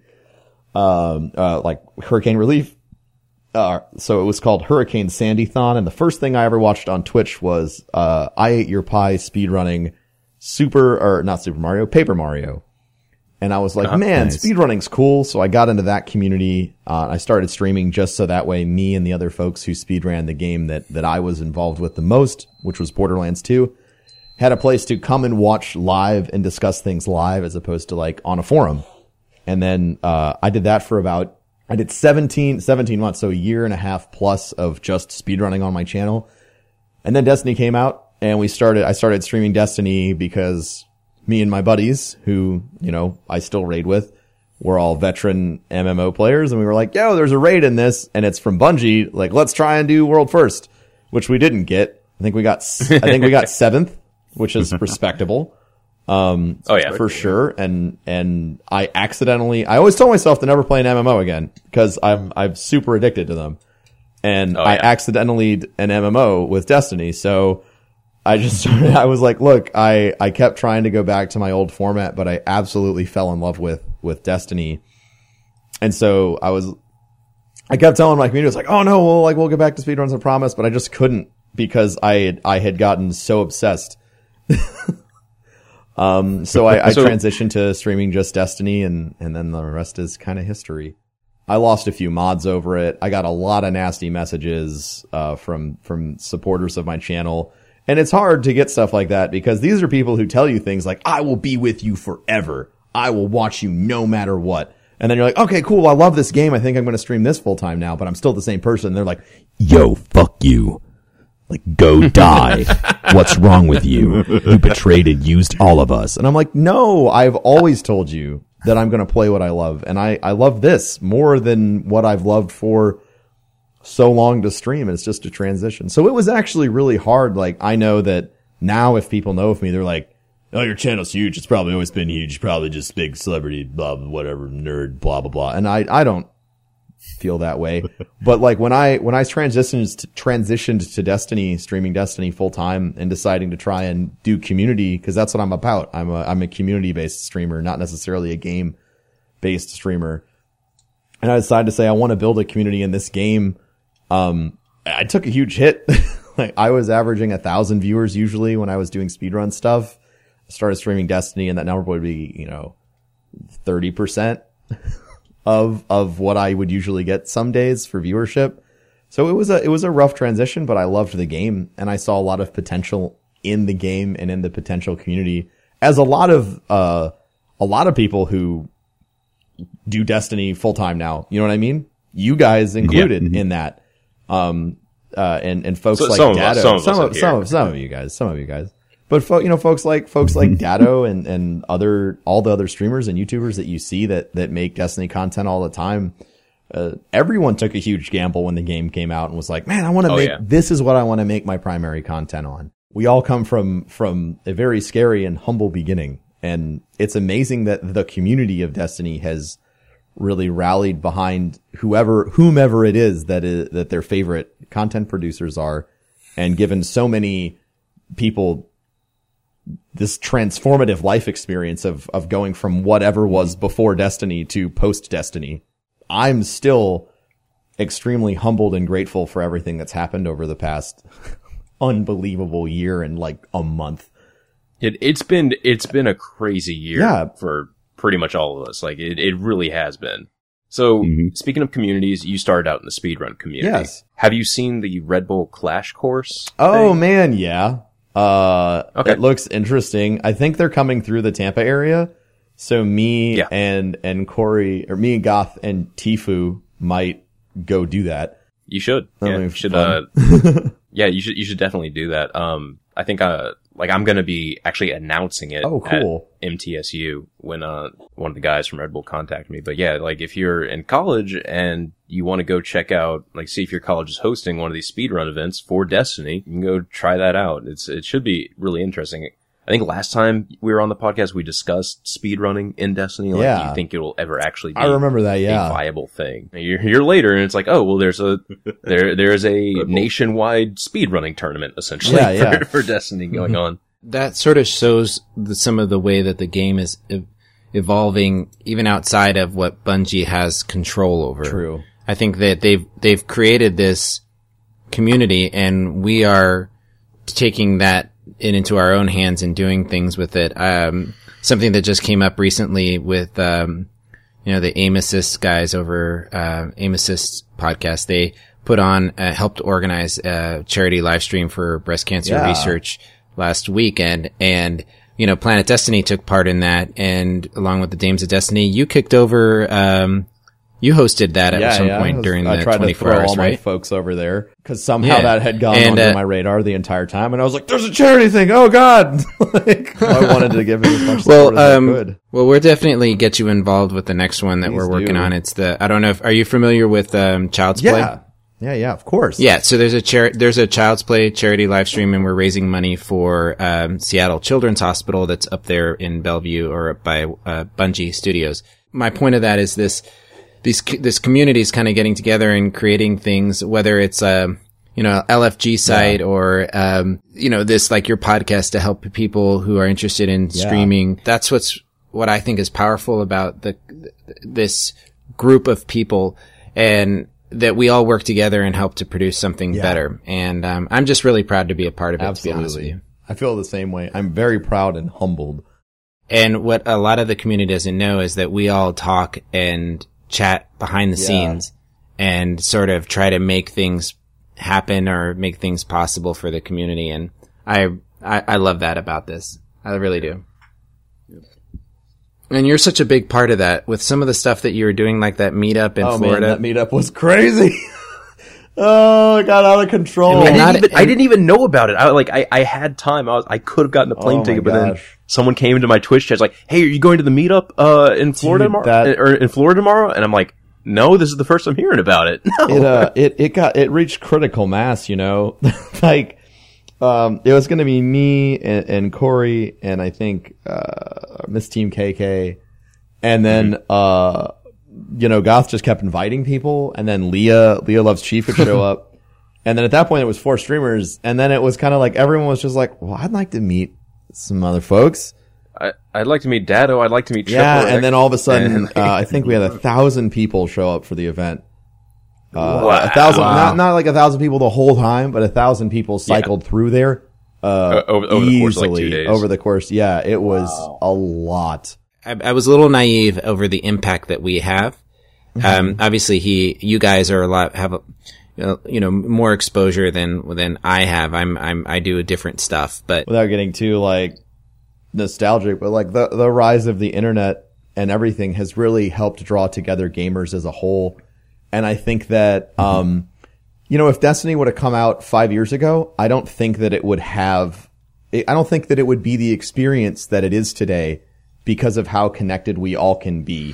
[SPEAKER 2] um, uh, like hurricane relief. Uh, so it was called Hurricane Sandy-thon. And the first thing I ever watched on Twitch was uh, I Ate Your Pie speedrunning Super or not Super Mario, Paper Mario. And I was like, man,
[SPEAKER 4] nice.
[SPEAKER 2] speedrunning's cool. So I got into that community. Uh, I started streaming just so that way me and the other folks who speedran the game that, that I was involved with the most, which was Borderlands two, had a place to come and watch live and discuss things live as opposed to like on a forum. And then, uh, I did that for about, I did seventeen, seventeen months. So a year and a half plus of just speedrunning on my channel. And then Destiny came out and we started, I started streaming Destiny because me and my buddies, who, you know, I still raid with, we're all veteran M M O players, and we were like, yo, there's a raid in this, and it's from Bungie, like, let's try and do world first, which we didn't get. I think we got, s- I think we got seventh, which is respectable. Um,
[SPEAKER 1] Oh, yeah.
[SPEAKER 2] for sure. And, and I accidentally, I always told myself to never play an M M O again, because I'm, I'm super addicted to them. And
[SPEAKER 1] Oh,
[SPEAKER 2] I
[SPEAKER 1] yeah.
[SPEAKER 2] accidentally d- an M M O with Destiny, so I just started, I was like, look, I, I kept trying to go back to my old format, but I absolutely fell in love with, with Destiny. And so I was, I kept telling my community, I was like, oh no, well, like, we'll get back to speedruns, I promise, but I just couldn't because I had, I had gotten so obsessed. um, so I, I
[SPEAKER 1] So-
[SPEAKER 2] transitioned to streaming just Destiny and, and then the rest is kind of history. I lost a few mods over it. I got a lot of nasty messages, uh, from, from supporters of my channel. And it's hard to get stuff like that because these are people who tell you things like, I will be with you forever. I will watch you no matter what. And then you're like, okay, cool. I love this game. I think I'm going to stream this full time now, but I'm still the same person. And they're like, yo, fuck you. Like, go die. What's wrong with you? You betrayed and used all of us. And I'm like, no, I've always told you that I'm going to play what I love. And I, I love this more than what I've loved for so long to stream. It's just a transition. So it was actually really hard. Like, I know that now if people know of me, they're like, oh, your channel's huge. It's probably always been huge. Probably just big celebrity, blah, blah, whatever, nerd, blah, blah, blah. And I, I don't feel that way. But like when I, when I transitioned to, transitioned to Destiny, streaming Destiny full time and deciding to try and do community, cause that's what I'm about. I'm a, I'm a community based streamer, not necessarily a game based streamer. And I decided to say, I want to build a community in this game. Um, I took a huge hit. Like I was averaging a thousand viewers usually when I was doing speedrun stuff. I started streaming Destiny and that number would be, you know, thirty percent of, of what I would usually get some days for viewership. So it was a, it was a rough transition, but I loved the game and I saw a lot of potential in the game and in the potential community as a lot of, uh, a lot of people who do Destiny full time now. You know what I mean? You guys included
[SPEAKER 4] Yeah.
[SPEAKER 2] in that. Um, uh, and, and folks
[SPEAKER 1] So-
[SPEAKER 2] like
[SPEAKER 1] some of
[SPEAKER 2] Dado,
[SPEAKER 1] us- some of us
[SPEAKER 2] some
[SPEAKER 1] up
[SPEAKER 2] of,
[SPEAKER 1] here.
[SPEAKER 2] some of, some of you guys, some of you guys, but fo- you know, folks like, folks like Dado and, and other, all the other streamers and YouTubers that you see that, that make Destiny content all the time. Uh, everyone took a huge gamble when the game came out and was like, man, I want to
[SPEAKER 1] Oh,
[SPEAKER 2] make,
[SPEAKER 1] yeah.
[SPEAKER 2] this is what I want to make my primary content on. We all come from, from a very scary and humble beginning. And it's amazing that the community of Destiny has really rallied behind whoever, whomever it is that is, that their favorite content producers are, and given so many people this transformative life experience of, of going from whatever was before Destiny to post Destiny. I'm still extremely humbled and grateful for everything that's happened over the past unbelievable year and like a month.
[SPEAKER 1] It, it's been, it's been a crazy year
[SPEAKER 2] Yeah.
[SPEAKER 1] for pretty much all of us. Like it, it really has been. So
[SPEAKER 4] Mhm.
[SPEAKER 1] speaking of communities, you started out in the speedrun community.
[SPEAKER 2] Yes.
[SPEAKER 1] Have you seen the Red Bull Clash course?
[SPEAKER 2] Oh
[SPEAKER 1] thing?
[SPEAKER 2] man, yeah. Uh,
[SPEAKER 1] Okay.
[SPEAKER 2] it looks interesting. I think they're coming through the Tampa area. So me
[SPEAKER 1] Yeah.
[SPEAKER 2] and, and Corey, or me and Goth and Tifu might go do that.
[SPEAKER 1] You should.
[SPEAKER 2] That'll
[SPEAKER 1] Yeah,
[SPEAKER 2] be
[SPEAKER 1] you should,
[SPEAKER 2] fun.
[SPEAKER 1] uh, yeah, you should, you should definitely do that. Um, I think, uh, like I'm going to be actually announcing it.
[SPEAKER 2] Oh, cool.
[SPEAKER 1] At M T S U when, uh, one of the guys from Red Bull contacted me. But yeah, like if you're in college and you want to go check out, like see if your college is hosting one of these speedrun events for Destiny, you can go try that out. It's, it should be really interesting. I think last time we were on the podcast, we discussed speedrunning in Destiny. Like,
[SPEAKER 2] Yeah.
[SPEAKER 1] do you think it will ever actually be
[SPEAKER 2] I remember that, yeah.
[SPEAKER 1] a viable thing? A year, year later, and it's like, oh, well, there's a, there, there's a nationwide speedrunning tournament, essentially,
[SPEAKER 2] Yeah, yeah.
[SPEAKER 1] For, for Destiny going on.
[SPEAKER 3] That sort of shows the, some of the way that the game is ev- evolving, even outside of what Bungie has control over.
[SPEAKER 2] True.
[SPEAKER 3] I think that they've they've created this community, and we are taking that in into our own hands and doing things with it. Um, something that just came up recently with um, you know the Aim Assist guys over uh, Aim Assist podcast. They put on uh, helped organize a charity live stream for breast cancer
[SPEAKER 2] Yeah.
[SPEAKER 3] research last weekend, and you know Planet Destiny took part in that, and along with the Dames of Destiny, you kicked over. Um, You hosted that at
[SPEAKER 2] Yeah,
[SPEAKER 3] some
[SPEAKER 2] yeah.
[SPEAKER 3] point
[SPEAKER 2] I was-
[SPEAKER 3] during
[SPEAKER 2] I
[SPEAKER 3] the
[SPEAKER 2] tried to
[SPEAKER 3] twenty-four
[SPEAKER 2] throw
[SPEAKER 3] hours,
[SPEAKER 2] all my
[SPEAKER 3] right?
[SPEAKER 2] folks over there because somehow
[SPEAKER 3] Yeah.
[SPEAKER 2] that had gone
[SPEAKER 3] And,
[SPEAKER 2] under
[SPEAKER 3] uh,
[SPEAKER 2] my radar the entire time, and I was like, "There's a charity thing! Oh God!" Like, I wanted to give it as much support
[SPEAKER 3] Well,
[SPEAKER 2] as
[SPEAKER 3] um,
[SPEAKER 2] I could.
[SPEAKER 3] well, we'll definitely get you involved with the next one that
[SPEAKER 2] Please
[SPEAKER 3] we're working
[SPEAKER 2] do.
[SPEAKER 3] on. It's the I don't know if are you familiar with um, Child's Play?
[SPEAKER 2] Yeah, yeah, yeah. Of course.
[SPEAKER 3] Yeah, so there's a char- there's a Child's Play charity live stream, and we're raising money for um, Seattle Children's Hospital that's up there in Bellevue or up by uh, Bungie Studios. My point of that is this: these this community is kind of getting together and creating things, whether it's um, you know L F G site or um, you know this like your podcast to help people who are interested in
[SPEAKER 2] Yeah.
[SPEAKER 3] streaming. That's what's what I think is powerful about the this group of people and. That we all work together and help to produce something
[SPEAKER 2] Yeah.
[SPEAKER 3] better. And um, I'm just really proud to be a part of it, to be honest with
[SPEAKER 2] Absolutely.
[SPEAKER 3] you.
[SPEAKER 2] I feel the same way. I'm very proud and humbled.
[SPEAKER 3] And what a lot of the community doesn't know is that we all talk and chat behind the
[SPEAKER 2] Yeah.
[SPEAKER 3] scenes and sort of try to make things happen or make things possible for the community. And I, I, I love that about this. I really do. And you're such a big part of that with some of the stuff that you were doing, like that meetup in
[SPEAKER 2] oh
[SPEAKER 3] Florida.
[SPEAKER 2] man, that meetup was crazy. Oh, it got out of control.
[SPEAKER 3] And
[SPEAKER 1] I didn't,
[SPEAKER 3] not-
[SPEAKER 1] even, I didn't even know about it. I like I, I had time. I was I could have gotten a plane
[SPEAKER 2] Oh my
[SPEAKER 1] ticket, but then
[SPEAKER 2] gosh.
[SPEAKER 1] someone came into my Twitch chat like, "Hey, are you going to the meetup uh in Florida
[SPEAKER 2] Dude,
[SPEAKER 1] tomorrow?
[SPEAKER 2] that-
[SPEAKER 1] or in Florida tomorrow?" And I'm like, "No, this is the first I'm hearing about it." No.
[SPEAKER 2] it uh it it got it reached critical mass, you know. Like um it was going to be me and, and Corey and I think uh Miss Team K K, and then uh you know Goth just kept inviting people, and then Leah Leah Loves Chief would show up, and then at that point it was four streamers, and then it was kind of like everyone was just like, well, I'd like to meet some other folks.
[SPEAKER 1] I, I'd like to meet Dado. I'd like to meet
[SPEAKER 2] Yeah,
[SPEAKER 1] Triple
[SPEAKER 2] and then all of a sudden,
[SPEAKER 1] And-
[SPEAKER 2] uh, I think we had a thousand people show up for the event. Uh,
[SPEAKER 1] Wow.
[SPEAKER 2] A thousand, not not like a thousand people the whole time, but a thousand people cycled through there uh,
[SPEAKER 1] Uh, over- over the course of, like, two
[SPEAKER 2] easily
[SPEAKER 1] days.
[SPEAKER 2] over the course. Yeah, it was a lot.
[SPEAKER 3] I, I was a little naive over the impact that we have. Um, obviously he, you guys are a lot, have a, you know, you know, more exposure than, than I have. I'm, I'm, I do different stuff, but
[SPEAKER 2] Without getting too like nostalgic, but like the the rise of the internet and everything has really helped draw together gamers as a whole. And I think that, um, you know, if Destiny would have come out five years ago, I don't think that it would have, I don't think that it would be the experience that it is today because of how connected we all can be.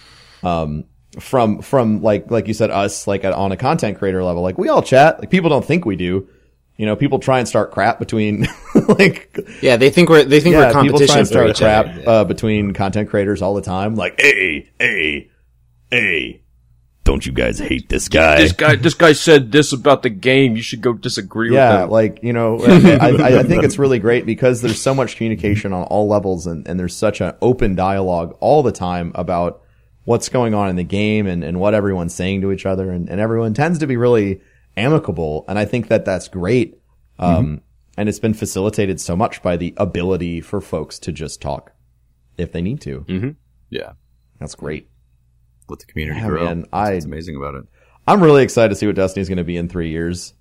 [SPEAKER 2] Um, from, from like, like you said, us, like on a content creator level, like we all chat, like people don't think we do. You know, people try and start crap between, like,
[SPEAKER 3] yeah, they think we're, they think we're
[SPEAKER 2] people try
[SPEAKER 3] competition
[SPEAKER 2] and
[SPEAKER 3] for
[SPEAKER 2] start
[SPEAKER 3] each
[SPEAKER 2] crap
[SPEAKER 3] other.
[SPEAKER 2] uh, between content creators all the time. Like, hey, hey, hey, don't you guys hate this guy?
[SPEAKER 1] this guy, this guy said this about the game. You should go disagree
[SPEAKER 2] Yeah,
[SPEAKER 1] with him.
[SPEAKER 2] like, you know, I, I, I think it's really great because there's so much communication on all levels, and, and there's such an open dialogue all the time about what's going on in the game and, and what everyone's saying to each other. And, and everyone tends to be really amicable. And I think that that's great. Um,
[SPEAKER 1] Mm-hmm.
[SPEAKER 2] and it's been facilitated so much by the ability for folks to just talk if they need to.
[SPEAKER 1] Mm-hmm.
[SPEAKER 4] Yeah.
[SPEAKER 2] That's great.
[SPEAKER 4] Let the community
[SPEAKER 2] Yeah,
[SPEAKER 4] grow.
[SPEAKER 2] man,
[SPEAKER 4] That's
[SPEAKER 2] I-
[SPEAKER 4] what's amazing about it.
[SPEAKER 2] I'm really excited to see what Destiny's going to be in three years.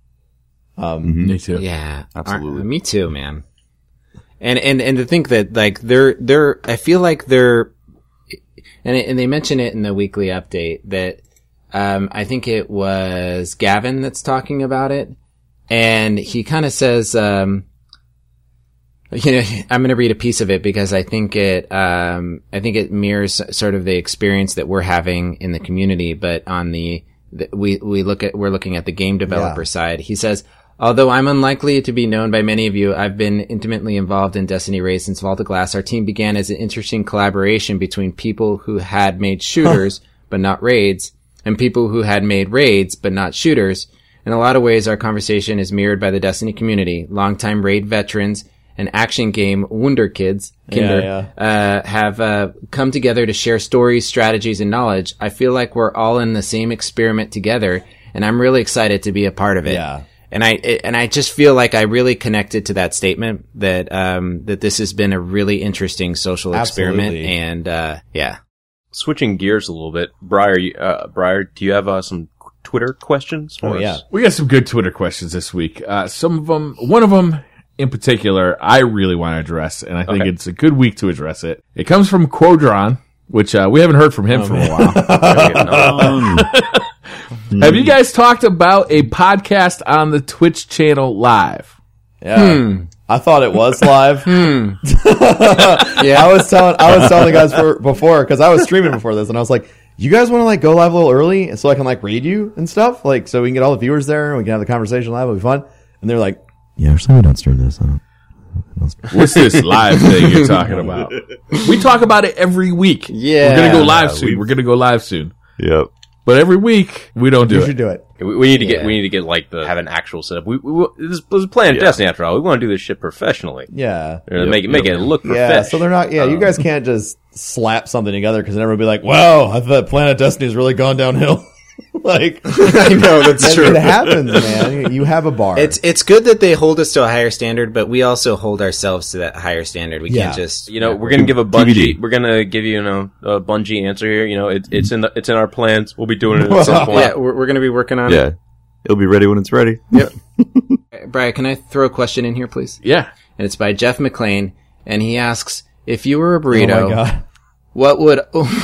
[SPEAKER 2] Um,
[SPEAKER 5] Me too.
[SPEAKER 3] Yeah,
[SPEAKER 4] Absolutely.
[SPEAKER 3] Uh, me too, man. And and and to think that like they're they're I feel like they're and and they mention it in the weekly update that Um, I think it was Gavin that's talking about it. And he kind of says, um, you know, I'm going to read a piece of it because I think it, um, I think it mirrors sort of the experience that we're having in the community, but on the, the we, we look at, we're looking at the game developer yeah. side. He says, although I'm unlikely to be known by many of you, I've been intimately involved in Destiny raids since Vault of Glass. Our team began as an interesting collaboration between people who had made shooters, but not raids, and people who had made raids, but not shooters. In a lot of ways, our conversation is mirrored by the Destiny community. Longtime raid veterans and action game Wunder Kids, Kinder, yeah, yeah. Uh, have uh, come together to share stories, strategies, and knowledge. I feel like we're all in the same experiment together, and I'm really excited to be a part of it.
[SPEAKER 2] Yeah.
[SPEAKER 3] And I it, and I just feel like I really connected to that statement that um that this has been a really interesting social
[SPEAKER 2] Absolutely.
[SPEAKER 3] experiment, and uh yeah.
[SPEAKER 1] Switching gears a little bit, Briar, you, uh, Briar, do you have uh, some Twitter questions for
[SPEAKER 2] oh,
[SPEAKER 1] us?
[SPEAKER 2] Yeah,
[SPEAKER 5] we got some good Twitter questions this week. Uh, some of them, one of them in particular, I really want to address, and I think
[SPEAKER 1] okay.
[SPEAKER 5] it's a good week to address it. It comes from Quodron, which uh, we haven't heard from him oh, for man. a while.
[SPEAKER 4] um,
[SPEAKER 5] Have you guys talked about a podcast on the Twitch channel live?
[SPEAKER 2] Yeah.
[SPEAKER 3] Hmm.
[SPEAKER 2] I thought it was live.
[SPEAKER 3] Hmm.
[SPEAKER 2] yeah. I was telling, I was telling the guys for, before, cause I was streaming before this and I was like, you guys want to like go live a little early so I can like read you and stuff? Like, so we can get all the viewers there and we can have the conversation live. It'll be fun. And they're like, yeah, actually we don't stream this. I don't, I don't
[SPEAKER 5] What's this live thing you're talking about? We talk about it every week.
[SPEAKER 3] Yeah.
[SPEAKER 5] We're going to go live
[SPEAKER 4] Yeah,
[SPEAKER 5] soon.
[SPEAKER 4] we-
[SPEAKER 5] We're going to go live soon.
[SPEAKER 4] Yep.
[SPEAKER 5] But every week, we don't do
[SPEAKER 2] you
[SPEAKER 5] it.
[SPEAKER 2] should do it.
[SPEAKER 1] We, we need to
[SPEAKER 3] Yeah.
[SPEAKER 1] get, we need to get like the, have an actual setup. We, we, we this was playing
[SPEAKER 4] Yeah.
[SPEAKER 1] Destiny after all. We want to do this shit professionally.
[SPEAKER 2] Yeah.
[SPEAKER 1] Or
[SPEAKER 4] Yep,
[SPEAKER 1] make it, make
[SPEAKER 4] yep.
[SPEAKER 1] it look
[SPEAKER 2] Yeah.
[SPEAKER 1] professional.
[SPEAKER 2] So they're not, yeah, you
[SPEAKER 1] Um,
[SPEAKER 2] guys can't just slap something together because then everyone will be like, wow, I thought Planet Destiny's really gone downhill. like,
[SPEAKER 3] I know that's
[SPEAKER 2] it,
[SPEAKER 3] true.
[SPEAKER 2] it happens, man. You have a bar.
[SPEAKER 3] It's it's good that they hold us to a higher standard, but we also hold ourselves to that higher standard. We
[SPEAKER 2] Yeah.
[SPEAKER 3] can't just
[SPEAKER 1] You know, we're gonna give a
[SPEAKER 4] T
[SPEAKER 1] Bungie.
[SPEAKER 4] B D.
[SPEAKER 1] We're gonna give you, you know, a Bungie answer here. You know, it, it's in the, it's in our plans. We'll be doing it at some point.
[SPEAKER 3] yeah, we're, we're going to be working on
[SPEAKER 4] Yeah. It'll be ready when it's ready.
[SPEAKER 3] it. Brian, can I throw a question in here, please?
[SPEAKER 5] Yeah.
[SPEAKER 3] And it's by Jeff McLean, and he asks, if you were a
[SPEAKER 2] oh
[SPEAKER 3] burrito,
[SPEAKER 2] my God.
[SPEAKER 3] what would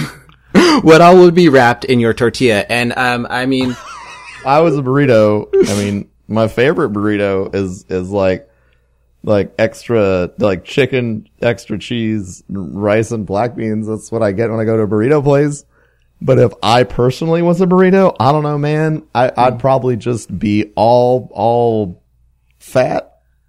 [SPEAKER 3] what all would be wrapped in your tortilla? And um, I mean,
[SPEAKER 2] I was a burrito. I mean, my favorite burrito is, is like, like extra, like chicken, extra cheese, rice and black beans. That's what I get when I go to a burrito place. But if I personally was a burrito, I don't know, man. I, I'd probably just be all, all fat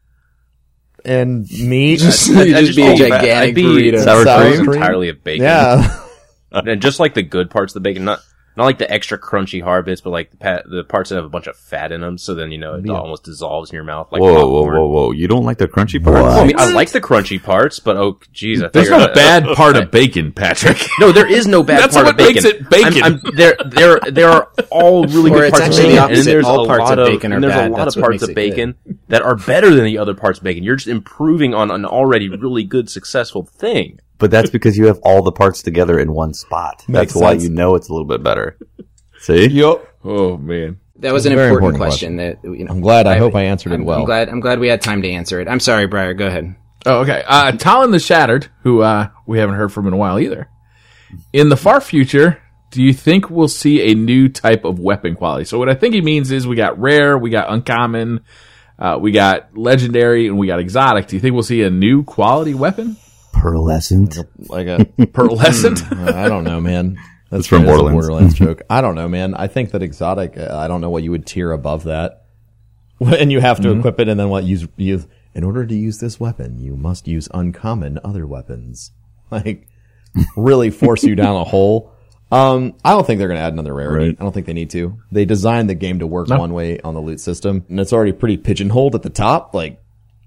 [SPEAKER 2] and meat.
[SPEAKER 3] Just-
[SPEAKER 1] I'd-
[SPEAKER 3] You'd
[SPEAKER 1] I'd
[SPEAKER 3] just be a
[SPEAKER 1] I'd
[SPEAKER 3] gigantic
[SPEAKER 1] be
[SPEAKER 3] burrito.
[SPEAKER 4] Sour
[SPEAKER 1] sour
[SPEAKER 4] cream?
[SPEAKER 1] entirely of bacon.
[SPEAKER 2] yeah.
[SPEAKER 1] And just like the good parts of the bacon, not not like the extra crunchy hard bits, but like the, pa- the parts that have a bunch of fat in them. So then you know it
[SPEAKER 2] Yeah.
[SPEAKER 1] almost dissolves in your mouth like
[SPEAKER 4] whoa, whoa,
[SPEAKER 1] popcorn.
[SPEAKER 4] whoa, whoa. You don't like the crunchy parts?
[SPEAKER 1] Well, I mean, I like the crunchy parts, but oh, geez, I
[SPEAKER 5] There's
[SPEAKER 1] think
[SPEAKER 5] no bad part of bacon, Patrick.
[SPEAKER 1] No, there is no bad
[SPEAKER 5] That's
[SPEAKER 1] part
[SPEAKER 5] what
[SPEAKER 1] of bacon.
[SPEAKER 5] makes it bacon.
[SPEAKER 1] I'm, I'm, there, there, there are all really
[SPEAKER 3] Or
[SPEAKER 1] good
[SPEAKER 3] it's
[SPEAKER 1] parts of
[SPEAKER 3] actually
[SPEAKER 1] bacon,
[SPEAKER 3] the
[SPEAKER 1] and
[SPEAKER 3] opposite.
[SPEAKER 1] there's
[SPEAKER 3] All
[SPEAKER 1] a
[SPEAKER 3] parts
[SPEAKER 1] lot
[SPEAKER 3] of
[SPEAKER 1] of
[SPEAKER 3] bacon are
[SPEAKER 1] and there's
[SPEAKER 3] bad.
[SPEAKER 1] a lot
[SPEAKER 3] That's
[SPEAKER 1] of
[SPEAKER 3] what
[SPEAKER 1] parts
[SPEAKER 3] makes
[SPEAKER 1] of
[SPEAKER 3] it
[SPEAKER 1] bacon that are better than the other parts of bacon. You're just improving on an already really good, successful thing.
[SPEAKER 4] But that's because you have all the parts together in one spot.
[SPEAKER 2] Makes
[SPEAKER 4] That's why
[SPEAKER 2] sense.
[SPEAKER 4] you know it's a little bit better. See?
[SPEAKER 2] Yup.
[SPEAKER 5] Oh, man.
[SPEAKER 3] that was
[SPEAKER 2] It's
[SPEAKER 3] an
[SPEAKER 2] a very
[SPEAKER 3] important,
[SPEAKER 2] important
[SPEAKER 3] question. That you know,
[SPEAKER 2] I'm glad. I, hope I answered
[SPEAKER 3] I'm,
[SPEAKER 2] it well.
[SPEAKER 3] I'm glad. I'm glad we had time to answer it. I'm sorry, Briar. Go ahead.
[SPEAKER 5] Oh, okay. Uh, Talon the Shattered, who uh, we haven't heard from in a while either. In the far future, do you think we'll see a new type of weapon quality? So what I think he means is we got rare, we got uncommon, uh, we got legendary, and we got exotic. Do you think we'll see a new quality weapon?
[SPEAKER 4] Pearlescent.
[SPEAKER 2] Like a,
[SPEAKER 5] Pearlescent?
[SPEAKER 2] Uh, I don't know, man. That's
[SPEAKER 4] from
[SPEAKER 2] that is a
[SPEAKER 4] Borderlands.
[SPEAKER 2] Borderlands joke. I don't know, man. I think that exotic. Uh, I don't know what you would tier above that. And you have to
[SPEAKER 5] Mm-hmm.
[SPEAKER 2] equip it, and then what use use in order to use this weapon, you must use uncommon other weapons. Like really force you down a hole. Um, I don't think they're going to add another rarity.
[SPEAKER 4] Right.
[SPEAKER 2] I don't think they need to. They designed the game to work
[SPEAKER 5] No.
[SPEAKER 2] one way on the loot system, and it's already pretty pigeonholed at the top. Like,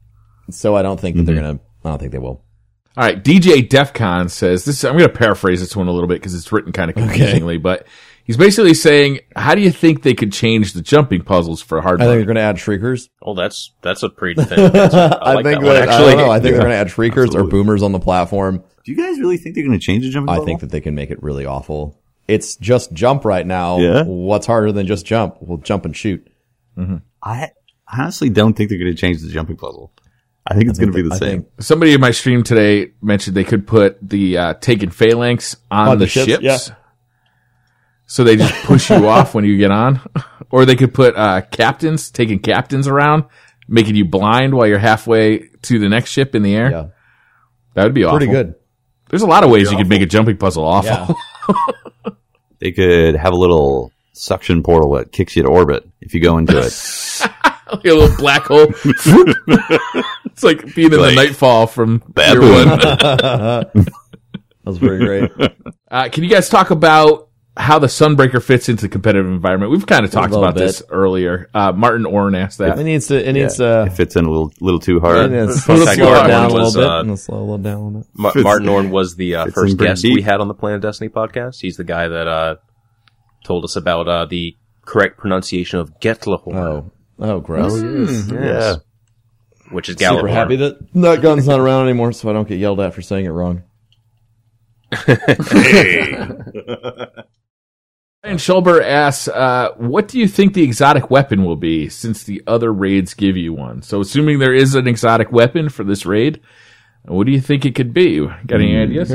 [SPEAKER 2] so I don't think that they're
[SPEAKER 4] Mm-hmm.
[SPEAKER 2] going to. I don't think they will.
[SPEAKER 5] All right, D J Defcon says this. I'm going to paraphrase this one a little bit because it's written kind of confusingly, but he's basically saying, "How do you think they could change the jumping puzzles for hard
[SPEAKER 2] I think
[SPEAKER 5] mode?"
[SPEAKER 2] they're going to add shriekers.
[SPEAKER 1] Oh, that's that's a pretty definitive answer. I,
[SPEAKER 2] I,
[SPEAKER 1] like
[SPEAKER 2] think
[SPEAKER 1] that one.
[SPEAKER 2] that, I
[SPEAKER 1] Actually,
[SPEAKER 2] don't know. I think they're going to add shriekers or
[SPEAKER 4] Absolutely.
[SPEAKER 2] boomers on the platform.
[SPEAKER 4] Do you guys really think they're going to change the jumping
[SPEAKER 2] I
[SPEAKER 4] bubble?
[SPEAKER 2] think that they can make it really awful. It's just jump right now.
[SPEAKER 4] Yeah.
[SPEAKER 2] What's harder than just jump? Well, jump and shoot.
[SPEAKER 4] I honestly don't think they're going to change the jumping puzzle. I think it's going to be the
[SPEAKER 2] I
[SPEAKER 4] same.
[SPEAKER 2] think
[SPEAKER 5] Somebody in my stream today mentioned they could put the uh, taken phalanx on
[SPEAKER 2] On
[SPEAKER 5] the,
[SPEAKER 2] the ships,
[SPEAKER 5] ships.
[SPEAKER 2] yeah.
[SPEAKER 5] So they just push you off when you get on. Or they could put uh, captains, taking captains around, making you blind while you're halfway to the next ship in the air.
[SPEAKER 2] Yeah.
[SPEAKER 5] That would be awful.
[SPEAKER 2] Pretty good.
[SPEAKER 5] There's a lot of ways you could make a jumping puzzle awful.
[SPEAKER 2] Yeah.
[SPEAKER 4] They could have a little suction portal that kicks you to orbit if you go into it.
[SPEAKER 5] Like a little black hole. It's like being in
[SPEAKER 4] Like,
[SPEAKER 5] the Nightfall from
[SPEAKER 4] Baboon.
[SPEAKER 5] year one.
[SPEAKER 2] That was pretty great.
[SPEAKER 5] Uh, can you guys talk about how the Sunbreaker fits into the competitive environment? We've kind of talked
[SPEAKER 2] little
[SPEAKER 5] about
[SPEAKER 2] bit.
[SPEAKER 5] this earlier. Uh, Martin Orrin asked that.
[SPEAKER 2] It needs to. It needs to.
[SPEAKER 4] It fits in a little, little too hard.
[SPEAKER 2] It needs
[SPEAKER 5] A little
[SPEAKER 2] to
[SPEAKER 5] too
[SPEAKER 2] slow it
[SPEAKER 5] hard.
[SPEAKER 2] down a
[SPEAKER 1] Was,
[SPEAKER 2] little bit.
[SPEAKER 1] uh,
[SPEAKER 2] and slow a little down a little bit.
[SPEAKER 1] Ma-
[SPEAKER 4] Fits-
[SPEAKER 1] Martin Orrin was the uh,
[SPEAKER 4] fits in
[SPEAKER 1] first
[SPEAKER 4] pretty
[SPEAKER 1] guest we
[SPEAKER 4] deep.
[SPEAKER 1] had on the Planet Destiny podcast. He's the guy that uh, told us about uh, the correct pronunciation of Getlahorn,
[SPEAKER 2] Oh, oh, gross.
[SPEAKER 4] Yeah.
[SPEAKER 1] which is
[SPEAKER 2] Super
[SPEAKER 1] Galahorn.
[SPEAKER 2] happy that that gun's not around anymore, so I don't get yelled at for saying it wrong.
[SPEAKER 5] And Schulber asks, uh, what do you think the exotic weapon will be since the other raids give you one? So assuming there is an exotic weapon for this raid, what do you think it could be? Got any ideas?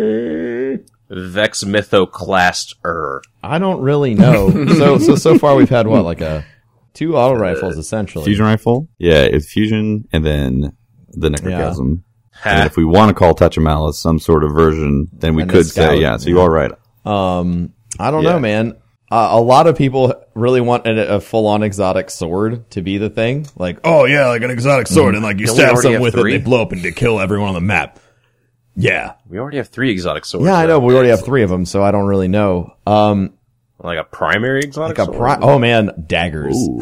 [SPEAKER 1] Vex Mytho classed Ur.
[SPEAKER 2] I don't really know. so so so far we've had what, like a two auto rifles essentially.
[SPEAKER 4] Fusion rifle? Yeah, it's fusion and then the necrochasm. And
[SPEAKER 1] Ha.
[SPEAKER 4] if we want to call Touch of Malice some sort of version, then we
[SPEAKER 2] And the
[SPEAKER 4] could
[SPEAKER 2] scout,
[SPEAKER 4] say, yeah, so
[SPEAKER 2] yeah.
[SPEAKER 4] you are right.
[SPEAKER 2] Um, I don't
[SPEAKER 4] Yeah.
[SPEAKER 2] know, man. Uh, a lot of people really want a, a full-on exotic sword to be the thing. Like, oh yeah, like an exotic sword, and like you
[SPEAKER 1] Don't we
[SPEAKER 2] stab
[SPEAKER 1] already
[SPEAKER 2] someone
[SPEAKER 1] have
[SPEAKER 2] with
[SPEAKER 1] three?
[SPEAKER 2] it, they blow up and they kill everyone on the map. Yeah,
[SPEAKER 1] We already have three exotic swords.
[SPEAKER 2] yeah, I know.
[SPEAKER 1] though.
[SPEAKER 2] But we already have three of them, so I don't really know. Um,
[SPEAKER 1] Like a primary exotic
[SPEAKER 2] like a
[SPEAKER 1] sword?
[SPEAKER 2] pri- oh man, daggers. Ooh,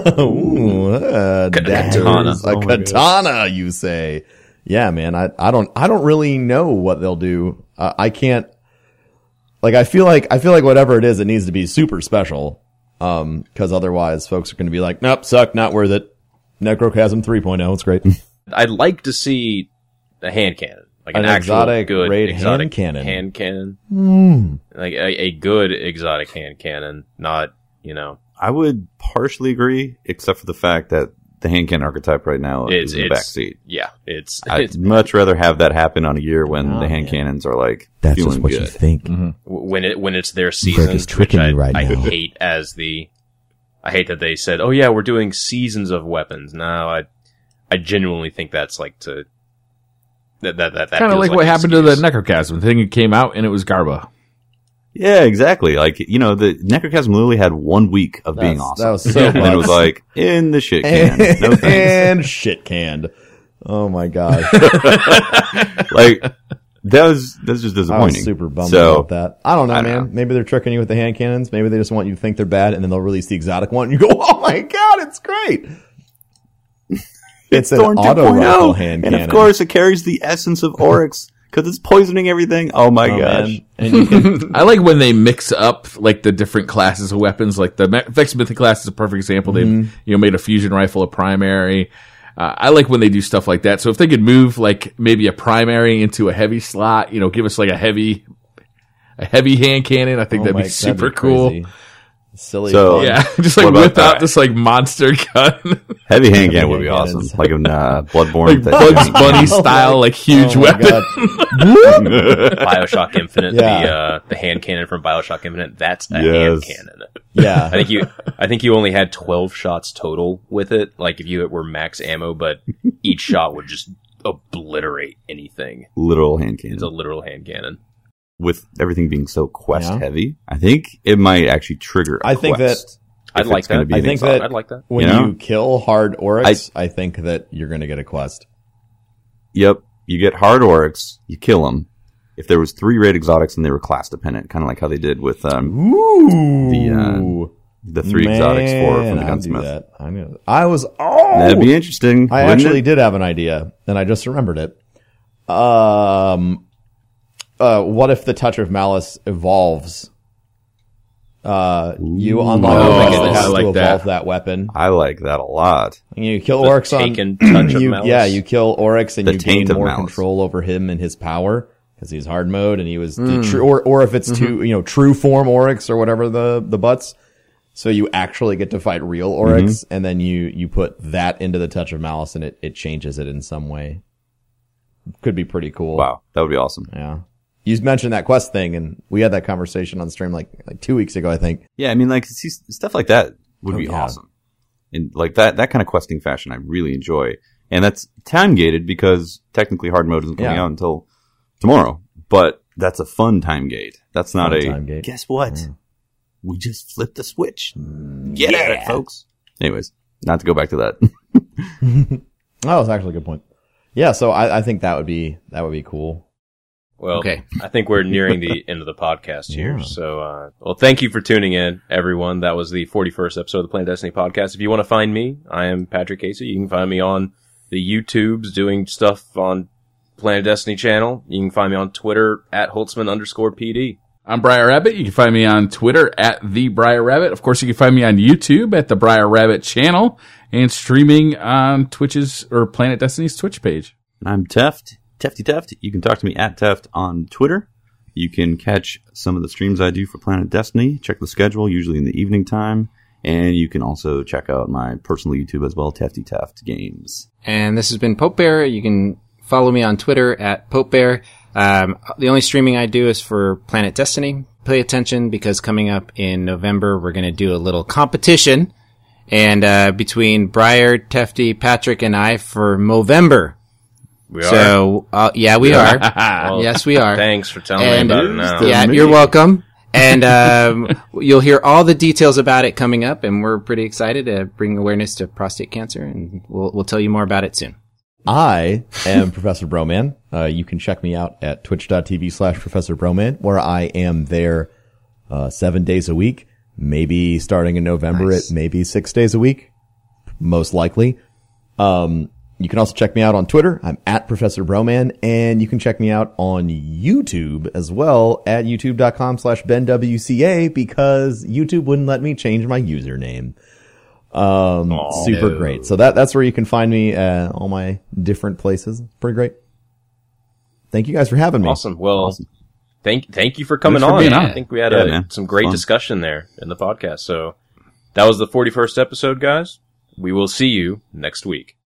[SPEAKER 2] uh, daggers.
[SPEAKER 1] katana.
[SPEAKER 2] A katana, you say? Yeah, man. I I don't I don't really know what they'll do. Uh, I can't. Like I feel like I feel like whatever it is, it needs to be super special. Um, because otherwise, folks are going to be like, nope, suck, not worth it. Necrochasm three point oh, it's great.
[SPEAKER 1] I'd like to see a hand cannon. Like an,
[SPEAKER 2] An
[SPEAKER 1] actual
[SPEAKER 2] exotic
[SPEAKER 1] good
[SPEAKER 2] raid
[SPEAKER 1] exotic
[SPEAKER 2] hand cannon.
[SPEAKER 1] Hand cannon.
[SPEAKER 2] Hmm.
[SPEAKER 1] Like a, a good exotic hand cannon, not, you know,
[SPEAKER 4] I would partially agree, except for the fact that the hand cannon archetype right now
[SPEAKER 1] it's,
[SPEAKER 4] is in the
[SPEAKER 1] it's,
[SPEAKER 4] backseat.
[SPEAKER 1] yeah, it's,
[SPEAKER 4] I'd
[SPEAKER 1] it's
[SPEAKER 4] much rather have that happen on a year when
[SPEAKER 2] Oh,
[SPEAKER 4] the hand
[SPEAKER 2] man.
[SPEAKER 4] cannons are like
[SPEAKER 2] That's
[SPEAKER 4] feeling
[SPEAKER 2] just what
[SPEAKER 4] good.
[SPEAKER 2] you think.
[SPEAKER 1] when it, when it's their season,
[SPEAKER 2] is tricking
[SPEAKER 1] which I,
[SPEAKER 2] you right
[SPEAKER 1] I
[SPEAKER 2] now.
[SPEAKER 1] hate as the, I hate that they said, oh yeah, we're doing seasons of weapons. No, I, I genuinely think that's like to, that, that, that, that
[SPEAKER 5] Kind of
[SPEAKER 1] feels
[SPEAKER 5] like what
[SPEAKER 1] an
[SPEAKER 5] happened to the
[SPEAKER 1] excuse.
[SPEAKER 5] Necrochasm. The thing came out and it was Garba.
[SPEAKER 4] Yeah, exactly. Like, you know, the Necrochasm literally had one week of being
[SPEAKER 2] That's-
[SPEAKER 4] awesome.
[SPEAKER 2] that was so
[SPEAKER 4] and then it was
[SPEAKER 2] bugs.
[SPEAKER 4] like, in the shit can. No thanks.
[SPEAKER 2] and shit canned. Oh my god.
[SPEAKER 4] Like, that was, that's just
[SPEAKER 2] I was
[SPEAKER 4] disappointing.
[SPEAKER 2] super bummed
[SPEAKER 4] so,
[SPEAKER 2] about that. I don't know,
[SPEAKER 4] I don't
[SPEAKER 2] man.
[SPEAKER 4] know.
[SPEAKER 2] Maybe they're tricking you with the hand cannons. Maybe they just want you to think they're bad, and then they'll release the exotic one, and you go, "Oh my god, it's great!" It's an
[SPEAKER 4] Thorn
[SPEAKER 2] auto
[SPEAKER 4] 2.0,
[SPEAKER 2] rifle hand
[SPEAKER 4] and
[SPEAKER 2] cannon.
[SPEAKER 4] of course it carries the essence of Oryx because it's poisoning everything. Oh my
[SPEAKER 2] Oh,
[SPEAKER 4] gosh.
[SPEAKER 2] man. And you can,
[SPEAKER 5] I like when they mix up like the different classes of weapons. Like the Me- Vex Mythic class is a perfect example. They
[SPEAKER 2] Mm-hmm.
[SPEAKER 5] have you know made a fusion rifle a primary. Uh, I like when they do stuff like that. So if they could move like maybe a primary into a heavy slot, you know, give us like a heavy, a heavy hand cannon. I think
[SPEAKER 2] oh
[SPEAKER 5] that'd
[SPEAKER 2] my-
[SPEAKER 5] be super
[SPEAKER 2] be
[SPEAKER 5] cool.
[SPEAKER 2] crazy. Silly.
[SPEAKER 4] So-
[SPEAKER 2] fun.
[SPEAKER 5] Yeah, just like
[SPEAKER 4] What about
[SPEAKER 5] whip out
[SPEAKER 4] that?
[SPEAKER 5] this like monster gun,
[SPEAKER 4] Heavy hand cannon would be
[SPEAKER 2] hand
[SPEAKER 4] awesome.
[SPEAKER 2] cannons.
[SPEAKER 4] Like in uh, Bloodborne.
[SPEAKER 5] like
[SPEAKER 4] that-
[SPEAKER 5] Bugs Bunny style, like huge
[SPEAKER 2] Oh my
[SPEAKER 5] weapon.
[SPEAKER 2] God.
[SPEAKER 1] Bioshock Infinite,
[SPEAKER 2] Yeah.
[SPEAKER 1] the uh, the hand cannon from Bioshock Infinite. That's a hand
[SPEAKER 4] Yes.
[SPEAKER 1] cannon. I
[SPEAKER 2] Yeah.
[SPEAKER 1] think you, I think you only had twelve shots total with it. Like if you were max ammo, but each shot would just obliterate anything.
[SPEAKER 4] Literal hand cannon.
[SPEAKER 1] It's a literal hand cannon.
[SPEAKER 4] With everything being so quest
[SPEAKER 2] Yeah.
[SPEAKER 4] heavy, I think it might actually trigger a
[SPEAKER 2] I think
[SPEAKER 4] quest.
[SPEAKER 1] I'd
[SPEAKER 4] If
[SPEAKER 1] like
[SPEAKER 4] it's gonna
[SPEAKER 1] that.
[SPEAKER 4] be
[SPEAKER 2] I
[SPEAKER 4] an
[SPEAKER 2] think
[SPEAKER 4] exotic.
[SPEAKER 2] that
[SPEAKER 1] I'd like that.
[SPEAKER 2] when
[SPEAKER 4] You know?
[SPEAKER 2] you kill hard Oryx, I, think that you're going to get a quest.
[SPEAKER 4] Yep. You get hard Oryx, you kill them. If there was three raid exotics and they were class dependent, kind of like how they did with um,
[SPEAKER 2] Ooh.
[SPEAKER 4] The, uh, the three exotics for from the
[SPEAKER 2] Man, I'd do
[SPEAKER 4] gunsmith.
[SPEAKER 2] that. I knew. I was. Oh,
[SPEAKER 4] That'd be interesting.
[SPEAKER 2] I
[SPEAKER 4] wouldn't
[SPEAKER 2] actually
[SPEAKER 4] it?
[SPEAKER 2] did have an idea, and I just remembered it. Um, uh, what if the Touch of Malice evolves? Uh, you unlock
[SPEAKER 4] Oh,
[SPEAKER 2] a
[SPEAKER 4] I
[SPEAKER 2] boss that
[SPEAKER 4] like
[SPEAKER 2] has to
[SPEAKER 5] that.
[SPEAKER 2] evolve that weapon.
[SPEAKER 4] I like that a lot.
[SPEAKER 2] And you kill
[SPEAKER 1] The
[SPEAKER 2] Oryx on
[SPEAKER 1] taken Touch of
[SPEAKER 2] you,
[SPEAKER 1] Malice?
[SPEAKER 2] yeah, you kill Oryx and
[SPEAKER 4] The
[SPEAKER 2] you gain
[SPEAKER 4] taint of
[SPEAKER 2] more
[SPEAKER 4] malice.
[SPEAKER 2] control over him and his power because he's hard mode and he was
[SPEAKER 1] Hmm.
[SPEAKER 2] the true, or or if it's
[SPEAKER 1] Mm-hmm.
[SPEAKER 2] two, you know, true form Oryx or whatever the the butts. So you actually get to fight real Oryx,
[SPEAKER 1] Mm-hmm.
[SPEAKER 2] and then you you put that into the Touch of Malice, and it it changes it in some way. Could be pretty cool.
[SPEAKER 4] Wow, that would be awesome.
[SPEAKER 2] Yeah. you mentioned that quest thing, and we had that conversation on stream like like two weeks ago, I think.
[SPEAKER 4] Yeah, I mean, like see, stuff like that would
[SPEAKER 2] Oh,
[SPEAKER 4] be
[SPEAKER 2] yeah.
[SPEAKER 4] awesome, and like that that kind of questing fashion I really enjoy, and that's time gated because technically hard mode isn't coming
[SPEAKER 2] Yeah.
[SPEAKER 4] out until tomorrow, but that's a fun time gate. That's not
[SPEAKER 2] Fun
[SPEAKER 4] a
[SPEAKER 2] time gate.
[SPEAKER 4] guess what?
[SPEAKER 2] Mm.
[SPEAKER 4] We just flipped the switch. Get at it, folks. Anyways, not to go back to that.
[SPEAKER 2] Oh, that's actually a good point. Yeah, so I, I think that would be that would be cool.
[SPEAKER 1] Well,
[SPEAKER 3] Okay.
[SPEAKER 1] I think we're nearing the end of the podcast here.
[SPEAKER 2] Yeah.
[SPEAKER 1] So, uh, well, thank you for tuning in, everyone. That was the forty-first episode of the Planet Destiny podcast. If you want to find me, I am Patrick Casey. You can find me on the YouTubes doing stuff on Planet Destiny channel. You can find me on Twitter at Holtzman underscore P D.
[SPEAKER 5] I'm Briar Rabbit. You can find me on Twitter at the Briar Rabbit. Of course, you can find me on YouTube at the Briar Rabbit channel and streaming on Twitch's or Planet Destiny's Twitch page.
[SPEAKER 4] And I'm Teft, Tefty Teft. You can talk to me at Teft on Twitter. You can catch some of the streams I do for Planet Destiny. Check the schedule, usually in the evening time. And you can also check out my personal YouTube as well, Tefty Teft Games.
[SPEAKER 3] And this has been Pope Bear. You can follow me on Twitter at Pope Bear. Um, the only streaming I do is for Planet Destiny. Pay attention because coming up in November, we're going to do a little competition. And, uh, between Briar, Tefty, Patrick, and I for Movember.
[SPEAKER 1] We are.
[SPEAKER 3] So, uh, yeah, we are.
[SPEAKER 1] Well,
[SPEAKER 3] Yes, we are.
[SPEAKER 1] Thanks for telling
[SPEAKER 3] And-
[SPEAKER 1] me about it now.
[SPEAKER 3] Yeah,
[SPEAKER 4] me.
[SPEAKER 3] you're welcome. And, um, you'll hear all the details about it coming up. And we're pretty excited to bring awareness to prostate cancer. And we'll, we'll tell you more about it soon.
[SPEAKER 2] I am Professor Broman. Uh, you can check me out at twitch.tv slash Professor Broman, where I am there uh, seven days a week, maybe starting in November
[SPEAKER 3] Nice.
[SPEAKER 2] at maybe six days a week, most likely. Um, you can also check me out on Twitter. I'm at Professor Broman, and you can check me out on YouTube as well at youtube.com slash BenWCA because YouTube wouldn't let me change my username. Um,
[SPEAKER 1] Aw,
[SPEAKER 2] super
[SPEAKER 1] no.
[SPEAKER 2] great. So that, that's where you can find me, uh, all my different places. Pretty great. Thank you guys for having me.
[SPEAKER 1] Awesome. Well,
[SPEAKER 4] Awesome.
[SPEAKER 1] thank thank you for coming
[SPEAKER 5] Thanks for
[SPEAKER 1] on.
[SPEAKER 5] being on.
[SPEAKER 1] I think we had
[SPEAKER 4] Yeah,
[SPEAKER 1] a,
[SPEAKER 4] man.
[SPEAKER 1] some great
[SPEAKER 4] Fun.
[SPEAKER 1] discussion there in the podcast. So that was the forty-first episode, guys. We will see you next week.